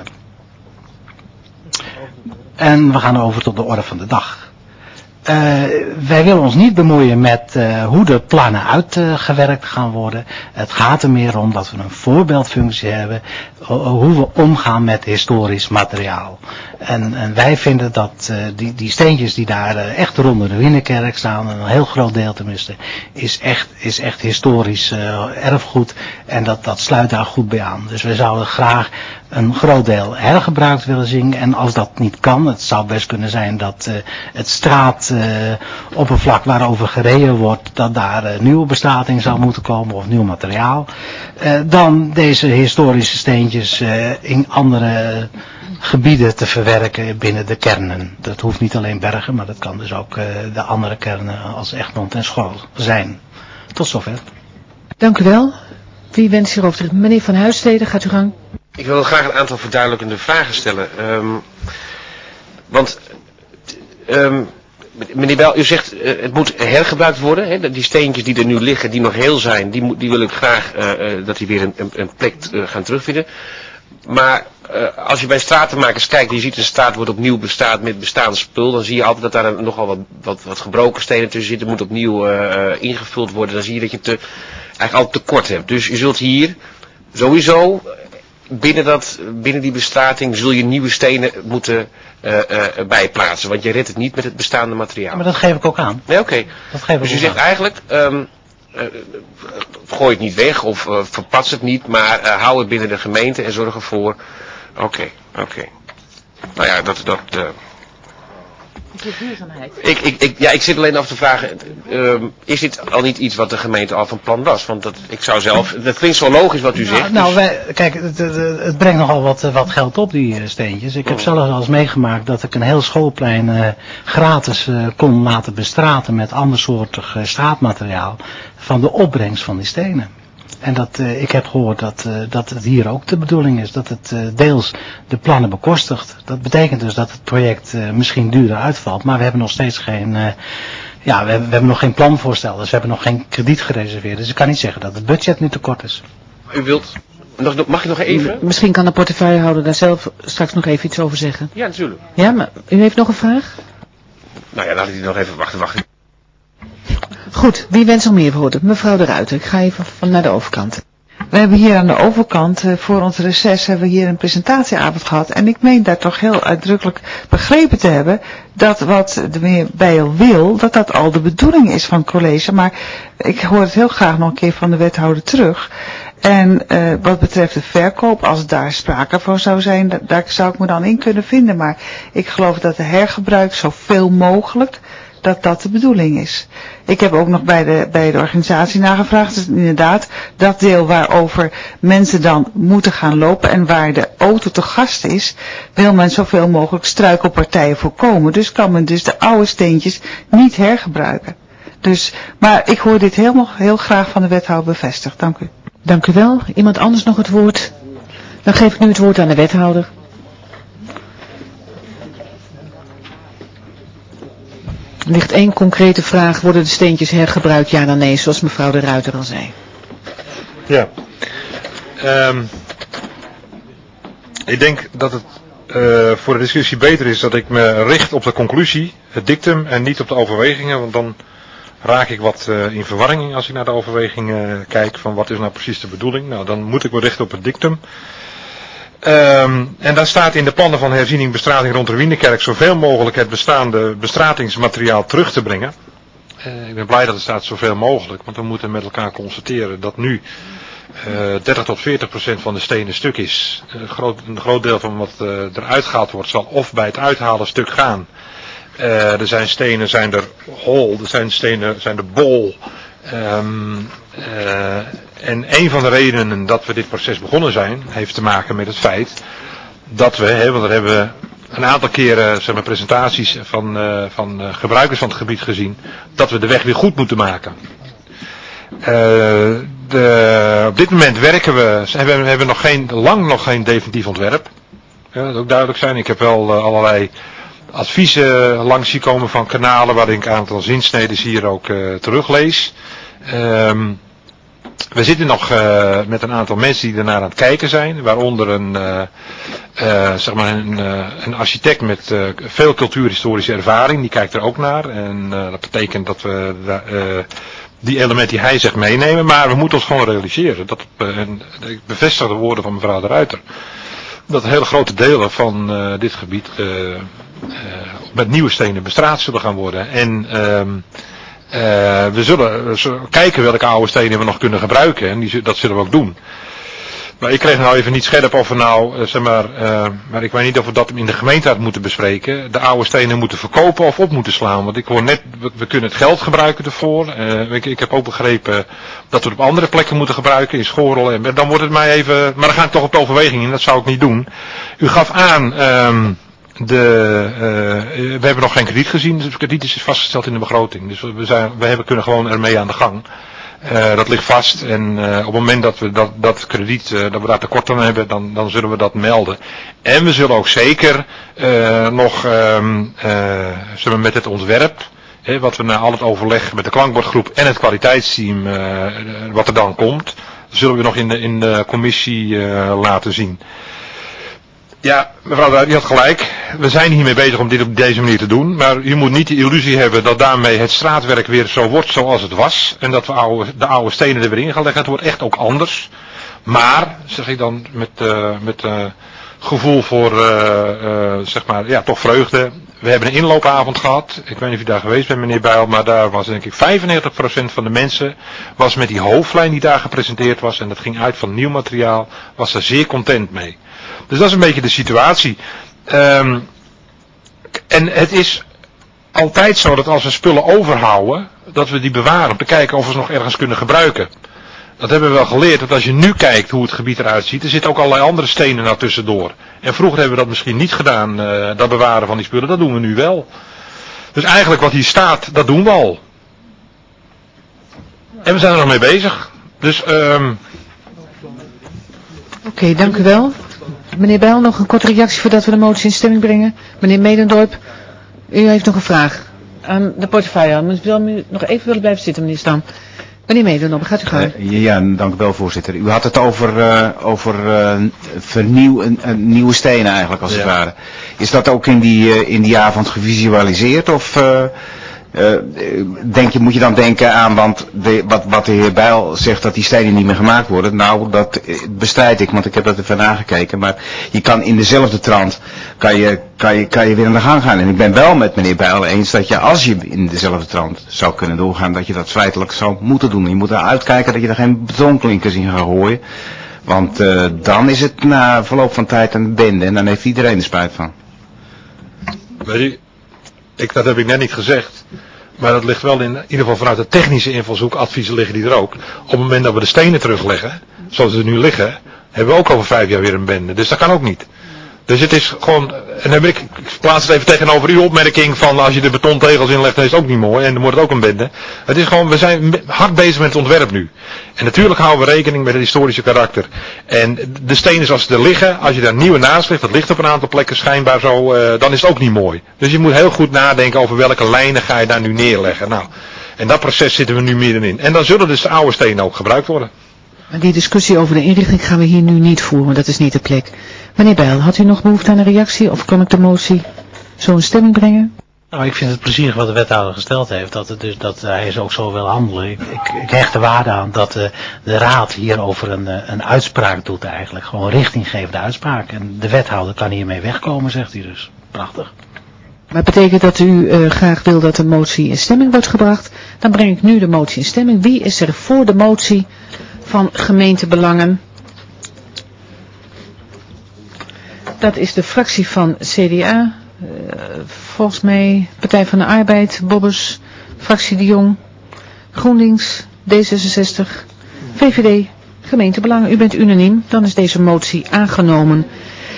En we gaan over tot de orde van de dag. Uh, wij willen ons niet bemoeien met uh, hoe de plannen uitgewerkt gaan worden. Het gaat er meer om dat we een voorbeeldfunctie hebben. Uh, hoe we omgaan met historisch materiaal. En, en wij vinden dat uh, die, die steentjes die daar uh, echt rond de Ruïnekerk staan, een heel groot deel tenminste, is echt, is echt historisch uh, erfgoed. En dat, dat sluit daar goed bij aan. Dus we zouden graag een groot deel hergebruikt willen zien. En als dat niet kan, het zou best kunnen zijn dat uh, het straatoppervlak uh, waarover gereden wordt, dat daar uh, nieuwe bestrating zou moeten komen of nieuw materiaal. Uh, dan deze historische steentjes uh, in andere gebieden te verwerken binnen de kernen. Dat hoeft niet alleen Bergen, maar dat kan dus ook uh, de andere kernen als Egmond en School zijn. Tot zover. Dank u wel. Wie wenst hierover te... Meneer Van Huisstede, gaat u gang. Ik wil graag een aantal verduidelijkende vragen stellen. Um, want, um, meneer Bijl, u zegt uh, het moet hergebruikt worden. Hè? Die steentjes die er nu liggen, die nog heel zijn, die, moet, die wil ik graag uh, uh, dat die weer een, een, een plek uh, gaan terugvinden. Maar uh, als je bij stratenmakers kijkt, je ziet een straat wordt opnieuw bestaat met bestaand spul, dan zie je altijd dat daar een, nogal wat, wat, wat gebroken stenen tussen zitten, moet opnieuw uh, ingevuld worden. Dan zie je dat je te, eigenlijk altijd tekort hebt. Dus je zult hier sowieso binnen, dat, binnen die bestrating zul je nieuwe stenen moeten uh, uh, bijplaatsen, want je redt het niet met het bestaande materiaal. Ja, maar dat geef ik ook aan. Nee, oké. Okay. Dus je zegt aan. eigenlijk, um, uh, gooi het niet weg of uh, verpats het niet, maar uh, hou het binnen de gemeente en zorg ervoor. Oké, okay, oké. Okay. Nou ja, dat... dat uh, Ik, ik, ik, ja, ik zit alleen af te vragen, uh, is dit al niet iets wat de gemeente al van plan was? Want dat, ik zou zelf, dat klinkt zo logisch wat u nou, zegt. Nou, dus... wij, kijk, het, het, het brengt nogal wat, wat geld op, die steentjes. Ik heb oh. zelfs al eens meegemaakt dat ik een heel schoolplein uh, gratis uh, kon laten bestraten met andersoortig uh, straatmateriaal van de opbrengst van die stenen. En dat, uh, ik heb gehoord dat, uh, dat het hier ook de bedoeling is, dat het uh, deels de plannen bekostigt. Dat betekent dus dat het project uh, misschien duurder uitvalt, maar we hebben nog steeds geen, uh, ja, we hebben, we hebben nog geen planvoorstel, dus we hebben nog geen krediet gereserveerd. Dus ik kan niet zeggen dat het budget nu tekort is. U wilt, nog, mag ik nog even? Misschien kan de portefeuillehouder daar zelf straks nog even iets over zeggen. Ja, natuurlijk. Ja, maar u heeft nog een vraag? Nou ja, laat ik nog even wachten, wachten. Goed, wie wenst nog meer woorden? Mevrouw de Ruiter, ik ga even van naar de overkant. We hebben hier aan de overkant, uh, voor ons reces, hebben we hier een presentatieavond gehad. En ik meen daar toch heel uitdrukkelijk begrepen te hebben dat wat de meneer Bijl wil, dat dat al de bedoeling is van het college. Maar ik hoor het heel graag nog een keer van de wethouder terug. En uh, wat betreft de verkoop, als daar sprake van zou zijn, da daar zou ik me dan in kunnen vinden. Maar ik geloof dat de hergebruik zoveel mogelijk, dat dat de bedoeling is. Ik heb ook nog bij de, bij de organisatie nagevraagd. Dus inderdaad, dat deel waarover mensen dan moeten gaan lopen en waar de auto te gast is, wil men zoveel mogelijk struikelpartijen voorkomen. Dus kan men dus de oude steentjes niet hergebruiken. Dus, maar ik hoor dit heel, heel graag van de wethouder bevestigd. Dank u. Dank u wel. Iemand anders nog het woord? Dan geef ik nu het woord aan de wethouder. Er ligt één concrete vraag. Worden de steentjes hergebruikt? Ja dan nee, zoals mevrouw de Ruiter al zei. Ja. Um, ik denk dat het uh, voor de discussie beter is dat ik me richt op de conclusie, het dictum en niet op de overwegingen. Want dan raak ik wat uh, in verwarring als ik naar de overwegingen kijk van wat is nou precies de bedoeling. Nou, dan moet ik me richten op het dictum. Um, en daar staat in de plannen van herziening bestrating rond de Wienerkerk zoveel mogelijk het bestaande bestratingsmateriaal terug te brengen. Uh, ik ben blij dat er staat zoveel mogelijk, want we moeten met elkaar constateren dat nu uh, dertig tot veertig procent van de stenen stuk is. Uh, groot, een groot deel van wat uh, eruit gehaald wordt zal of bij het uithalen stuk gaan. Uh, er zijn stenen, zijn er hol, er zijn stenen, zijn er bol. Um, uh, en een van de redenen dat we dit proces begonnen zijn, heeft te maken met het feit dat we, hè, want daar hebben we een aantal keren zeg maar, presentaties van, uh, van uh, gebruikers van het gebied gezien, dat we de weg weer goed moeten maken. Uh, de, op dit moment werken we, hebben we hebben nog geen, lang nog geen definitief ontwerp. Ja, dat moet ook duidelijk zijn. Ik heb wel uh, allerlei adviezen langs zien komen van kanalen waarin ik een aantal zinsneden hier ook uh, teruglees. Um, we zitten nog uh, met een aantal mensen die ernaar aan het kijken zijn, waaronder een, uh, uh, zeg maar een, uh, een architect met uh, veel cultuurhistorische ervaring, die kijkt er ook naar. En uh, dat betekent dat we uh, die elementen die hij zegt meenemen, maar we moeten ons gewoon realiseren. Dat, uh, en ik bevestig de woorden van mevrouw de Ruiter, dat hele grote delen van uh, dit gebied uh, uh, met nieuwe stenen bestraat zullen gaan worden. En uh, uh, we zullen uh, kijken welke oude stenen we nog kunnen gebruiken. En die, dat zullen we ook doen. Maar ik kreeg nou even niet scherp of we nou, uh, zeg maar, uh, maar ik weet niet of we dat in de gemeenteraad moeten bespreken. De oude stenen moeten verkopen of op moeten slaan. Want ik hoor net, we, we kunnen het geld gebruiken ervoor. Uh, ik, ik heb ook begrepen dat we het op andere plekken moeten gebruiken, in Schorel. En dan wordt het mij even, maar dan ga ik toch op de overweging in, dat zou ik niet doen. U gaf aan, um, de, uh, we hebben nog geen krediet gezien, dus het krediet is vastgesteld in de begroting. Dus we, zijn, we hebben, kunnen gewoon ermee aan de gang. Uh, dat ligt vast en uh, op het moment dat we dat, dat krediet, uh, dat we daar tekort aan hebben, dan, dan zullen we dat melden. En we zullen ook zeker uh, nog um, uh, zullen met het ontwerp, hè, wat we na al het overleg met de klankbordgroep en het kwaliteitsteam, uh, wat er dan komt, zullen we nog in de, in de commissie uh, laten zien. Ja, mevrouw, die had gelijk. We zijn hiermee bezig om dit op deze manier te doen. Maar u moet niet de illusie hebben dat daarmee het straatwerk weer zo wordt zoals het was. En dat we oude, de oude stenen er weer in gaan leggen. Het wordt echt ook anders. Maar, zeg ik dan met, uh, met uh, gevoel voor, uh, uh, zeg maar, ja, toch vreugde. We hebben een inloopavond gehad. Ik weet niet of u daar geweest bent, meneer Bijl. Maar daar was denk ik vijfennegentig procent van de mensen was met die hoofdlijn die daar gepresenteerd was. En dat ging uit van nieuw materiaal. Was er zeer content mee. Dus dat is een beetje de situatie. Um, en het is altijd zo dat als we spullen overhouden, dat we die bewaren om te kijken of we ze nog ergens kunnen gebruiken. Dat hebben we wel geleerd, dat als je nu kijkt hoe het gebied eruit ziet, er zitten ook allerlei andere stenen naar tussendoor. En vroeger hebben we dat misschien niet gedaan, uh, dat bewaren van die spullen, dat doen we nu wel. Dus eigenlijk wat hier staat, dat doen we al. En we zijn er nog mee bezig. Dus, um... Oké, okay, dank u wel. Meneer Bijl, nog een korte reactie voordat we de motie in stemming brengen. Meneer Medendorp, u heeft nog een vraag aan de portefeuille. Maar u nog even willen blijven zitten, meneer Stam. Meneer Medendorp, gaat u gaan. Uh, ja, dank u wel, voorzitter. U had het over, uh, over uh, vernieuw, uh, nieuwe stenen eigenlijk, als ja. het ware. Is dat ook in die, uh, in die avond gevisualiseerd of... Uh, Uh, denk je, moet je dan denken aan, want de, wat, wat de heer Bijl zegt dat die stenen niet meer gemaakt worden, nou dat bestrijd ik, want ik heb dat even nagekeken, maar je kan in dezelfde trant, kan je, kan je, kan je weer aan de gang gaan. En ik ben wel met meneer Bijl eens dat je, als je in dezelfde trant zou kunnen doorgaan, dat je dat feitelijk zou moeten doen. Je moet er uitkijken dat je er geen betonklinkers in gaat gooien, want uh, dan is het na verloop van tijd een bende en dan heeft iedereen er spijt van. Weet je, ik, dat heb ik net niet gezegd. Maar dat ligt wel in, in ieder geval vanuit de technische invalshoek, adviezen liggen die er ook. Op het moment dat we de stenen terugleggen, zoals ze nu liggen, hebben we ook over vijf jaar weer een bende. Dus dat kan ook niet. Dus het is gewoon, en dan heb ik, ik plaats het even tegenover uw opmerking van als je de betontegels inlegt, dan is het ook niet mooi en dan wordt het ook een bende. Het is gewoon, we zijn hard bezig met het ontwerp nu. En natuurlijk houden we rekening met het historische karakter. En de stenen zoals ze er liggen, als je daar nieuwe naast ligt, dat ligt op een aantal plekken schijnbaar zo, uh, dan is het ook niet mooi. Dus je moet heel goed nadenken over welke lijnen ga je daar nu neerleggen. Nou, en dat proces zitten we nu middenin. En dan zullen dus de oude stenen ook gebruikt worden. Maar die discussie over de inrichting gaan we hier nu niet voeren, dat is niet de plek. Meneer Bijl, had u nog behoefte aan een reactie of kan ik de motie zo in stemming brengen? Nou, ik vind het plezierig wat de wethouder gesteld heeft, dat, het dus, dat hij zo ook zo wil handelen. Ik, ik, ik hecht er waarde aan dat uh, de raad hierover een, uh, een uitspraak doet eigenlijk, gewoon richtinggevende uitspraak. En de wethouder kan hiermee wegkomen, zegt hij dus. Prachtig. Maar het betekent dat u uh, graag wil dat de motie in stemming wordt gebracht. Dan breng ik nu de motie in stemming. Wie is er voor de motie van gemeentebelangen? Dat is de fractie van C D A, uh, volgens mij Partij van de Arbeid, Bobbers, fractie De Jong, GroenLinks, D zesenzestig, V V D, gemeentebelangen. U bent unaniem, dan is deze motie aangenomen.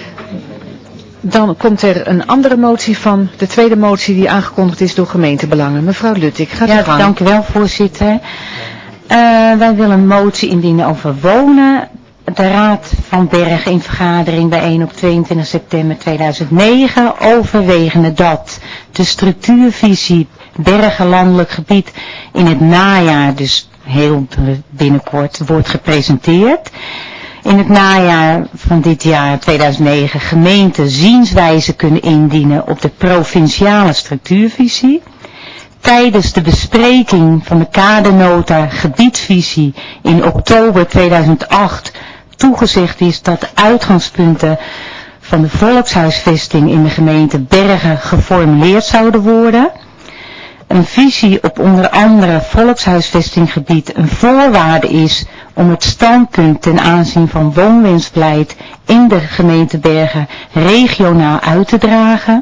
Dan komt er een andere motie van, de tweede motie die aangekondigd is door gemeentebelangen. Mevrouw Luttig, gaat u ja, gang. Dank u wel, voorzitter. Uh, wij willen een motie indienen over wonen. De Raad van Bergen in vergadering bijeen op tweeëntwintig september tweeduizend negen overwegende dat de structuurvisie Bergen landelijk gebied in het najaar, dus heel binnenkort, wordt gepresenteerd. In het najaar van dit jaar tweeduizend negen gemeenten zienswijze kunnen indienen op de provinciale structuurvisie. Tijdens de bespreking van de kadernota gebiedsvisie in oktober tweeduizend acht toegezegd is dat de uitgangspunten van de volkshuisvesting in de gemeente Bergen geformuleerd zouden worden. Een visie op onder andere volkshuisvestinggebied een voorwaarde is om het standpunt ten aanzien van woonwensbeleid in de gemeente Bergen regionaal uit te dragen.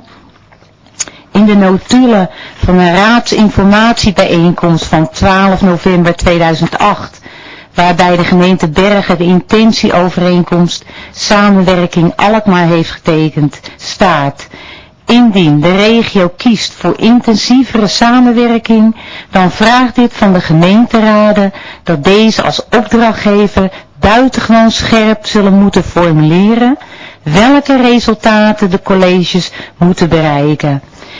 In de notulen van een raadsinformatiebijeenkomst van twaalf november tweeduizend acht, waarbij de gemeente Bergen de intentieovereenkomst samenwerking Alkmaar heeft getekend, staat: indien de regio kiest voor intensievere samenwerking, dan vraagt dit van de gemeenteraden dat deze als opdrachtgever buitengewoon scherp zullen moeten formuleren welke resultaten de colleges moeten bereiken.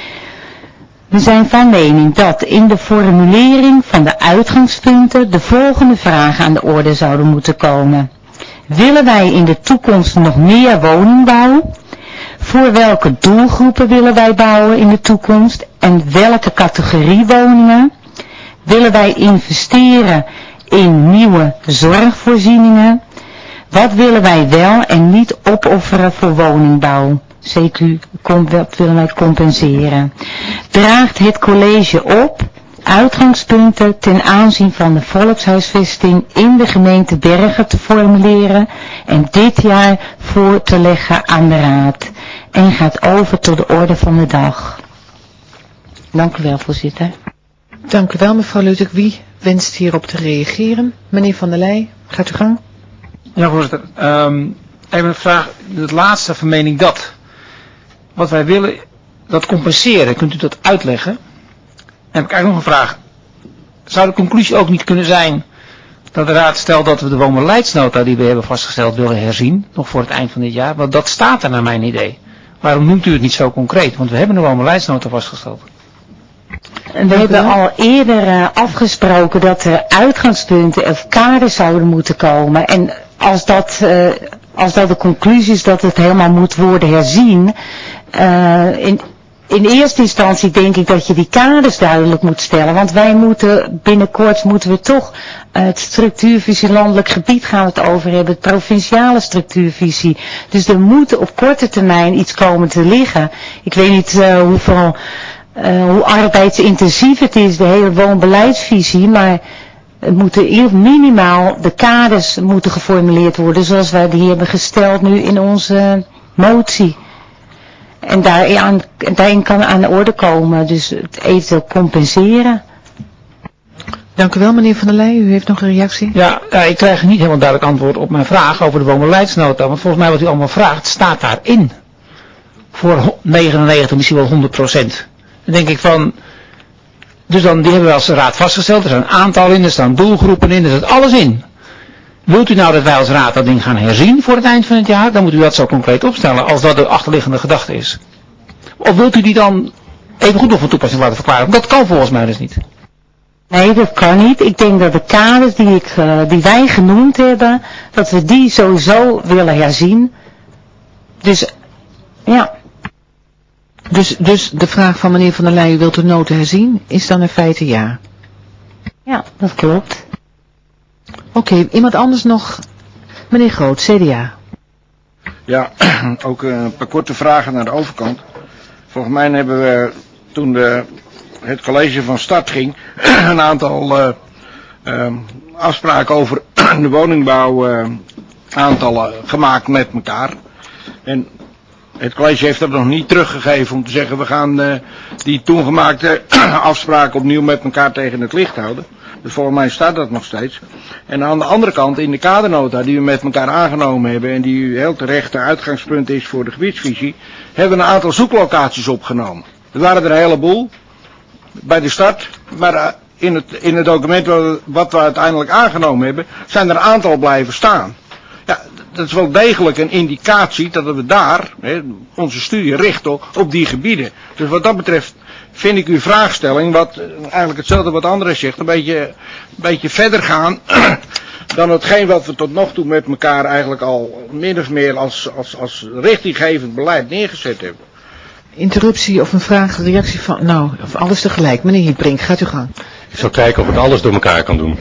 We zijn van mening dat in de formulering van de uitgangspunten de volgende vragen aan de orde zouden moeten komen. Willen wij in de toekomst nog meer woningbouw? Voor welke doelgroepen willen wij bouwen in de toekomst en welke categorie woningen? Willen wij investeren in nieuwe zorgvoorzieningen? Wat willen wij wel en niet opofferen voor woningbouw? C Q willen wij compenseren. Draagt het college op uitgangspunten ten aanzien van de volkshuisvesting in de gemeente Bergen te formuleren en dit jaar voor te leggen aan de raad. En gaat over tot de orde van de dag. Dank u wel, voorzitter. Dank u wel, mevrouw Luttig. Wie wenst hierop te reageren? Meneer Van der Leij, gaat u gang. Ja, voorzitter. Um, even een vraag. Het laatste van mening dat. Wat wij willen, dat compenseren. Kunt u dat uitleggen? Dan heb ik eigenlijk nog een vraag. Zou de conclusie ook niet kunnen zijn dat de raad stelt dat we de woonbeleidsnota die we hebben vastgesteld willen herzien, nog voor het eind van dit jaar? Want dat staat er naar mijn idee. Waarom noemt u het niet zo concreet? Want we hebben een woonbeleidsnota vastgesteld. We hebben al eerder uh, afgesproken dat er uitgangspunten of kaders zouden moeten komen. En als dat, uh, als dat de conclusie is dat het helemaal moet worden herzien, uh, in, in eerste instantie denk ik dat je die kaders duidelijk moet stellen. Want wij moeten binnenkort moeten we toch uh, het structuurvisie landelijk gebied gaan we het over hebben, het provinciale structuurvisie. Dus er moet op korte termijn iets komen te liggen. Ik weet niet uh, hoeveel, uh, hoe arbeidsintensief het is, de hele woonbeleidsvisie, maar het moeten minimaal de kaders moeten geformuleerd worden zoals wij die hebben gesteld nu in onze motie. En daarin, daarin kan aan de orde komen, dus het eventueel compenseren. Dank u wel, meneer Van der Leyen. U heeft nog een reactie? Ja, ja, ik krijg niet helemaal duidelijk antwoord op mijn vraag over de woonbeleidsnota. Want volgens mij wat u allemaal vraagt, staat daarin. Voor negenennegentig, misschien wel honderd procent. Dan denk ik van, dus dan, die hebben we als raad vastgesteld. Er zijn een aantal in, er staan doelgroepen in, er zit alles in. Wilt u nou dat wij als raad dat ding gaan herzien voor het eind van het jaar? Dan moet u dat zo concreet opstellen, als dat de achterliggende gedachte is. Of wilt u die dan even goed nog van toepassing laten verklaren? Dat kan volgens mij dus niet. Nee, dat kan niet. Ik denk dat de kaders die, ik, uh, die wij genoemd hebben, dat we die sowieso willen herzien. Dus, ja. Dus, dus de vraag van meneer Van der Leyen, wilt u de nota herzien, is dan in feite ja? Ja, dat klopt. Oké, okay, iemand anders nog? Meneer Groot, C D A. Ja, ook een paar korte vragen naar de overkant. Volgens mij hebben we, toen de, het college van start ging, een aantal uh, uh, afspraken over de woningbouw uh, aantallen gemaakt met elkaar. En het college heeft dat nog niet teruggegeven om te zeggen, we gaan uh, die toen gemaakte afspraken opnieuw met elkaar tegen het licht houden. Dus volgens mij staat dat nog steeds. En aan de andere kant, in de kadernota die we met elkaar aangenomen hebben en die heel terecht de uitgangspunt is voor de gebiedsvisie, hebben we een aantal zoeklocaties opgenomen. Er waren er een heleboel bij de start, maar uh, in, het, in het document wat we, wat we uiteindelijk aangenomen hebben, zijn er een aantal blijven staan. Ja, dat is wel degelijk een indicatie dat we daar, hè, onze studie richten op die gebieden. Dus wat dat betreft vind ik uw vraagstelling, wat eigenlijk hetzelfde wat André zegt, een beetje, een beetje verder gaan dan hetgeen wat we tot nog toe met elkaar eigenlijk al min of meer als, als, als richtinggevend beleid neergezet hebben. Interruptie of een vraag, reactie van, nou, of alles tegelijk. Meneer Hietbrink, gaat u gang. Ik zal kijken of ik alles door elkaar kan doen.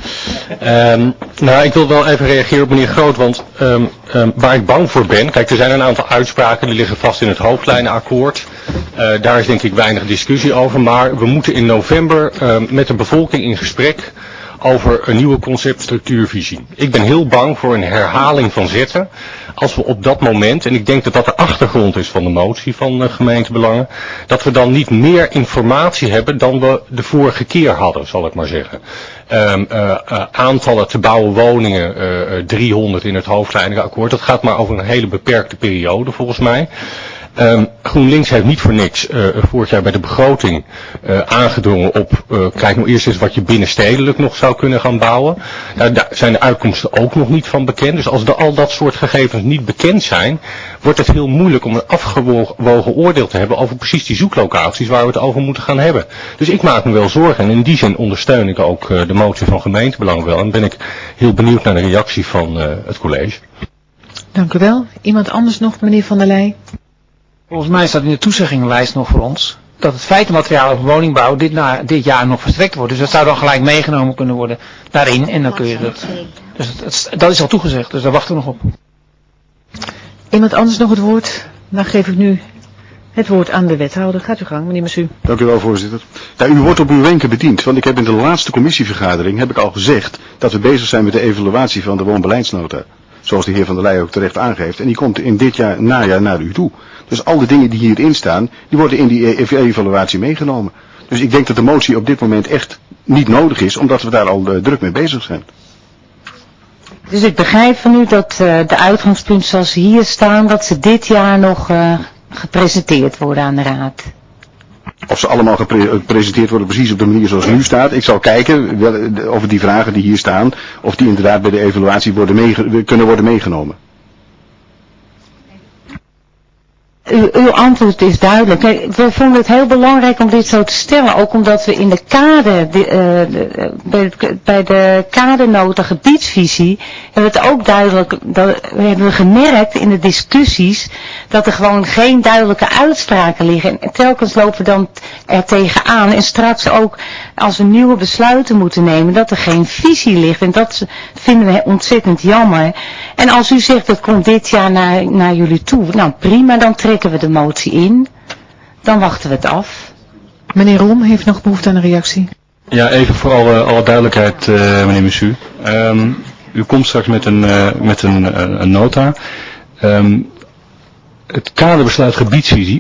Um, nou, ik wil wel even reageren op meneer Groot, want um, um, waar ik bang voor ben, kijk, er zijn een aantal uitspraken die liggen vast in het hoofdlijnenakkoord. Uh, daar is denk ik weinig discussie over, maar we moeten in november um, met de bevolking in gesprek over een nieuwe conceptstructuurvisie. Ik ben heel bang voor een herhaling van zetten als we op dat moment, en ik denk dat dat de achtergrond is van de motie van uh, gemeentebelangen, dat we dan niet meer informatie hebben dan we de vorige keer hadden, zal ik maar zeggen. Um, uh, uh, aantallen te bouwen woningen, uh, uh, driehonderd in het hoofdlijnenakkoord, dat gaat maar over een hele beperkte periode volgens mij. Um, GroenLinks heeft niet voor niks uh, vorig jaar bij de begroting uh, aangedrongen op, uh, kijk nou eerst eens wat je binnenstedelijk nog zou kunnen gaan bouwen. Nou, daar zijn de uitkomsten ook nog niet van bekend. Dus als de, al dat soort gegevens niet bekend zijn, wordt het heel moeilijk om een afgewogen oordeel te hebben over precies die zoeklocaties waar we het over moeten gaan hebben. Dus ik maak me wel zorgen en in die zin ondersteun ik ook uh, de motie van gemeentebelang wel. En ben ik heel benieuwd naar de reactie van uh, het college. Dank u wel. Iemand anders nog, meneer Van der Leyen? Volgens mij staat in de toezeggingenlijst nog voor ons dat het feitenmateriaal over woningbouw dit, na, dit jaar nog verstrekt wordt. Dus dat zou dan gelijk meegenomen kunnen worden daarin en dan kun je dat. Dus het, het, dat is al toegezegd, dus daar wachten we nog op. Iemand anders nog het woord? Dan geef ik nu het woord aan de wethouder. Gaat u gang, meneer Messu. Dank u wel, voorzitter. Ja, u wordt op uw wenken bediend, want ik heb in de laatste commissievergadering heb ik al gezegd dat we bezig zijn met de evaluatie van de woonbeleidsnota. Zoals de heer Van der Leyen ook terecht aangeeft. En die komt in dit jaar, najaar naar u toe. Dus al de dingen die hierin staan, die worden in die evaluatie meegenomen. Dus ik denk dat de motie op dit moment echt niet nodig is, omdat we daar al uh, druk mee bezig zijn. Dus ik begrijp van u dat uh, de uitgangspunten zoals ze hier staan, dat ze dit jaar nog uh, gepresenteerd worden aan de raad. Of ze allemaal gepresenteerd worden precies op de manier zoals het nu staat. Ik zal kijken wel, of die vragen die hier staan, of die inderdaad bij de evaluatie worden meege- kunnen worden meegenomen. U, uw antwoord is duidelijk. Kijk, we vonden het heel belangrijk om dit zo te stellen. Ook omdat we in de kader, de, uh, de, bij, bij de kadernota gebiedsvisie, hebben we het ook duidelijk, dat, we hebben gemerkt in de discussies, dat er gewoon geen duidelijke uitspraken liggen. En telkens lopen we dan er tegenaan. En straks ook, als we nieuwe besluiten moeten nemen, dat er geen visie ligt. En dat vinden we ontzettend jammer. En als u zegt, dat komt dit jaar naar, naar jullie toe, nou prima, dan trekken we de motie in. Dan wachten we het af. Meneer Rom heeft nog behoefte aan een reactie. Ja, even voor alle, alle duidelijkheid, uh, meneer Messu. Um, u komt straks met een, uh, met een, uh, een nota. Um, het kaderbesluit gebiedsvisie.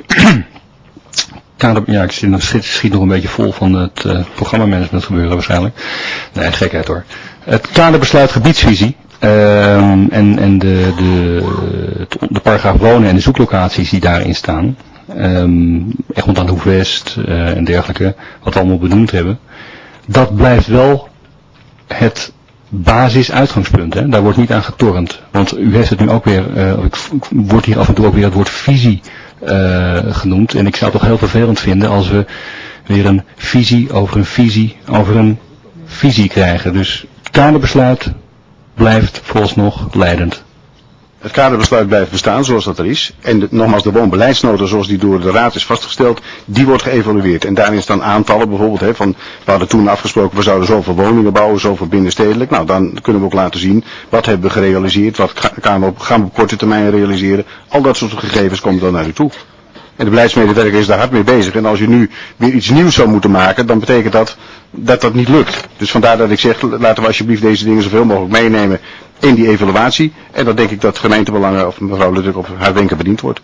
Kader, ja, ik schiet, schiet, schiet nog een beetje vol van het uh, programmamanagement gebeuren waarschijnlijk. Nee, gekheid hoor. Het kaderbesluit gebiedsvisie. Um, en en de, de, de paragraaf wonen en de zoeklocaties die daarin staan. Um, Egmond aan de Hoef West uh, en dergelijke, wat we allemaal benoemd hebben. Dat blijft wel het basisuitgangspunt. Hè? Daar wordt niet aan getornd. Want u heeft het nu ook weer, uh, ik wordt hier af en toe ook weer het woord visie uh, genoemd. En ik zou het toch heel vervelend vinden als we weer een visie over een visie over een visie krijgen. Dus het kaderbesluit blijft vooralsnog leidend. Het kaderbesluit blijft bestaan zoals dat er is. En de, nogmaals, de woonbeleidsnota zoals die door de Raad is vastgesteld, die wordt geëvalueerd. En daarin staan aantallen bijvoorbeeld, hè, van, we hadden toen afgesproken, we zouden zoveel woningen bouwen, zoveel binnenstedelijk. Nou, dan kunnen we ook laten zien, wat hebben we gerealiseerd, wat gaan we op, gaan we op korte termijn realiseren. Al dat soort gegevens komt dan naar u toe. En de beleidsmedewerker is daar hard mee bezig. En als je nu weer iets nieuws zou moeten maken, dan betekent dat dat dat niet lukt. Dus vandaar dat ik zeg, laten we alsjeblieft deze dingen zoveel mogelijk meenemen in die evaluatie. En dan denk ik dat gemeentebelangen of mevrouw Luttink op haar wenken bediend wordt.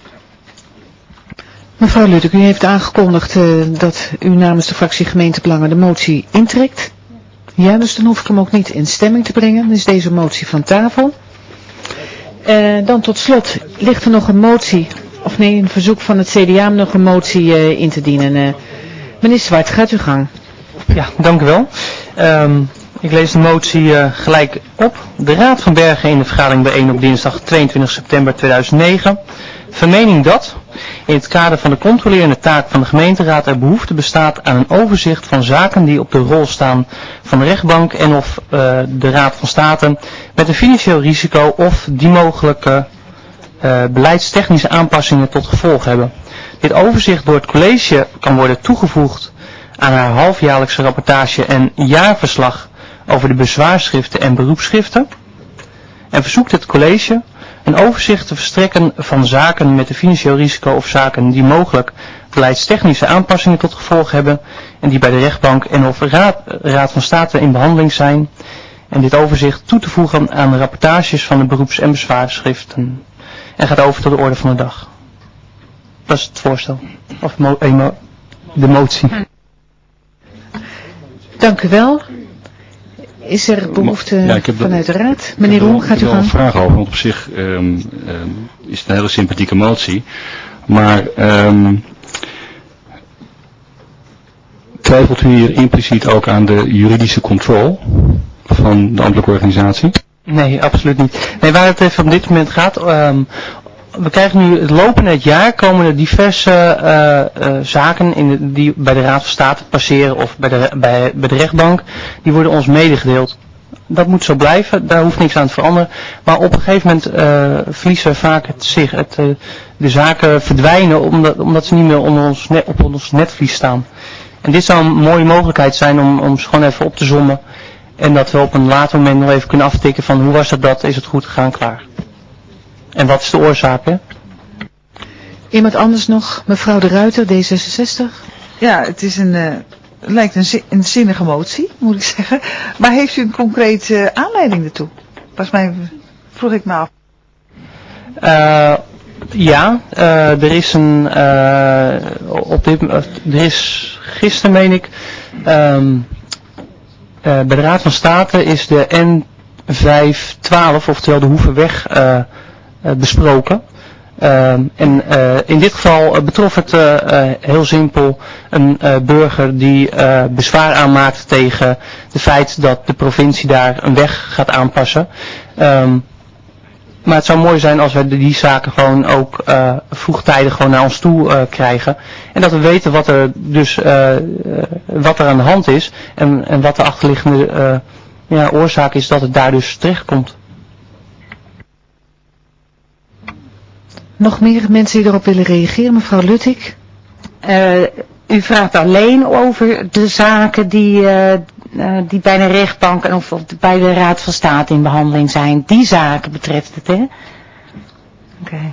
Mevrouw Luttink, u heeft aangekondigd uh, dat u namens de fractie gemeentebelangen de motie intrekt. Ja, dus dan hoef ik hem ook niet in stemming te brengen. Dan is deze motie van tafel. Uh, dan tot slot ligt er nog een motie, of nee, een verzoek van het C D A om nog een motie uh, in te dienen. Uh, meneer Zwart, gaat uw gang. Ja, dank u wel. Um, ik lees de motie uh, gelijk op. De Raad van Bergen in de vergadering bijeen op dinsdag tweeëntwintig september tweeduizend negen. Vermening dat in het kader van de controlerende taak van de gemeenteraad er behoefte bestaat aan een overzicht van zaken die op de rol staan van de rechtbank en of uh, de Raad van State met een financieel risico of die mogelijke uh, beleidstechnische aanpassingen tot gevolg hebben. Dit overzicht door het college kan worden toegevoegd aan haar halfjaarlijkse rapportage en jaarverslag over de bezwaarschriften en beroepsschriften en verzoekt het college een overzicht te verstrekken van zaken met een financieel risico of zaken die mogelijk beleidstechnische aanpassingen tot gevolg hebben en die bij de rechtbank en of raad, raad van State in behandeling zijn en dit overzicht toe te voegen aan de rapportages van de beroeps- en bezwaarschriften en gaat over tot de orde van de dag. Dat is het voorstel, of mo- emo- de motie. Dank u wel. Is er behoefte ja, vanuit de Raad? Meneer Roem, gaat u gang. Ik heb er wel een vraag over, want op zich um, um, is het een hele sympathieke motie. Maar um, twijfelt u hier impliciet ook aan de juridische controle van de ambtelijke organisatie? Nee, absoluut niet. Nee, waar het even op dit moment gaat, um, we krijgen nu het lopende het jaar komen er diverse uh, uh, zaken in de, die bij de Raad van State passeren of bij de, bij, bij de rechtbank, die worden ons medegedeeld. Dat moet zo blijven, daar hoeft niks aan te veranderen. Maar op een gegeven moment uh, verliezen we vaak het, zich, het, uh, de zaken verdwijnen omdat, omdat ze niet meer onder ons net, op ons netvlies staan. En dit zou een mooie mogelijkheid zijn om, om ze gewoon even op te sommen. En dat we op een later moment nog even kunnen aftikken van hoe was dat, dat is het goed gegaan, klaar. En wat is de oorzaak, hè? Iemand anders nog? Mevrouw de Ruiter, D zesenzestig. Ja, het is een, uh, het lijkt een, zin, een zinnige motie, moet ik zeggen. Maar heeft u een concrete uh, aanleiding ertoe? Pas mij, vroeg ik me af. Uh, ja, uh, er is een, uh, op dit, uh, er is gisteren, meen ik, um, uh, bij de Raad van State is de N vijfhonderdtwaalf, oftewel de Hoevenweg, uh, uh, besproken. Uh, en uh, in dit geval uh, betrof het uh, uh, heel simpel een uh, burger die uh, bezwaar aanmaakt tegen het feit dat de provincie daar een weg gaat aanpassen. Um, maar het zou mooi zijn als we die zaken gewoon ook uh, vroegtijdig gewoon naar ons toe uh, krijgen. En dat we weten wat er dus uh, uh, wat er aan de hand is en, en wat de achterliggende uh, ja, oorzaak is dat het daar dus terecht komt. Nog meer mensen die erop willen reageren, mevrouw Luttink? Uh, u vraagt alleen over de zaken die, uh, uh, die bij de rechtbank en of, of bij de Raad van State in behandeling zijn. Die zaken betreft het, hè? Oké. Okay.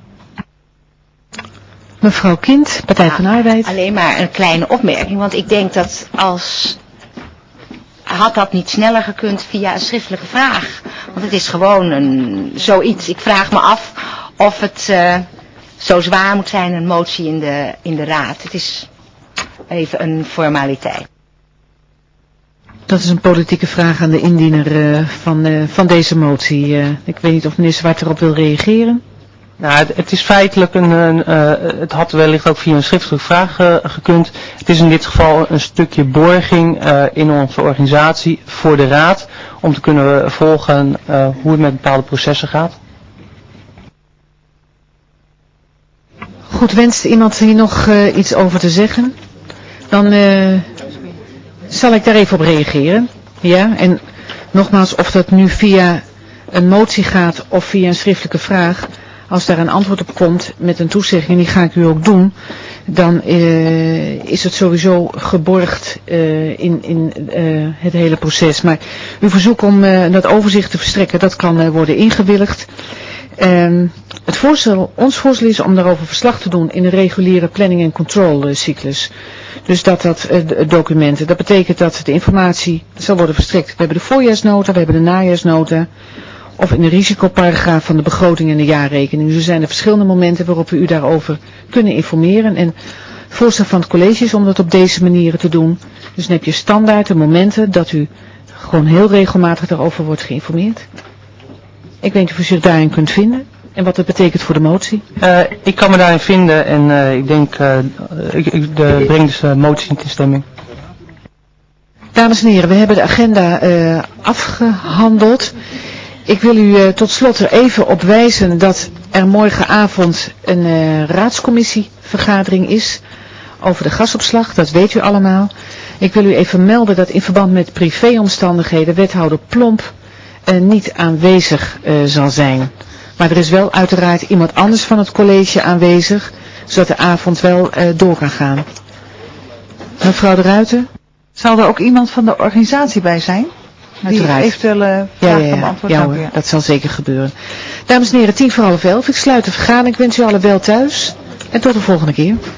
Mevrouw Kind, Partij van de Arbeid. Alleen maar een kleine opmerking, want ik denk dat als... Had dat niet sneller gekund via een schriftelijke vraag? Want het is gewoon een, zoiets. Ik vraag me af of het uh, zo zwaar moet zijn een motie in de, in de raad. Het is even een formaliteit. Dat is een politieke vraag aan de indiener uh, van, uh, van deze motie. Uh, ik weet niet of meneer Zwart erop wil reageren. Nou, het, het is feitelijk een, een uh, het had wellicht ook via een schriftelijke vraag uh, gekund. Het is in dit geval een stukje borging uh, in onze organisatie voor de raad, om te kunnen volgen uh, hoe het met bepaalde processen gaat. Goed, wenst iemand hier nog uh, iets over te zeggen? Dan uh, zal ik daar even op reageren. Ja, en nogmaals, of dat nu via een motie gaat of via een schriftelijke vraag, als daar een antwoord op komt met een toezegging, en die ga ik u ook doen, dan uh, is het sowieso geborgd uh, in, in uh, het hele proces. Maar uw verzoek om uh, dat overzicht te verstrekken, dat kan uh, worden ingewilligd. Um, het voorstel, ons voorstel is om daarover verslag te doen in een reguliere planning- en controlcyclus. Dus dat dat uh, documenten, dat betekent dat de informatie zal worden verstrekt. We hebben de voorjaarsnota, we hebben de najaarsnota, of in de risicoparagraaf van de begroting en de jaarrekening. Dus er zijn er verschillende momenten waarop we u daarover kunnen informeren. En het voorstel van het college is om dat op deze manier te doen. Dus dan heb je standaard de momenten dat u gewoon heel regelmatig daarover wordt geïnformeerd. Ik weet niet of u zich daarin kunt vinden en wat dat betekent voor de motie. Uh, ik kan me daarin vinden en uh, ik denk, uh, ik, ik de, breng dus de motie in stemming. Dames en heren, we hebben de agenda uh, afgehandeld. Ik wil u uh, tot slot er even op wijzen dat er morgenavond een uh, raadscommissievergadering is over de gasopslag. Dat weet u allemaal. Ik wil u even melden dat in verband met privéomstandigheden wethouder Plomp uh, niet aanwezig uh, zal zijn. Maar er is wel uiteraard iemand anders van het college aanwezig, zodat de avond wel uh, door kan gaan. Mevrouw de Ruiter? Zal er ook iemand van de organisatie bij zijn? Uiteraard. Die eventuele ja, vraag ja, ja. kan beantwoorden. Ja, hoor, dat zal zeker gebeuren. Dames en heren, tien voor half elf. Ik sluit de vergadering. Ik wens u allen wel thuis. En tot de volgende keer.